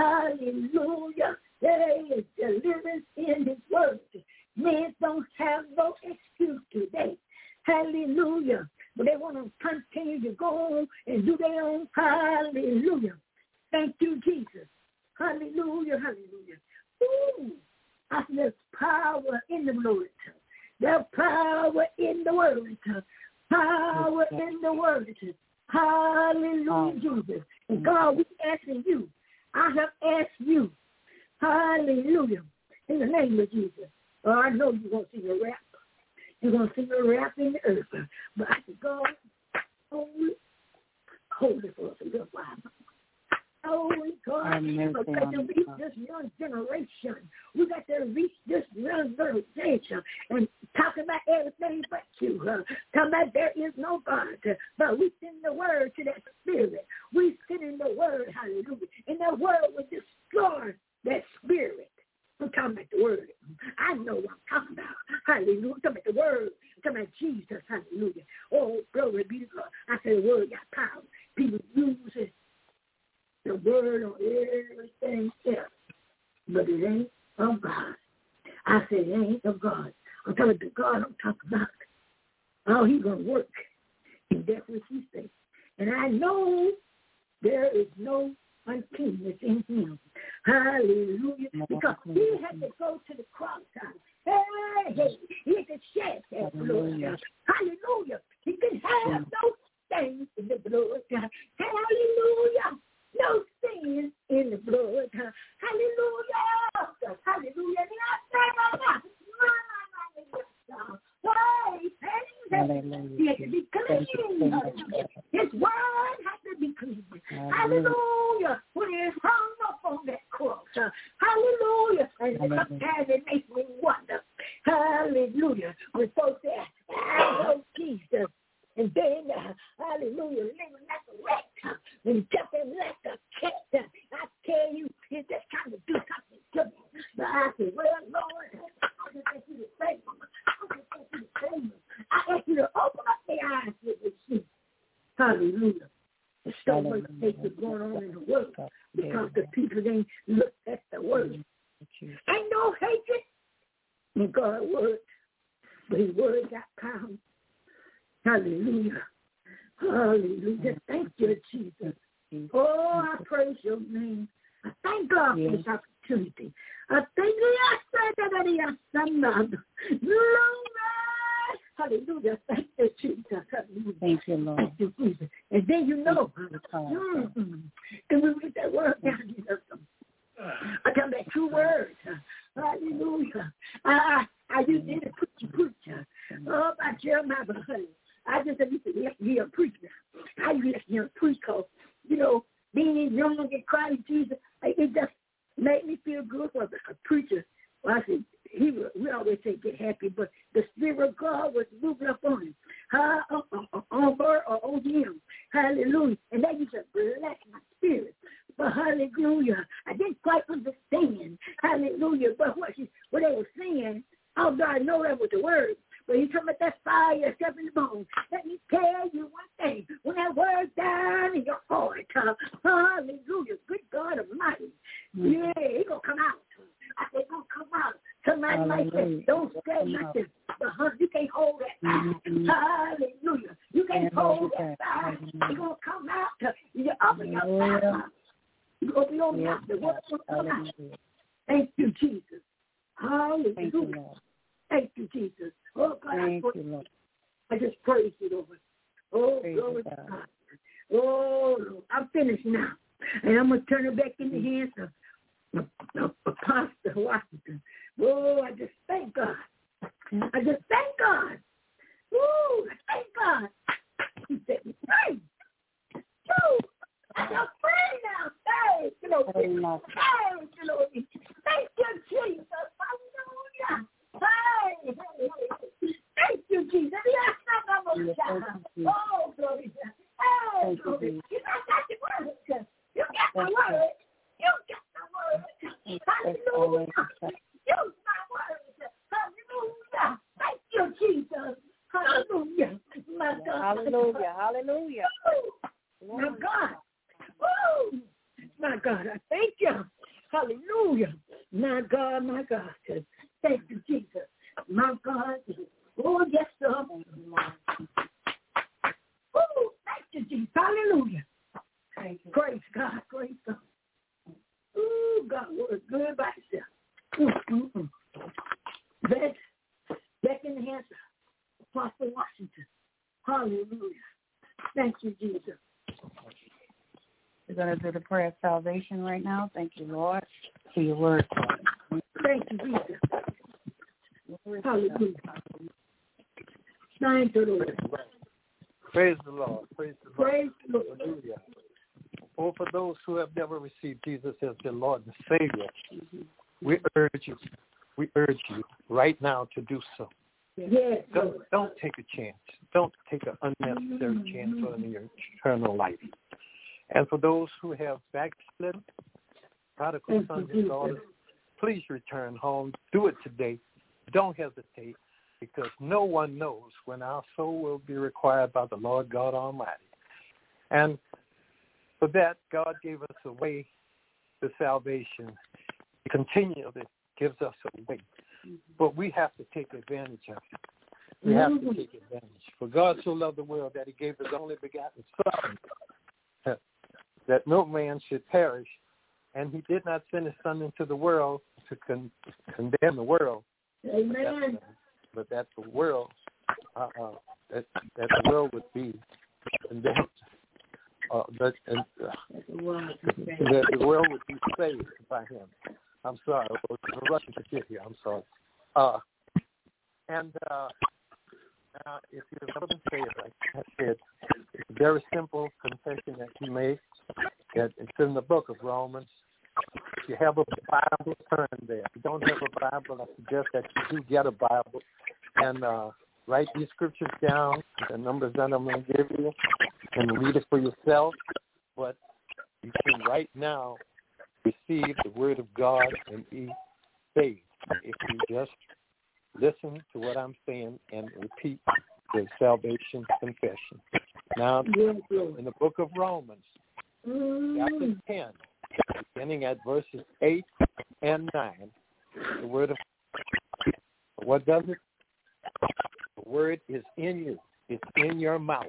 Hallelujah. There is deliverance in His word. Men don't have no excuse today. Hallelujah. But they want to continue to go on and do their own. Hallelujah. Thank you, Jesus. Hallelujah. Hallelujah. Ooh. I said there's power in the Lord. There's power in the word. Power in the word. Hallelujah, Jesus. And God, we asking you. I have asked you. Hallelujah. In the name of Jesus. Oh, I know you're going to sing a rap. You're going to sing a rap in the earth. But I said, God, hold it. Hold it for us a little while. Oh, God, we got to reach this young generation. We got to reach this young generation and talk about everything but you. Uh, talk about there is no God. Uh, but we send the word to that spirit. We send in the word, hallelujah. And that word will destroy that spirit. I'm talking about the word. I know what I'm talking about. Hallelujah. I'm talking about the word. I'm talking about Jesus. Hallelujah. Oh, glory be to God. I said the word got power. People use it. The word on everything else. But it ain't of God. I said it ain't of God. I'm talking about the God I'm talking about. Oh, he's going to work. And that's what he said. And I know there is no uncleanness in him. Hallelujah. Because he had to go to the cross. Hey, hey, he had to shed that blood. Hallelujah. He can have no stains in the blood. Hallelujah. No sin in the blood. Hallelujah. Hallelujah. He has to be clean. His word has to be clean. Hallelujah. When he hung up on that cross. Hallelujah. And sometimes it makes me wonder. Hallelujah. When folks say, I know Jesus. And then, uh, hallelujah, living like a wreck, and jumping like a cat. I tell you, he's just trying to do something to me. But I said, well, Lord, I just ask you to save them. I just ask you to save them. I ask you to open up their eyes with the see. Hallelujah. There's so much hatred going on in the world because the people ain't look at the word. Ain't no hatred in God's word, but his word got power. Hallelujah. Hallelujah. Thank you, Jesus. Oh, I praise your name. I thank God for this opportunity. I thank you. Hallelujah. Thank you, Jesus. Hallelujah. Thank you, Lord. Thank you, Jesus. And then you know, mm-hmm. and we get that word down here. I come back two words. Hallelujah. I, I, I used to preach, preacher. Oh, by Jeremiah, but honey. I just used to let me a preacher. I used to let him preach because, you know, being young in Christ Jesus, it just made me feel good for a preacher. Well, I said, he would, we always say get happy, but the Spirit of God was moving up on him, uh, on, on her or on him. Hallelujah. And that used to bless my spirit. But hallelujah, I didn't quite understand. Hallelujah. But what, she, what they were saying, although I know that was the word, but he's talking about that fire stuff in the bone. Let me tell you one thing. When that word's down in your heart, uh, hallelujah, good God Almighty, mm-hmm. yeah, it's going to come out. I said, it's going to come out. Somebody might say, don't say nothing. But huh, you can't hold that fire. Mm-hmm. Hallelujah. You can't yeah, hold that fire. It's going to come out. You're up in your mouth. You're going to be on yeah, the word will come out. Thank you, Jesus. Hallelujah. Thank you, Lord. Thank you, Jesus. Oh, God, Thank I, you, Lord. I just praise you, Lord. Oh, praise glory to God. God. Oh, Lord, I'm finished now. And I'm going to turn it back in the hands of, of, of Apostle Washington. Oh, I just thank God. I just thank God. Oh, I thank God. He said, free. Oh, I'm free now. Thank you, Lord. Thank you, Lord. Thank you, Jesus. Hallelujah. Hey, hey, hey. Thank you, Jesus. Yes, oh, glory. Oh, glory. You got the word. You got the word. You got the word. Hallelujah. Use my word. Hallelujah. Thank you, Jesus. Hallelujah. My God. Hallelujah. Hallelujah. Oh, my God. Oh, my God. I thank you. Hallelujah. My God, my God. Thank you, Jesus. My God. Oh, yes, sir. Oh, thank you, Jesus. Hallelujah. Thank you. Praise God. Praise God. Oh, God was good by itself. Mm-hmm. Back, back in the hands of Apostle Washington. Hallelujah. Thank you, Jesus. We're going to do the prayer of salvation right now. Thank you, Lord, for your word. Thank you, Jesus. Hallelujah. Thank you, Lord. Praise the Lord. Praise the Lord. Praise the Lord. Hallelujah. or for those who have never received Jesus as their Lord and Savior, mm-hmm. we urge you, we urge you right now to do so. Yes. Don't, don't take a chance. Don't take an unnecessary mm-hmm. chance on your eternal life. And for those who have backslidden, prodigal sons and daughters, please return home. Do it today. Don't hesitate, because no one knows when our soul will be required by the Lord God Almighty. And for that, God gave us a way to salvation. He continually gives us a way. But we have to take advantage of it. We have to take advantage. For God so loved the world that he gave his only begotten Son, that, that no man should perish. And he did not send his Son into the world to con- condemn the world. Amen. But that the world, uh, uh, that, that the world would be condemned. Uh, that, and, uh, that the world would be saved by him. I'm sorry, I was rushing to get here. I'm sorry. Uh, and uh, uh, if you've never been saved, like I said, it's a very simple confession that he made. That it's in the book of Romans. If you have a Bible, turn there. If you don't have a Bible, I suggest that you do get a Bible and uh, write these scriptures down, the numbers that I'm going to give you, and read it for yourself. But you can right now receive the word of God and be saved if you just listen to what I'm saying and repeat the salvation confession. Now, in the book of Romans, chapter ten, beginning at verses eight and nine, the word of what does it? The word is in you. It's in your mouth.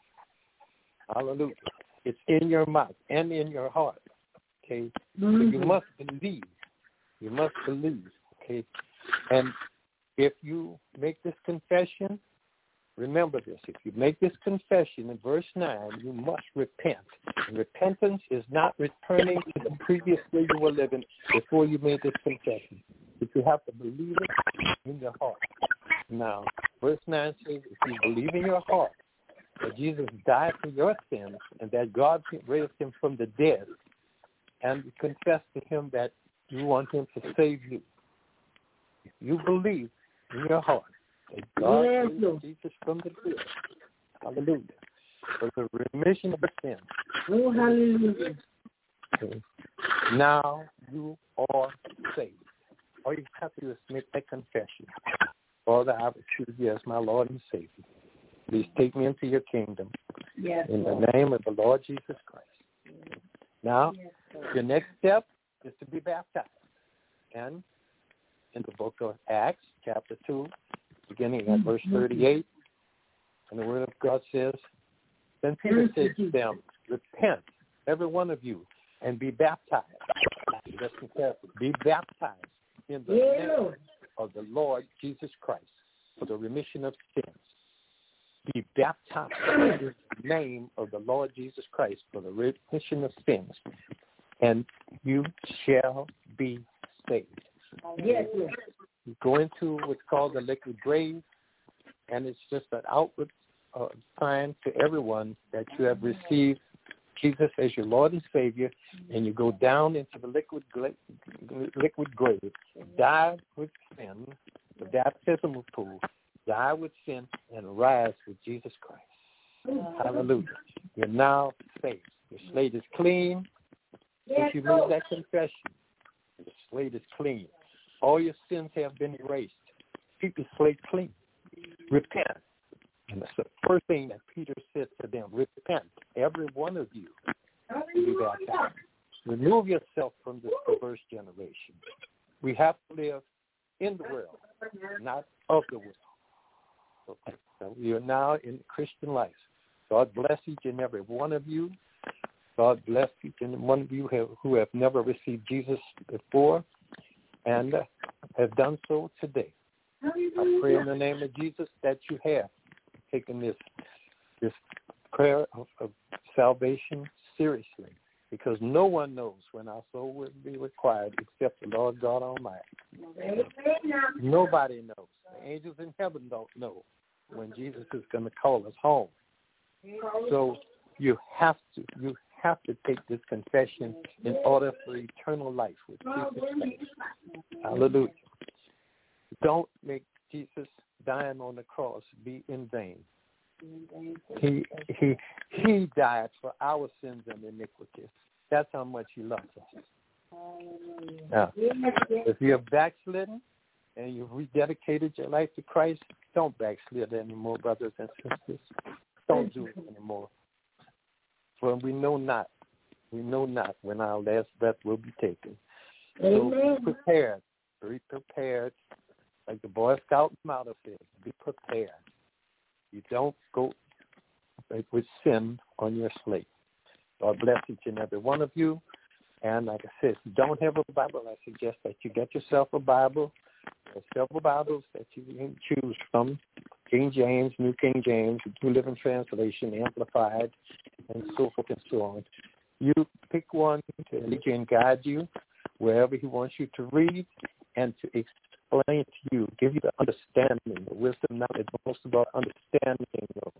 Hallelujah. It's in your mouth and in your heart. Okay? Mm-hmm. So you must believe. You must believe. Okay? And if you make this confession, remember this. If you make this confession in verse nine, you must repent. And repentance is not returning to the previous way you were living before you made this confession. But you have to believe it in your heart. Now, verse nine says, if you believe in your heart that Jesus died for your sins and that God raised him from the dead, and you confess to him that you want him to save you, if you believe in your heart that God yes, raised Lord. Jesus from the dead, hallelujah, for the remission of the sins. Oh, hallelujah. Okay. Now you are saved. All you have to do is make that confession. Father, I receive you as my Lord and Savior. Please take me into your kingdom. Yes, in Lord. the name of the Lord Jesus Christ. Yes. Now, yes, your next step is to be baptized. And in the book of Acts, chapter two, beginning at verse thirty-eight, and the word of God says, then Peter said to them, repent, every one of you, and be baptized. Listen carefully. Be baptized in the yeah. name of the Lord Jesus Christ for the remission of sins. Be baptized in the name of the Lord Jesus Christ for the remission of sins, and you shall be saved. Yes, yes. You go into what's called the liquid grave, and it's just an outward uh, sign to everyone that you have received Jesus as your Lord and Savior, and you go down into the liquid gla- liquid grave, die with sin, the baptismal pool, die with sin, and rise with Jesus Christ. Hallelujah. You're now saved. Your slate is clean. If you make that confession, your slate is clean. All your sins have been erased. Keep your slate clean. Repent. And that's the first thing that Peter said to them. Repent, every one of you, to be baptized. Remove yourself from this perverse generation. We have to live in the world, not of the world. Okay. So we are now in Christian life. God bless each and every one of you. God bless each and one of you who have, who have never received Jesus before and uh, have done so today. I pray in the name of Jesus that you have taken this this prayer of, of salvation seriously, because no one knows when our soul will be required except the Lord God Almighty. Nobody knows. The angels in heaven don't know when Jesus is going to call us home. So you have to, you have to take this confession in order for eternal life with Jesus Christ. Hallelujah. Don't make Jesus dying on the cross be in vain. He he he died for our sins and iniquities. That's how much he loves us. Now, if you're backslidden and you've rededicated your life to Christ, don't backslid anymore, brothers and sisters. Don't do it anymore. For we know not, we know not when our last breath will be taken. So be prepared. Be prepared. Like the Boy Scout motto says, be prepared. You don't go with sin on your slate. God bless each and every one of you. And like I said, if you don't have a Bible, I suggest that you get yourself a Bible. There are several Bibles that you can choose from. King James, New King James, New Living Translation, Amplified, and so forth and so on. You pick one to lead you and guide you wherever he wants you to read and to explain to you, give you the understanding, the wisdom, knowledge, most of all, understanding of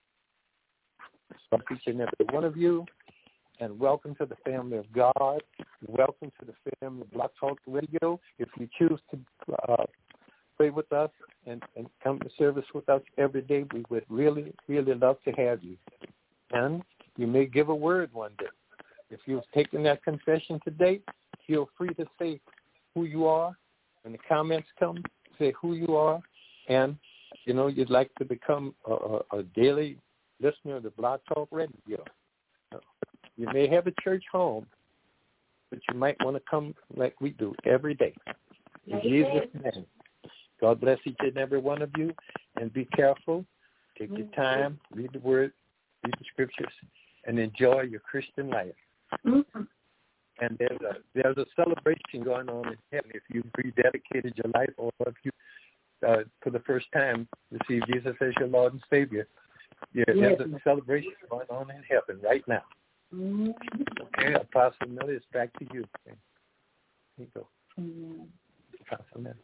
each and every one of you. And welcome to the family of God. Welcome to the family of Blog Talk Radio. If you choose to uh, pray with us and, and come to service with us every day, we would really, really love to have you. And you may give a word one day. If you've taken that confession today, feel free to say who you are. When the comments come, say who you are. And, you know, you'd like to become a, a, a daily listener of the Blog Talk Radio. You may have a church home, but you might want to come like we do every day. In Jesus' name. God bless each and every one of you, and be careful. Take your time, read the Word, read the Scriptures, and enjoy your Christian life. Mm-hmm. And there's a there's a celebration going on in heaven if you've rededicated your life, or if you, uh, for the first time, receive Jesus as your Lord and Savior. Yeah, there's a celebration going on in heaven right now. Mm-hmm. Okay, Apostle Millie, it's back to you. Okay. Here you go. Mm-hmm. Apostle Millie.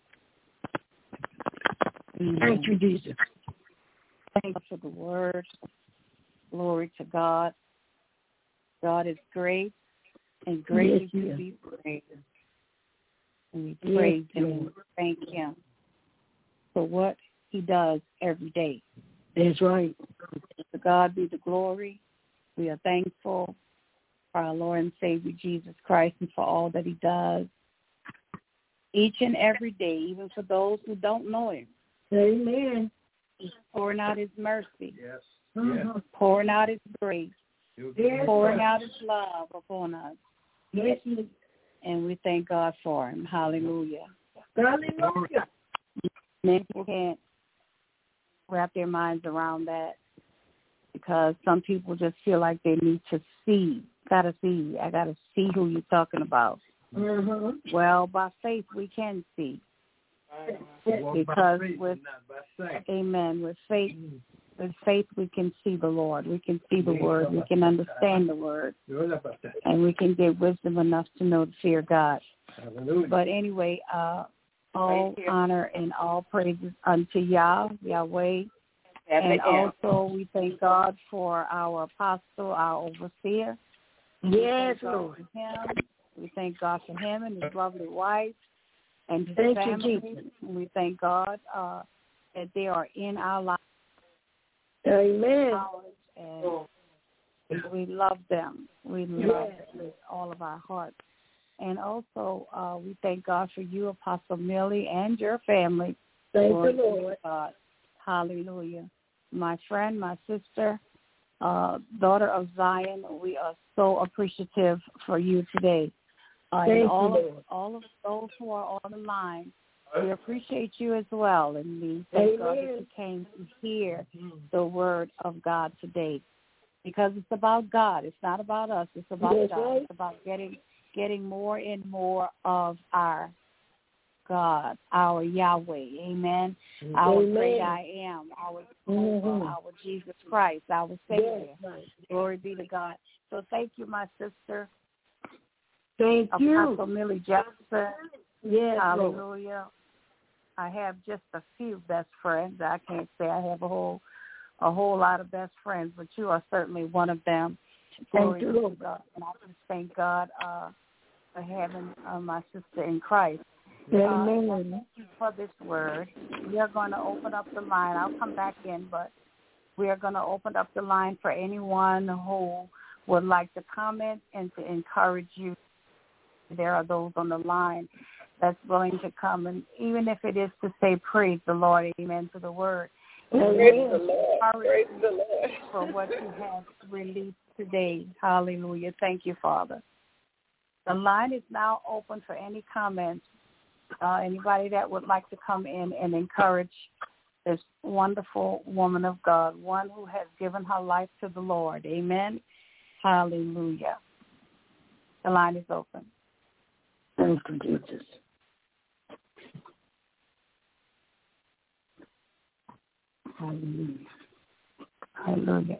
Thank you, Jesus. Thank you for the word. Glory to God. God is great and greatly yes, to be praised. And we yes, praise Him and thank Him for what He does every day. That's right. To God be the glory. We are thankful for our Lord and Savior Jesus Christ and for all that He does each and every day, even for those who don't know Him. Amen. He's pouring out His mercy. Yes. Mm-hmm. Yes. Pouring out His grace. Yes. Pouring out His love upon us. Yes. And we thank God for Him. Hallelujah. Hallelujah. Many people can't wrap their minds around that, because some people just feel like they need to see. Gotta see. I gotta see who you're talking about. Mm-hmm. Well, by faith we can see, because with Amen, with faith, with faith we can see the Lord. We can see the Word. We can understand the Word, and we can get wisdom enough to know to fear God. But anyway, uh, all honor and all praises unto Yah, Yahweh. And also, we thank God for our apostle, our overseer. Yes, Lord. Him. We thank God for him and his lovely wife and his thank family. You, and we thank God uh, that they are in our lives. Amen. And we love them. We love yes. them with all of our hearts. And also, uh, we thank God for you, Apostle Millie, and your family. Thank you, Lord. God. Hallelujah. My friend, my sister, uh, daughter of Zion, we are so appreciative for you today. Uh, Thank and all you, of Lord. all of those who are on the line, we appreciate you as well. And we thank Amen. God that you came to hear the word of God today. Because it's about God. It's not about us. It's about That's God. right. It's about getting getting more and more of our God, our Yahweh, amen, Amen. Our great I am, our mm-hmm. our Jesus Christ, our Savior. Yes. Glory be to God. So thank you, my sister. Thank Apostle you. Apostle Millie Jefferson. Yes, hallelujah. Lord. I have just a few best friends. I can't say I have a whole a whole lot of best friends, but you are certainly one of them. Glory you, to Lord. God. And I just thank God uh, for having uh, my sister in Christ. Amen. Uh, thank you for this word. We are going to open up the line. I'll come back in, but we are going to open up the line for anyone who would like to comment and to encourage you. There are those on the line that's willing to come, and even if it is to say praise the Lord, amen, to the word. Praise the Lord. Praise the Lord. For what you have released today. Hallelujah. Thank you, Father. The line is now open for any comments. Uh, anybody that would like to come in and encourage this wonderful woman of God, one who has given her life to the Lord. Amen. Hallelujah. The line is open. Thank you, Jesus. Hallelujah. Hallelujah.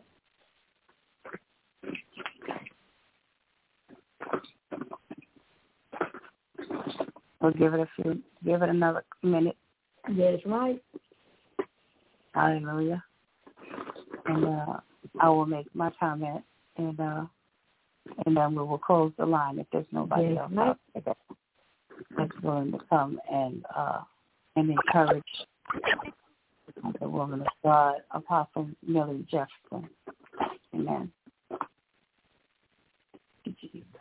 We'll give it a few, give it another minute. That's right. Hallelujah. And uh, I will make my comment, and uh, and then we will close the line if there's nobody Yes, else right. out there that's willing to come and uh, and encourage the woman of God, Apostle Millie Jefferson. Amen. Thank you, Jesus.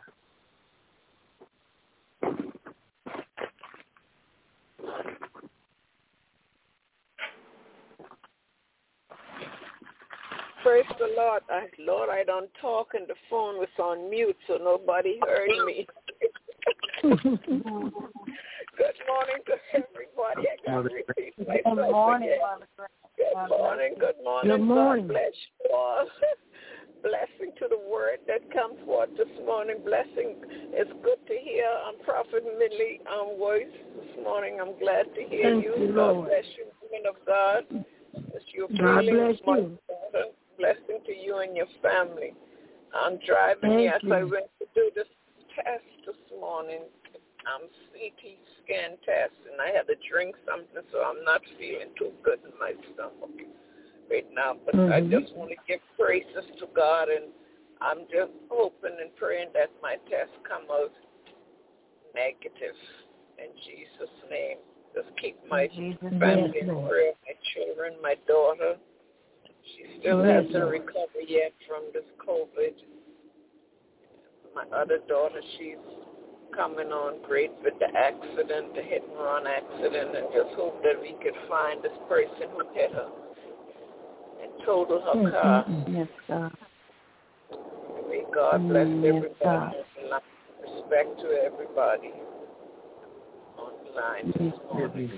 Praise the Lord. I, Lord, I don't talk and the phone was on mute, so nobody heard me. Good morning to everybody. I got to repeat myself Good morning, again. Mother. Good morning. Good morning. Good morning. God bless you all. Blessing to the word that comes forth this morning. Blessing. It's good to hear um, Prophet Millie um, voice this morning. I'm glad to hear Thank you. you, God Lord. bless you, woman of God. As you're God feeling bless much you. better. Blessing to you and your family. I'm driving. Thank Yes, you. I went to do this test this morning. Um, C T scan test, and I had to drink something, so I'm not feeling too good in my stomach right now. But Mm-hmm. I just want to give praises to God, and I'm just hoping and praying that my test come out negative in Jesus' name. Just keep my family in prayer, my children, my daughter. She still Yes, hasn't Lord. recovered yet from this COVID. My other daughter, she's coming on great with the accident, the hit and run accident, and just hope that we could find this person who hit her and totaled her Mm-hmm. car. Yes, God. May God bless Yes, everybody. God. Respect to everybody on the line this morning.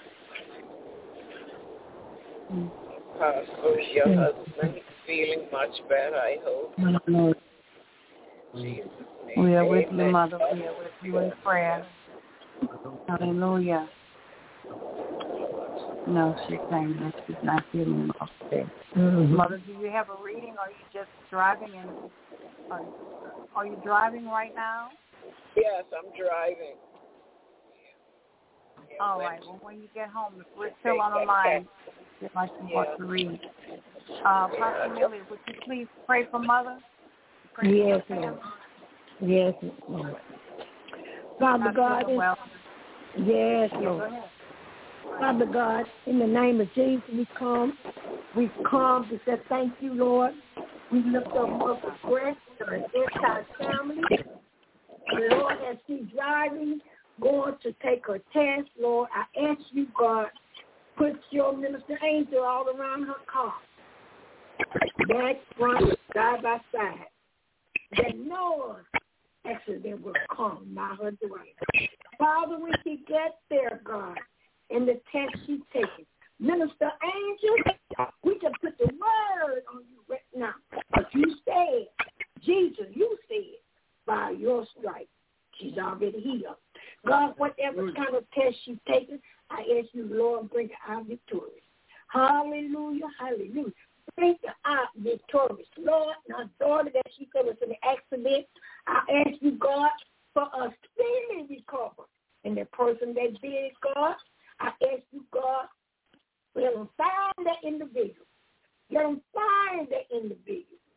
Mm. Pastor, your husband is feeling much better, I hope. Mm. Jesus' name. We are with you, Amen. Mother. We are with you in prayer. Hallelujah. No, she's saying that she's not feeling well today. Mm-hmm. Mother, do you have a reading, or are you just driving? And are, are you driving right now? Yes, I'm driving. Yeah, All when- right. Well, when you get home, if we're still on the line, you'd like to want to read. Uh, Pastor Millie, would you please pray for Mother? Pray Yes, for Lord. Yes, Lord. Father God, in, well. yes, Yeah, Lord. go ahead. Father God, in the name of Jesus, we come. We come to say thank you, Lord. We lift up Mother Grace and her entire family. Lord, as she's driving, going to take her test, Lord, I ask you, God, put your minister angel all around her car. Back, front, side by side. That no accident will come by her driving. Father, when she gets there, God, in the test she's taking, Minister Angel, we can put the word on you right now. But you said, Jesus, you said, by your stripes, she's already healed. God, whatever kind of test she's taking, I ask you, Lord, bring her out victorious. Hallelujah, hallelujah. Bring her out victorious. Lord, our daughter that she said was in an accident, I ask you, God, for a speedy recovery. And the person that did it, God, I ask you, God, let them find that individual. Let them find that individual.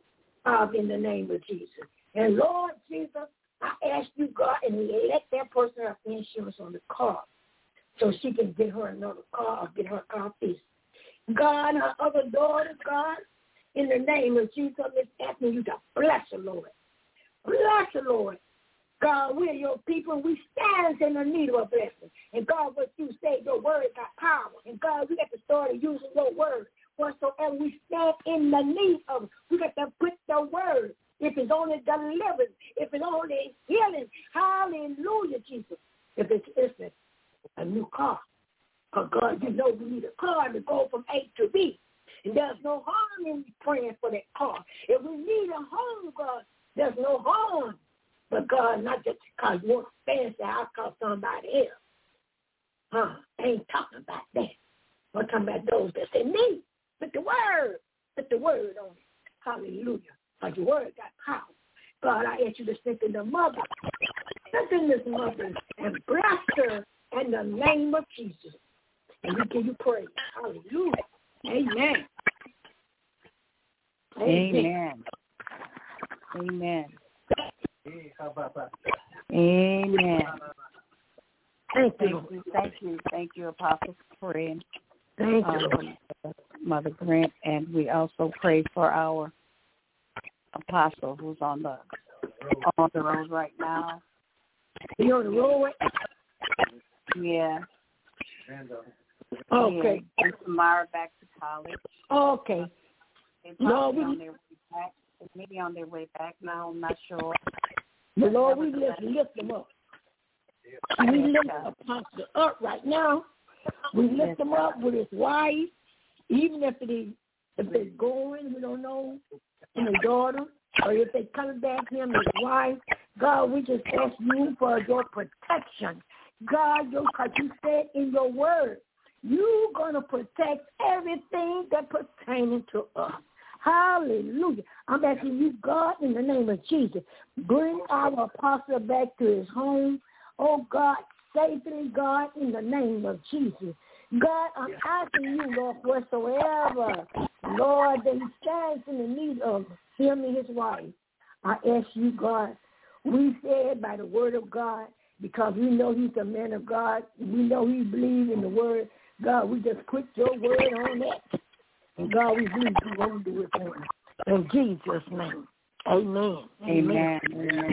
uh, in the name of Jesus. And Lord Jesus, I ask you, God, and let that person have insurance on the car so she can get her another car or get her car fixed. God, her other daughter, God, in the name of Jesus, I'm just asking you to bless her, Lord. Bless her, Lord. God, we're your people. We stand in the need of a blessing. And God, what you say, your word got power. And God, we got to start using your word. Whatsoever we stand in the need of, we got to put the word. If it's only deliverance, if it's only healing, hallelujah, Jesus. If it's, it's a new car. Because God, you know we need a car to go from A to B. And there's no harm in praying for that car. If we need a home, God, there's no harm. But God, not just because you want a fancy house, call somebody else. Huh? I ain't talking about that. I'm talking about those that say, me, put the word, put the word on it. Hallelujah. Because the word got power. God, I ask you to strengthen the mother. Strengthen this mother and bless her in the name of Jesus. And we give you praise. Hallelujah. Amen. Amen. Amen. Amen. Thank you. Thank you. Thank you. Thank you, Apostle, for praying. Thank um, you. Mother Grant, and we also pray for our apostle who's on the on the road right now. You on the road? Yeah. Okay. Yeah. And tomorrow back to college. Okay. They're No, probably we, on their way back. Maybe on their way back now. I'm not sure. the Lord, we lift, lift them up. We lift Apostle up right now. We lift him up with his wife, even if they if they're going, we don't know, and his daughter, or if they come back, him and his wife. God, we just ask you for your protection. God, because you said in your word, you're going to protect everything that pertaining to us. Hallelujah. I'm asking you, God, in the name of Jesus, bring our apostle back to his home. Oh, God, safely, God, in the name of Jesus. God, I'm asking you, Lord, whatsoever, Lord, that he stands in the need of him and his wife. I ask you, God, we said by the word of God, because we know he's a man of God, we know he believes in the word. God, we just put your word on that. And God, we believe you won't do it for him. In Jesus' name, amen. Amen. Amen.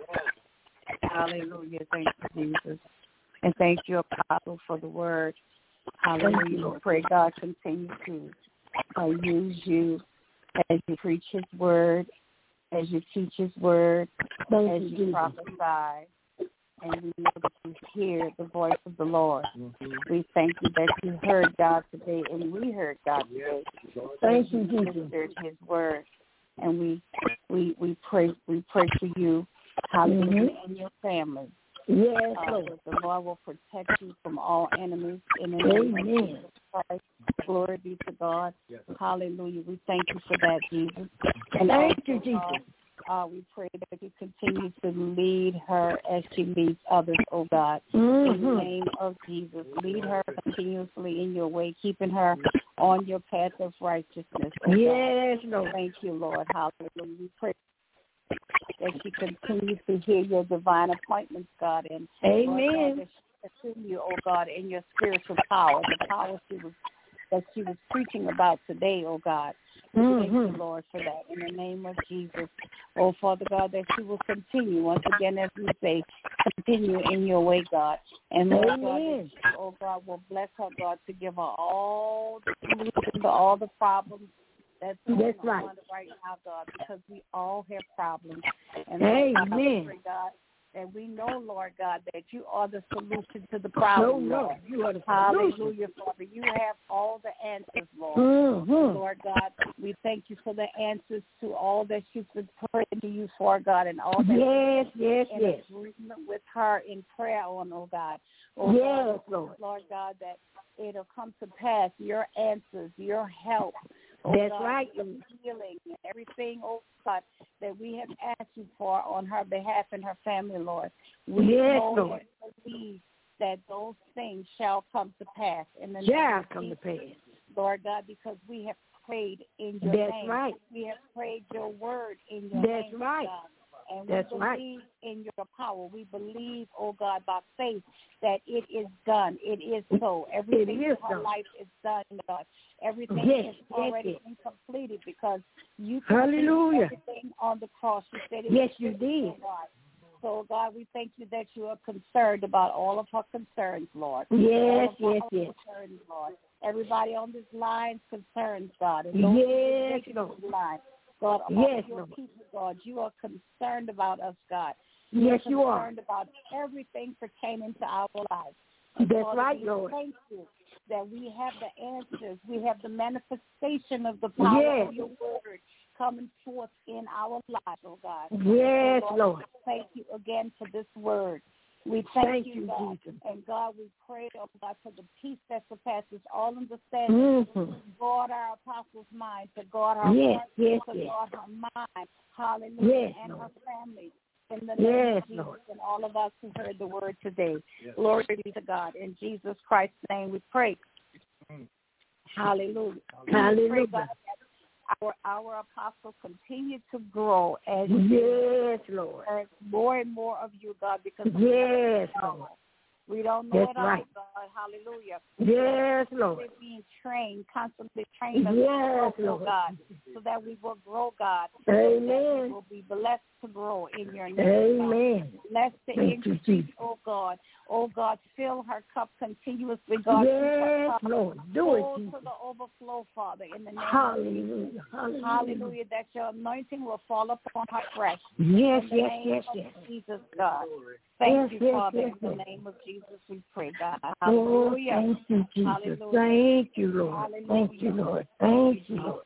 Hallelujah. Thank you, Jesus. And thank you, Apostle, for the word. Hallelujah. We pray God continue to uh, use you as you preach his word, as you teach his word, Thank as you, you prophesy. And we know that you hear the voice of the Lord. Mm-hmm. We thank you that you heard God today, and we heard God today. Thank you, Jesus. Jesus. Heard his word, and we we we pray we pray for you, hallelujah, mm-hmm. and your family. Yes, uh, Lord. The Lord will protect you from all enemies in the name of Jesus Christ. Glory be to God. Yes. Hallelujah. We thank you for that, Jesus. And thank also, you, Jesus. Uh, we pray that you continue to lead her as she leads others, oh God. Mm-hmm. In the name of Jesus, lead her continuously in your way, keeping her on your path of righteousness. Oh yes, God. Lord. Thank you, Lord. Hallelujah. We pray that she continues to hear your divine appointments, God. And amen. Lord God, that she continue, oh God, in your spiritual power, the power she was that she was preaching about today, oh God. Mm-hmm. Thank you, Lord, for that. In the name of Jesus, oh Father God, that she will continue, once again, as we say, continue in your way, God. And Lord God, that you, oh God, will bless her, God, to give her all the solutions to all the problems that's going that's on right. right now, God, because we all have problems. And amen. Lord God, I pray, God, and we know, Lord God, that you are the solution to the problem, no, no. Lord. You are the Hallelujah, Father. You have all the answers, Lord. Mm-hmm. Lord God, we thank you for the answers to all that she's been praying to you for, God, and all that yes, yes, in yes. agreement with her in prayer on, oh God. Oh, yes, God, Lord. Lord God, that it'll come to pass, your answers, your help. Oh that's God, right. Healing and everything, oh God, that we have asked you for on her behalf and her family, Lord. We yes, know Lord. and believe that those things shall come to pass. In the shall name come Jesus, to pass. Lord God, because we have prayed in your That's name. right. We have prayed your word in your That's name, right. God. And That's we right. believe in your power. We believe, oh God, by faith that it is done. It is so. Everything is in our done. life is done, God. Everything Yes, is yes, already yes. been completed because you Hallelujah. completed everything on the cross. You said it Yes, was you finished, did. God. So, God, we thank you that you are concerned about all of our concerns, Lord. Yes, all of yes, our yes. concerns, Lord. Everybody on this line's concerns, God. And those Yes, who Lord. this line, God, about Yes, your Lord. people, God. You are concerned about us, God. Yes, You're you are. concerned about everything pertaining to our lives. That's Lord, right, we Lord. Thank you that we have the answers. We have the manifestation of the power Yes. of your word coming forth in our lives, oh God. Yes, So, Lord, Lord. we thank you again for this word. We thank, Thank you, you, God. Jesus. And God, we pray, oh God, for the peace that surpasses all understanding. Mm-hmm. Guard our apostles' mind, to guard our Yes, heart, yes, to yes. guard her mind. Hallelujah. Yes, and Lord. her family. In the name Yes, of Jesus, Lord. and all of us who heard the word today. Glory be to God. In Jesus Christ's name we pray. Hallelujah. Hallelujah. We pray, God, that our, our apostle continue to grow as Yes, Lord. learn more and more of you, God, because Yes, we don't Lord. know. We don't know That's it all, right. God. Hallelujah. Yes, Lord. We're being trained, constantly trained us Yes, to grow, Lord. God, so that we will grow, God. So that Amen. we will be blessed to grow in your name, Amen. God. Bless the Thank you, increase, Jesus. oh God. Oh God, fill her cup continuously, God. Keep her Yes, cup Lord. Do full it, Jesus. to the overflow, Father, in the name Hallelujah. of Jesus. Hallelujah. Hallelujah, that your anointing will fall upon her fresh. Yes, in the yes, name yes, of yes. Jesus, God. Thank Yes, you, yes, Father, yes, in the yes. name of Jesus we pray, God. Oh, Hallelujah. thank you, Jesus. Hallelujah. Thank you, Lord. Hallelujah. Thank you, Lord. Thank you, Lord.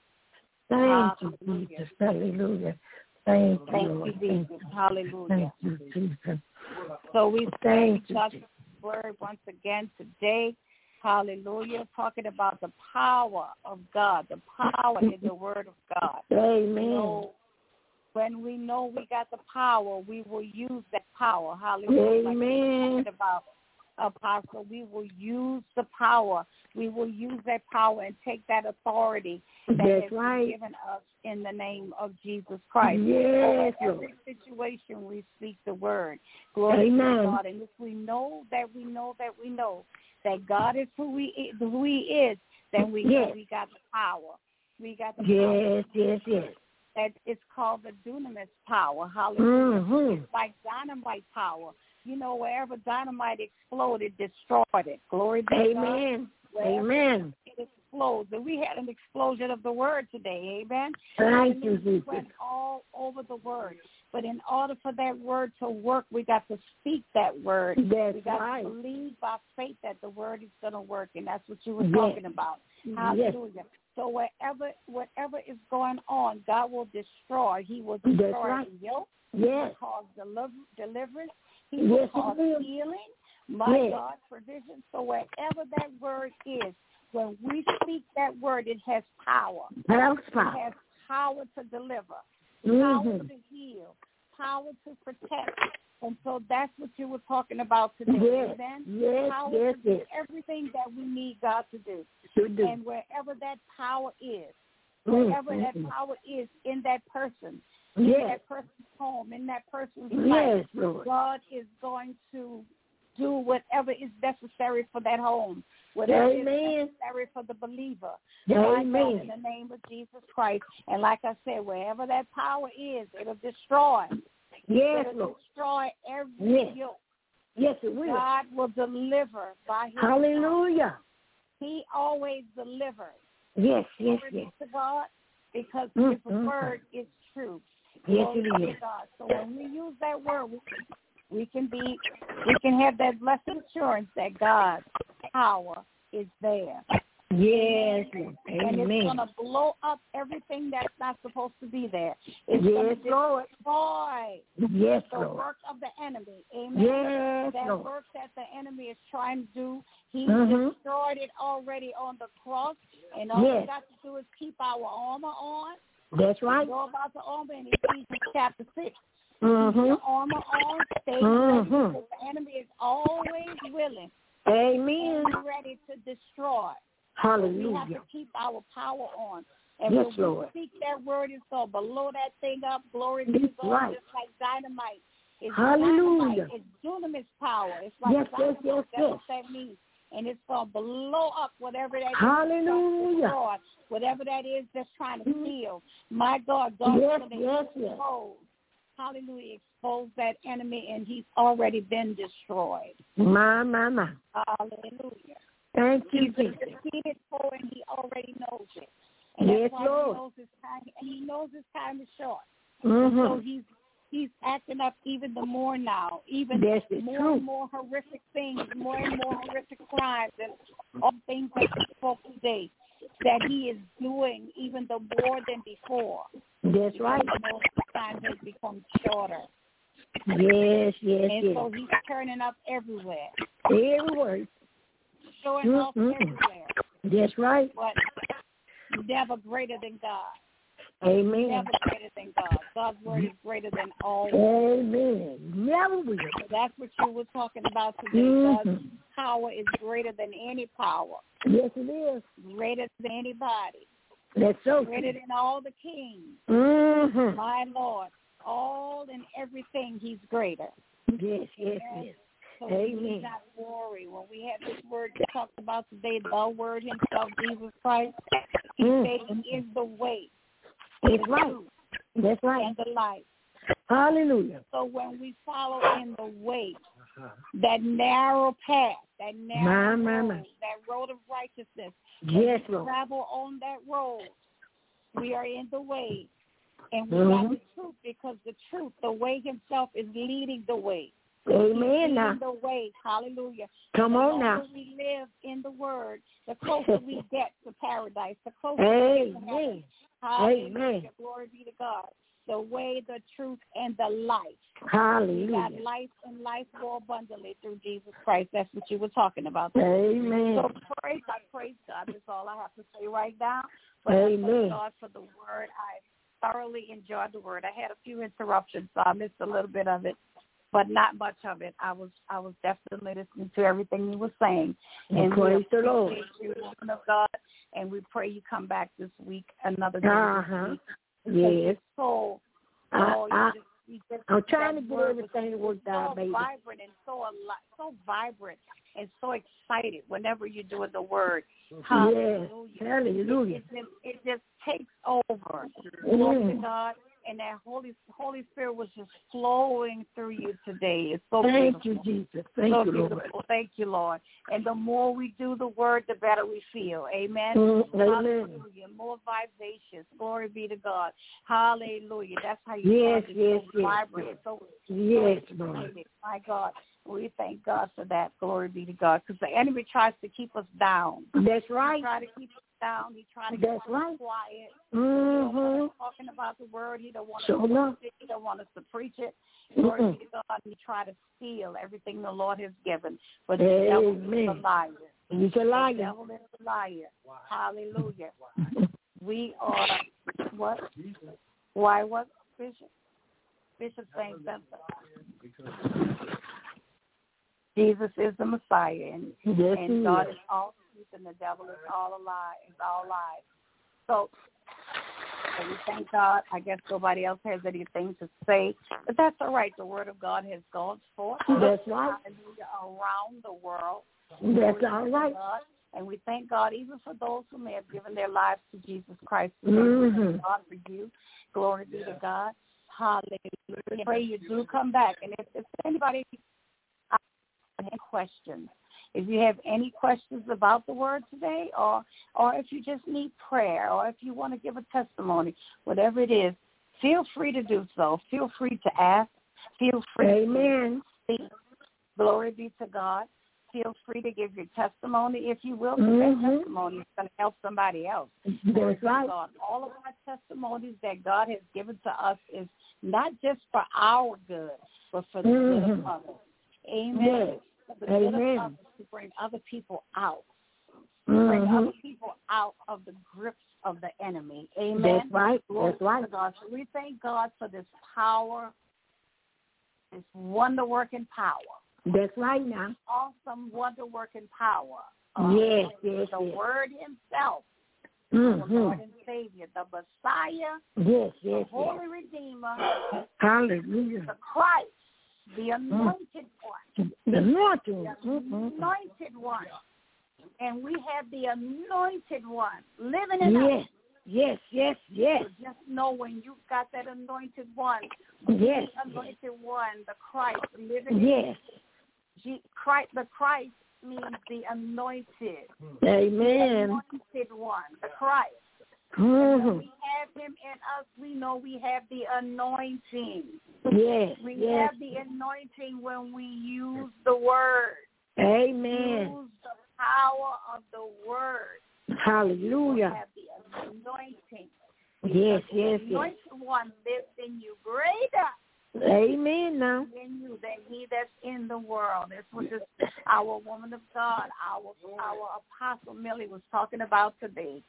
Thank you, Hallelujah. Jesus. Hallelujah. Thank you, Thank Lord. you, Thank Jesus. you. Hallelujah. Thank you, Jesus. So we Thank you, God's Jesus. word once again today. Hallelujah. Talking about the power of God. The power in the word of God. Amen. You know, when we know we got the power, we will use that power. Hallelujah. Like Amen. talking about, Apostle, we will use the power. We will use that power and take that authority that That's has right. been given us in the name of Jesus Christ. Yes, Over Lord. every situation we speak the word. Glory Amen. to God. And if we know that we know that we know that God is who we who He is, then we Yes. know we got the power. We got the power. Yes, yes, yes. That it's called the dunamis power. Hallelujah. Mm-hmm. It's like dynamite power. You know, wherever dynamite exploded, destroyed it. Glory be to God. Amen. Wherever Amen. it explodes. And we had an explosion of the word today. Amen. Thank you, It Jesus. went all over the word. But in order for that word to work, we got to speak that word. That's we got right. to believe by faith that the word is going to work. And that's what you were Yes. talking about. Yes. Hallelujah. So wherever whatever is going on, God will destroy. He will destroy That's right. the yoke. Yes. He will cause deliver, deliverance. He Yes, will cause he will. healing. My Yes. God, provision. So wherever that word is, when we speak that word, it has power. That's It power. has power to deliver, Mm-hmm. power to heal, power to protect. And so that's what you were talking about today. Yes. Amen? Yes, Power yes, to do yes. everything that we need God to do. To do. And wherever that power is, Mm, wherever mm, that mm. power is in that person, in Yes. that person's home, in that person's Yes, life, Lord. God is going to do whatever is necessary for that home, whatever Amen. is necessary for the believer. My God, Amen. in the name of Jesus Christ. And like I said, wherever that power is, it'll destroy. Yes, It'll Lord. destroy every Yes. yoke. Yes, it will. God will deliver by His Hallelujah. He always delivers. Yes, yes, Glory yes. to God, because Mm, His mm, word is true. Yes, Glory it to is. God. So when we use that word, we, we can be, we can have that blessed assurance that God's power is there. Yes, Lord. And it's Amen. going to blow up everything that's not supposed to be there. It's Yes, going to Lord. destroy Yes, the Lord. work of the enemy. Amen. Yes, that Lord. work that the enemy is trying to do, He Mhm. destroyed it already on the cross. And all Yes. we got to do is keep our armor on. That's right. Know about the armor in Ephesians chapter six. Mm-hmm. Keep your armor on. Stay Mhm. ready, because the enemy is always willing Amen. and ready to destroy. We have Hallelujah. to keep our power on. And yes, when Lord. we speak that word, it's going to blow that thing up. Glory to That's God, right. just like dynamite. It's Hallelujah. dynamite. It's dunamis power. It's like yes, dynamite. yes, yes, That's yes. what that means. And it's going to blow up whatever that Hallelujah. is, destroy, whatever that is that's trying to steal. My God, God is yes, going to yes, yes. expose. Hallelujah. Expose that enemy, and he's already been destroyed. My, my, my. Hallelujah. Thank you, He's a Jesus. defeated foe, and he already knows it. And Yes, that's why Lord. he knows his time, and he knows his time is short. Mm-hmm. So he's he's acting up even the more now, even Yes, it's more true. and more horrific things, more and more horrific crimes, and all things that we spoke today that he is doing even the more than before. That's right. Because, you know, time has become shorter. Yes, yes, And yes. so he's turning up everywhere. Everywhere. Showing Mm-hmm. off everywhere. That's right. But never greater than God. Amen. Never greater than God. God's word is greater than all. Amen. Never will. So that's what you were talking about today. Mm-hmm. God's power is greater than any power. Yes, it is. Greater than anybody. That's so Greater true. than all the kings. Mm-hmm. My Lord. All and everything, he's greater. Yes, yes, yes. So Amen. we need not worry. When we have this word we talked about today, the word himself, Jesus Christ, he Mm. said he is the way, That's the right. truth, That's right. and the life. Hallelujah. So when we follow in the way, that narrow path, that narrow My, my, road, my. that road of righteousness, Yes, when we Lord. travel on that road, we are in the way. And we Mhm. got the truth, because the truth, the way himself is leading the way. Amen He's now. leading the way. Hallelujah. Come the on now. longer we live in the word, the closer we get to paradise, the closer we get to heaven. Amen. Hallelujah. Amen. Glory be to God. The way, the truth, and the life. We got Hallelujah. life and life more abundantly through Jesus Christ. That's what you were talking about. So Amen. praise God, praise God. That's all I have to say right now. But I Amen. thank God for the word. I thoroughly enjoyed the word. I had a few interruptions, so I missed a little bit of it, but not much of it. I was I was definitely listening to everything you were saying. And praise we the Lord. appreciate you, woman of God, and we pray you come back this week, another day Uh-huh. this week. Yes. So, I, oh, I, you just, you just, I'm trying to that get word was everything worked out, so baby. vibrant and so alive, so vibrant and so excited whenever you're doing the word. Hallelujah. Yes. Hallelujah. It, it, just, it just takes over. Glory to Mm. God. And that Holy Holy Spirit was just flowing through you today. It's so Thank beautiful. you, Jesus. Thank so you, beautiful. Lord. Thank you, Lord. And the more we do the word, the better we feel. Amen. Mm, amen. Hallelujah. More vivacious. Glory be to God. Hallelujah. That's how you Yes, start to yes, so yes, vibrant. yes. So, Yes, so Lord. excited. My God. We thank God for that. Glory be to God. Because the enemy tries to keep us down. That's He right. tries to keep us down. He tries to That's keep us right. quiet. Mm-hmm. Talking about the word, he don't want us Sure to enough. preach it. He don't want us to preach it. Glory Mm-mm. be to God. He try to steal everything the Lord has given. But the devil is Amen. a liar. He's a The liar. devil is a liar. Hallelujah. We are what? Why what, Bishop? Bishop saying something. Jesus is the Messiah, and, Yes, and he God is. is all truth, and the devil is all a lie. Is all lies. So, so we thank God. I guess nobody else has anything to say, but that's all right. The word of God has gone forth. That's right. Hallelujah, around the world. That's Glory all to right. God. And we thank God even for those who may have given their lives to Jesus Christ. Mhm. We thank God for you. Glory be to God. Hallelujah. Pray you do come back. And if, if anybody has any questions, if you have any questions about the word today, or or if you just need prayer, or if you want to give a testimony, whatever it is, feel free to do so. Feel free to ask. Feel free Amen. to speak. Glory be to God. Feel free to give your testimony, if you will. Mhm. That testimony is going to help somebody else. Glory That's be to right. God. All of our testimonies that God has given to us is not just for our good, but for the good of Mhm. others. Amen. Yes. For the good Amen. of others, to bring other people out. To bring Mhm. other people out of the grips of the enemy. Amen. That's right. Glory That's right. to God. So we thank God for this power, this wonder-working power. That's right now. Awesome, wonder-working power. Uh, Yes, yes, the yes. Word Himself mm-hmm. our Lord and Savior, the Messiah, yes, yes, the Holy yes. Redeemer, Hallelujah. the Christ, the anointed one, the anointed the one, mm-hmm. anointed one, and we have the anointed one living in yes. us. Yes, yes, yes. So just know when you've got that anointed one, yes, the anointed one, the Christ living yes. in Christ, the Christ means the anointed. Amen. The anointed one, the Christ. Mm-hmm. And when we have him in us, we know we have the anointing. Yes, we yes. have the anointing when we use the word. Amen. Use the power of the word. Hallelujah. We have the anointing. Yes, the yes, anointed yes. one lives in you greater. Amen. Now. In you than he that's in the world. This was just our woman of God, our our apostle Millie was talking about today.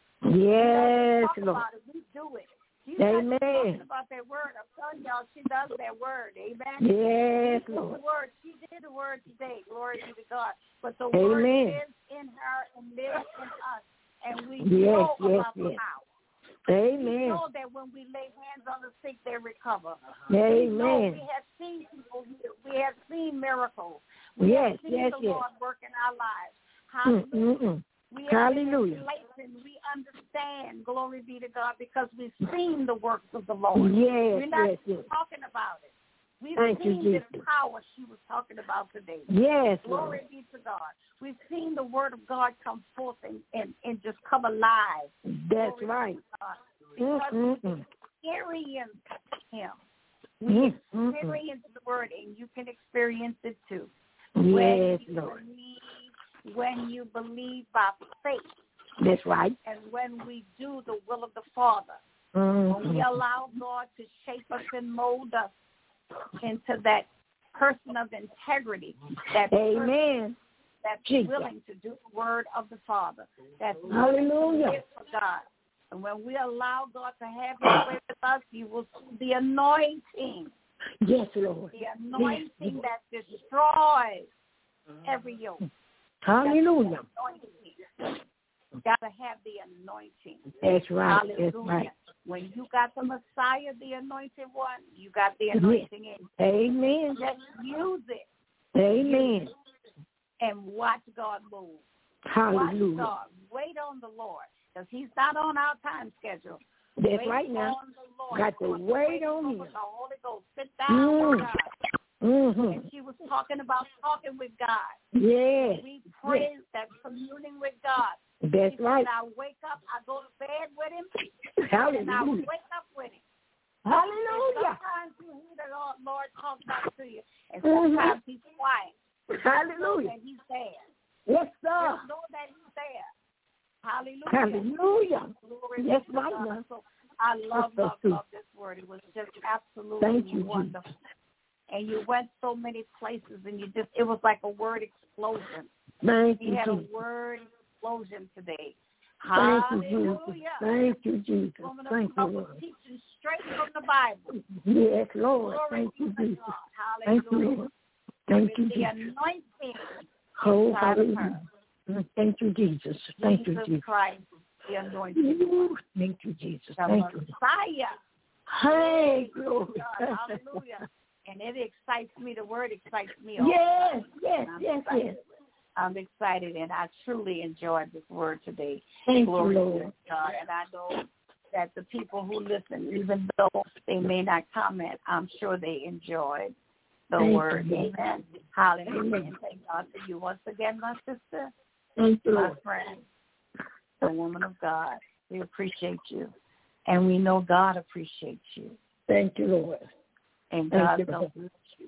Yes, we Lord. About it. We do it. She's Amen. talking about that word. I'm telling y'all, she does that word. Amen. Yes, she Lord. The word. She did the word today. Glory be to God. But the Amen. word lives in her and lives in us. And we yes, know yes, about yes. the power. Amen. We know that when we lay hands on the sick, they recover. Amen. We know we have seen people healed. We have seen miracles. We yes, have seen yes, the yes. Lord work in our lives. Hallelujah. Mm-mm. We Hallelujah. And we understand, glory be to God, because we've seen the works of the Lord. Yes, We're not yes, yes. talking about it. We've Thank seen you, this Jesus. power she was talking about today. Yes, Glory Lord. be to God. We've seen the word of God come forth and, and, and just come alive. That's glory right. Because Mm-mm. we experience him. We Mm-mm. experience the word, and you can experience it too. Yes, when you Lord. Believe, when you believe by faith. That's right. And when we do the will of the Father, mm-hmm. when we allow God to shape us and mold us into that person of integrity, that Amen. that's Jesus. willing to do the word of the Father, that's Hallelujah. willing to live for God. And when we allow God to have his way with us, you will see the anointing. Yes, Lord. The anointing yes. that destroys every yoke. Hallelujah. You got to have the anointing. That's right. Hallelujah. That's right. When you got the Messiah, the anointed one, you got the anointing yes. in. Amen. Just use it. Amen. Use it. And watch God move. Hallelujah. Watch God. Wait on the Lord, because he's not on our time schedule. That's wait right now. On the Lord. Got to wait, wait on him. The Holy Ghost. Sit down mm. with God. Mm-hmm. And she was talking about talking with God. Yes. We pray yes. that communing with God. That's she right. Said, I wake up, I go to bed with him, Hallelujah. and I wake up with him. Hallelujah. And sometimes you hear the Lord, Lord talk back to you, and sometimes mm-hmm. he's quiet. Hallelujah. And he's there. Yes, sir. Just know that he's there. Hallelujah. Hallelujah. Glory yes, to right God. now. So I love, love, love this word. It was just absolutely Thank you, wonderful. Jesus. And you went so many places, and you just, it was like a word explosion. Thank you. You had Jesus. a word explosion today. Thank Hallelujah. you, Jesus. Thank you, Jesus. Woman Thank of you, God was Lord. teaching straight from the Bible. Yes, Lord. Glory Thank you, Jesus. God. Thank you, Lord. Thank With you, the Jesus. anointing Oh, hallelujah. Thank you, Jesus. Thank Jesus you, Jesus. Christ, the anointing. Ooh, thank you, Jesus. The Thank you. Messiah. Hey, glory. God, hallelujah. And it excites me. The word excites me. Yes, yes, yes, excited. yes. I'm excited, and I truly enjoyed this word today. Thank Glory you, Lord. to God. And I know that the people who listen, even though they may not comment, I'm sure they enjoyed the Thank word. You, Amen. Hallelujah. Amen. And thank God for you once again, my sister, Thank you, my Lord. friend, the woman of God. We appreciate you, and we know God appreciates you. Thank you, Lord. And Thank God you, will Lord. bless you.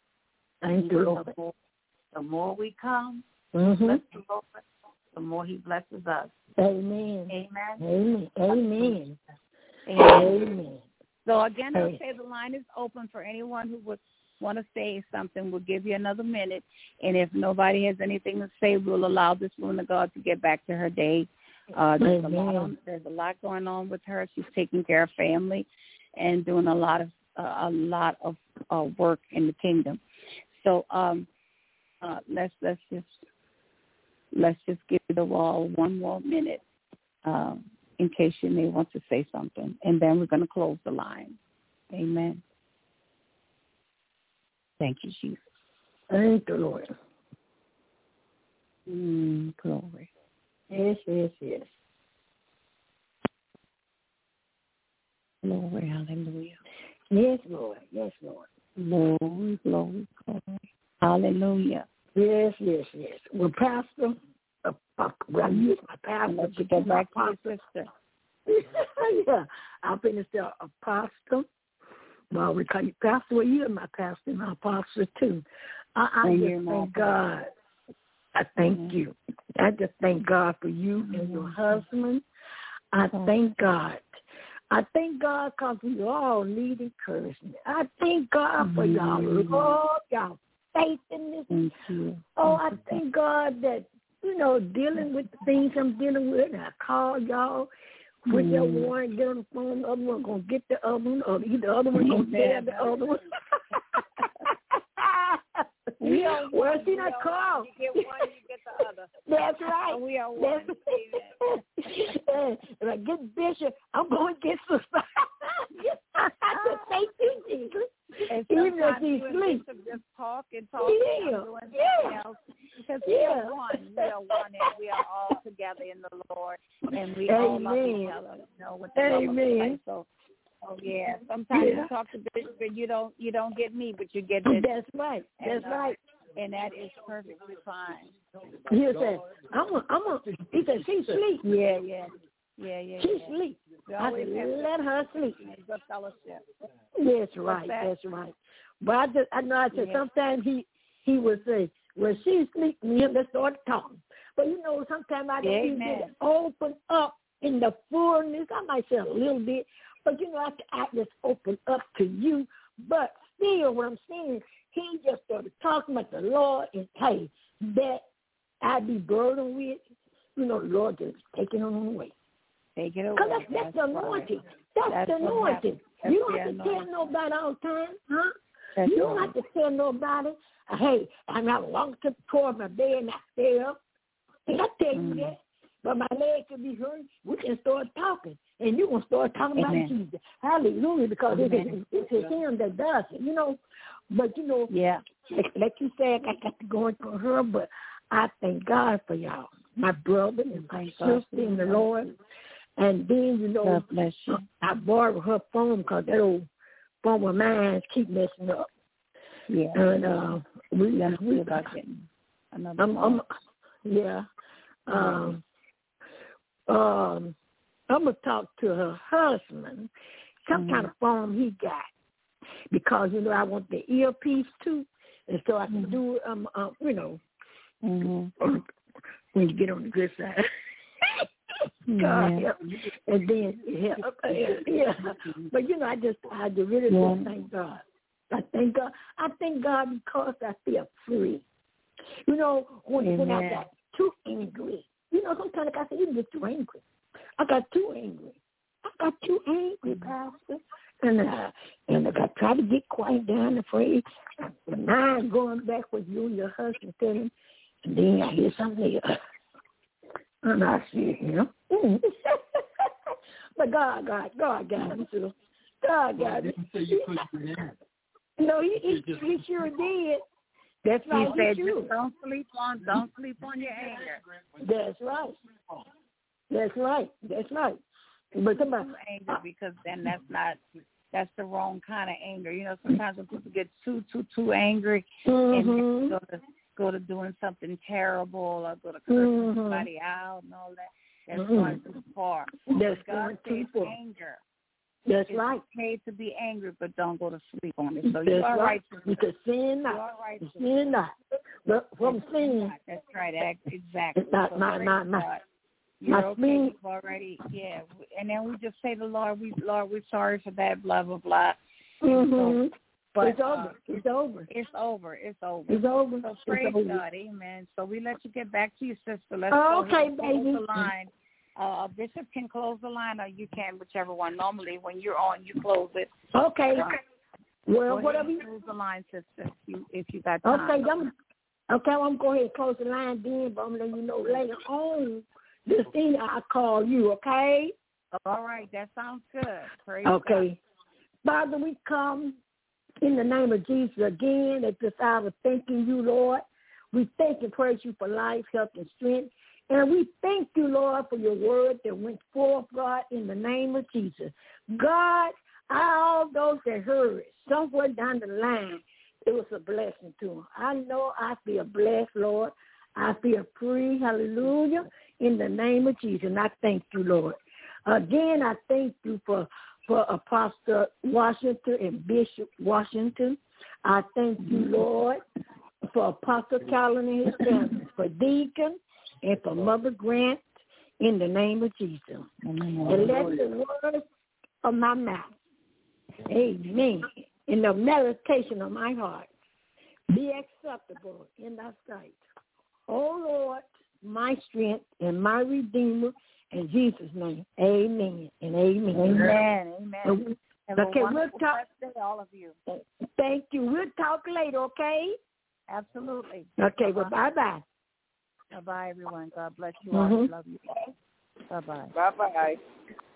Thank you, Lord. The more, the more we come, Mm-hmm. bless the Lord, the more he blesses us. Amen. Amen. Amen. Amen. Amen. Amen. So again, I'll Amen. say the line is open for anyone who would want to say something. We'll give you another minute. And if nobody has anything to say, we'll allow this woman of God to get back to her day. Uh, there's, a lot on, there's a lot going on with her. She's taking care of family and doing a lot of uh, a lot of uh, work in the kingdom. So um, uh, let's let's just let's just give the wall one more minute. Um, in case you may want to say something. And then we're going to close the line. Amen. Thank you, Jesus. Thank the Lord. Mm, glory. Yes, yes, yes. Glory, hallelujah. Yes, Lord. Yes, Lord. Glory, glory, glory. Hallelujah. Yes, yes, yes. Well, Pastor, uh, uh, well, I use my pastor. Let's go back to your sister. Yeah, I'm finished the apostle. Well, we call you pastor. Well, you're my pastor and my apostle, too. I, I just thank God. I thank mm-hmm. you. I just thank God for you mm-hmm. and your husband. I mm-hmm. thank God. I thank God because we all need encouragement. I thank God for y'all love, y'all faith in this. Thank you. Oh, I thank God that, you know, dealing with the things I'm dealing with, and I call y'all. Whichever mm. one get on the phone, the other one going to get the other one, or either the other one going to tell the other one. We are well, one. see that call. You get one, you get the other. That's right. And we are one. And if I get Bishop, I'm going to get Sister. I just thank you, Jesus. And even if you he's and asleep. Bishop just talk and talk Yeah. and doing Yeah. something else. Because Yeah. we are one. We are one, and we are all together in the Lord. And we Amen. all love each other. You know what the Amen. Lord is. So, oh yeah. Sometimes Yeah. you talk to Bishop and you don't you don't get me, but you get Bishop. That's right. That's and, uh, right. And that is perfectly fine. He said, I'm a, I'm a, he said, she's asleep. Yeah, yeah. Yeah, yeah, She's yeah. asleep. We I always said, have let her sleep. good fellowship. That's right. that? That's right. But I just, I know I said Yeah. sometimes he, he would say, well, she's sleeping, me and let's start talking. But you know, sometimes I don't even get open up in the fullness. I might say a little bit, but you know, I, I just open up to you. But still, what I'm saying, he just started talking about the Lord and hey, that I be burdened with, you know, the Lord just taking on away. Take it away. Because that's, that's, that's the anointing. That's, that's the anointing. You don't have to tell nobody all the time, huh? That's you don't right. have to tell nobody, hey, I'm not walking to the door of my bed and I stay up. And I tell you mm. that. But my leg could be hurt. We can start talking. And you're going to start talking Amen. About Jesus. Hallelujah. Because Amen. it's, it's him that does it, you know. But, you know, yeah. like, like you said, I got to go into her, but I thank God for y'all. My brother and my sister in the Lord. And then, you know, God bless you. I borrowed her phone because that old phone of mine keep messing up. Yeah. And uh, we, yeah, we about getting another I'm, I'm, yeah. Um, um, I'm going to talk to her husband, some mm-hmm. kind of phone he got. Because, you know, I want the earpiece, too. And so I can mm-hmm. do, um, um, you know, mm-hmm. when you get on the good side. God help. And then, yeah, yeah. But, you know, I just, I just really yeah. just thank God. I thank God. I thank God because I feel free. You know, when, when I got too angry, you know, sometimes like I said, you get too angry. I got too angry. I got too angry, Pastor. And uh, and I got tried to get quiet down, afraid. The mind going back with you and your husband telling, and then I hear something else. And I see him. Mm. But God, God, God got him too. God got him. No, he, he, he sure did. That's right. He said, he sure. don't sleep on, don't sleep on your anger. That's right. That's right. That's right. But somebody, anger because then that's not that's the wrong kind of anger. You know, sometimes when people get too too too angry mm-hmm. and go to go to doing something terrible or go to cursing mm-hmm. somebody out and all that, that's mm-hmm. going too far. That's God going too far. Anger. That's it's right. It's okay to be angry, but don't go to sleep on it. So that's you are right. right. You can sin not. You are right. Sin not. But from sin. That's right. Exactly. It's not so my my my. You're my okay. spleen. You've already, yeah. And then we just say to the Lord, we Lord, we're sorry for that, blah blah blah. Mm-hmm. So, but it's over. Uh, it's over. It's over. It's over. It's over. So praise it's over. God, Amen. So we let you get back to your sister. Let's oh, go okay, close baby. the line. Uh, Bishop can close the line, or you can, whichever one. Normally, when you're on, you close it. Okay. Uh, well, whatever. You close the line, sister. If you if you got time. Okay, I'm, okay. I'm going to close the line then, but I'm letting you know later on. This thing I call you, okay? All right, that sounds good. Praise okay. God. Father, we come in the name of Jesus again at this hour, thanking you, Lord. We thank and praise you for life, health, and strength. And we thank you, Lord, for your word that went forth, God, in the name of Jesus. God, all those that heard it, somewhere down the line, it was a blessing to them. I know I feel blessed, Lord. I feel free, hallelujah, in the name of Jesus. And I thank you, Lord. Again, I thank you for, for Apostle Washington and Bishop Washington. I thank you, Lord, for Apostle Callan and his family, for Deacon, and for Mother Grant, in the name of Jesus. Amen. And let the words of my mouth, amen, and the meditation of my heart be acceptable in thy sight. O Lord, my strength and my Redeemer, in Jesus' name, amen and amen. Amen, amen. And okay, we'll talk. Day, all of you. Thank you. We'll talk later, okay? Absolutely. Okay, well, bye-bye. Bye-bye, everyone. God bless you Mm-hmm. all. I love you. Bye-bye. Bye-bye.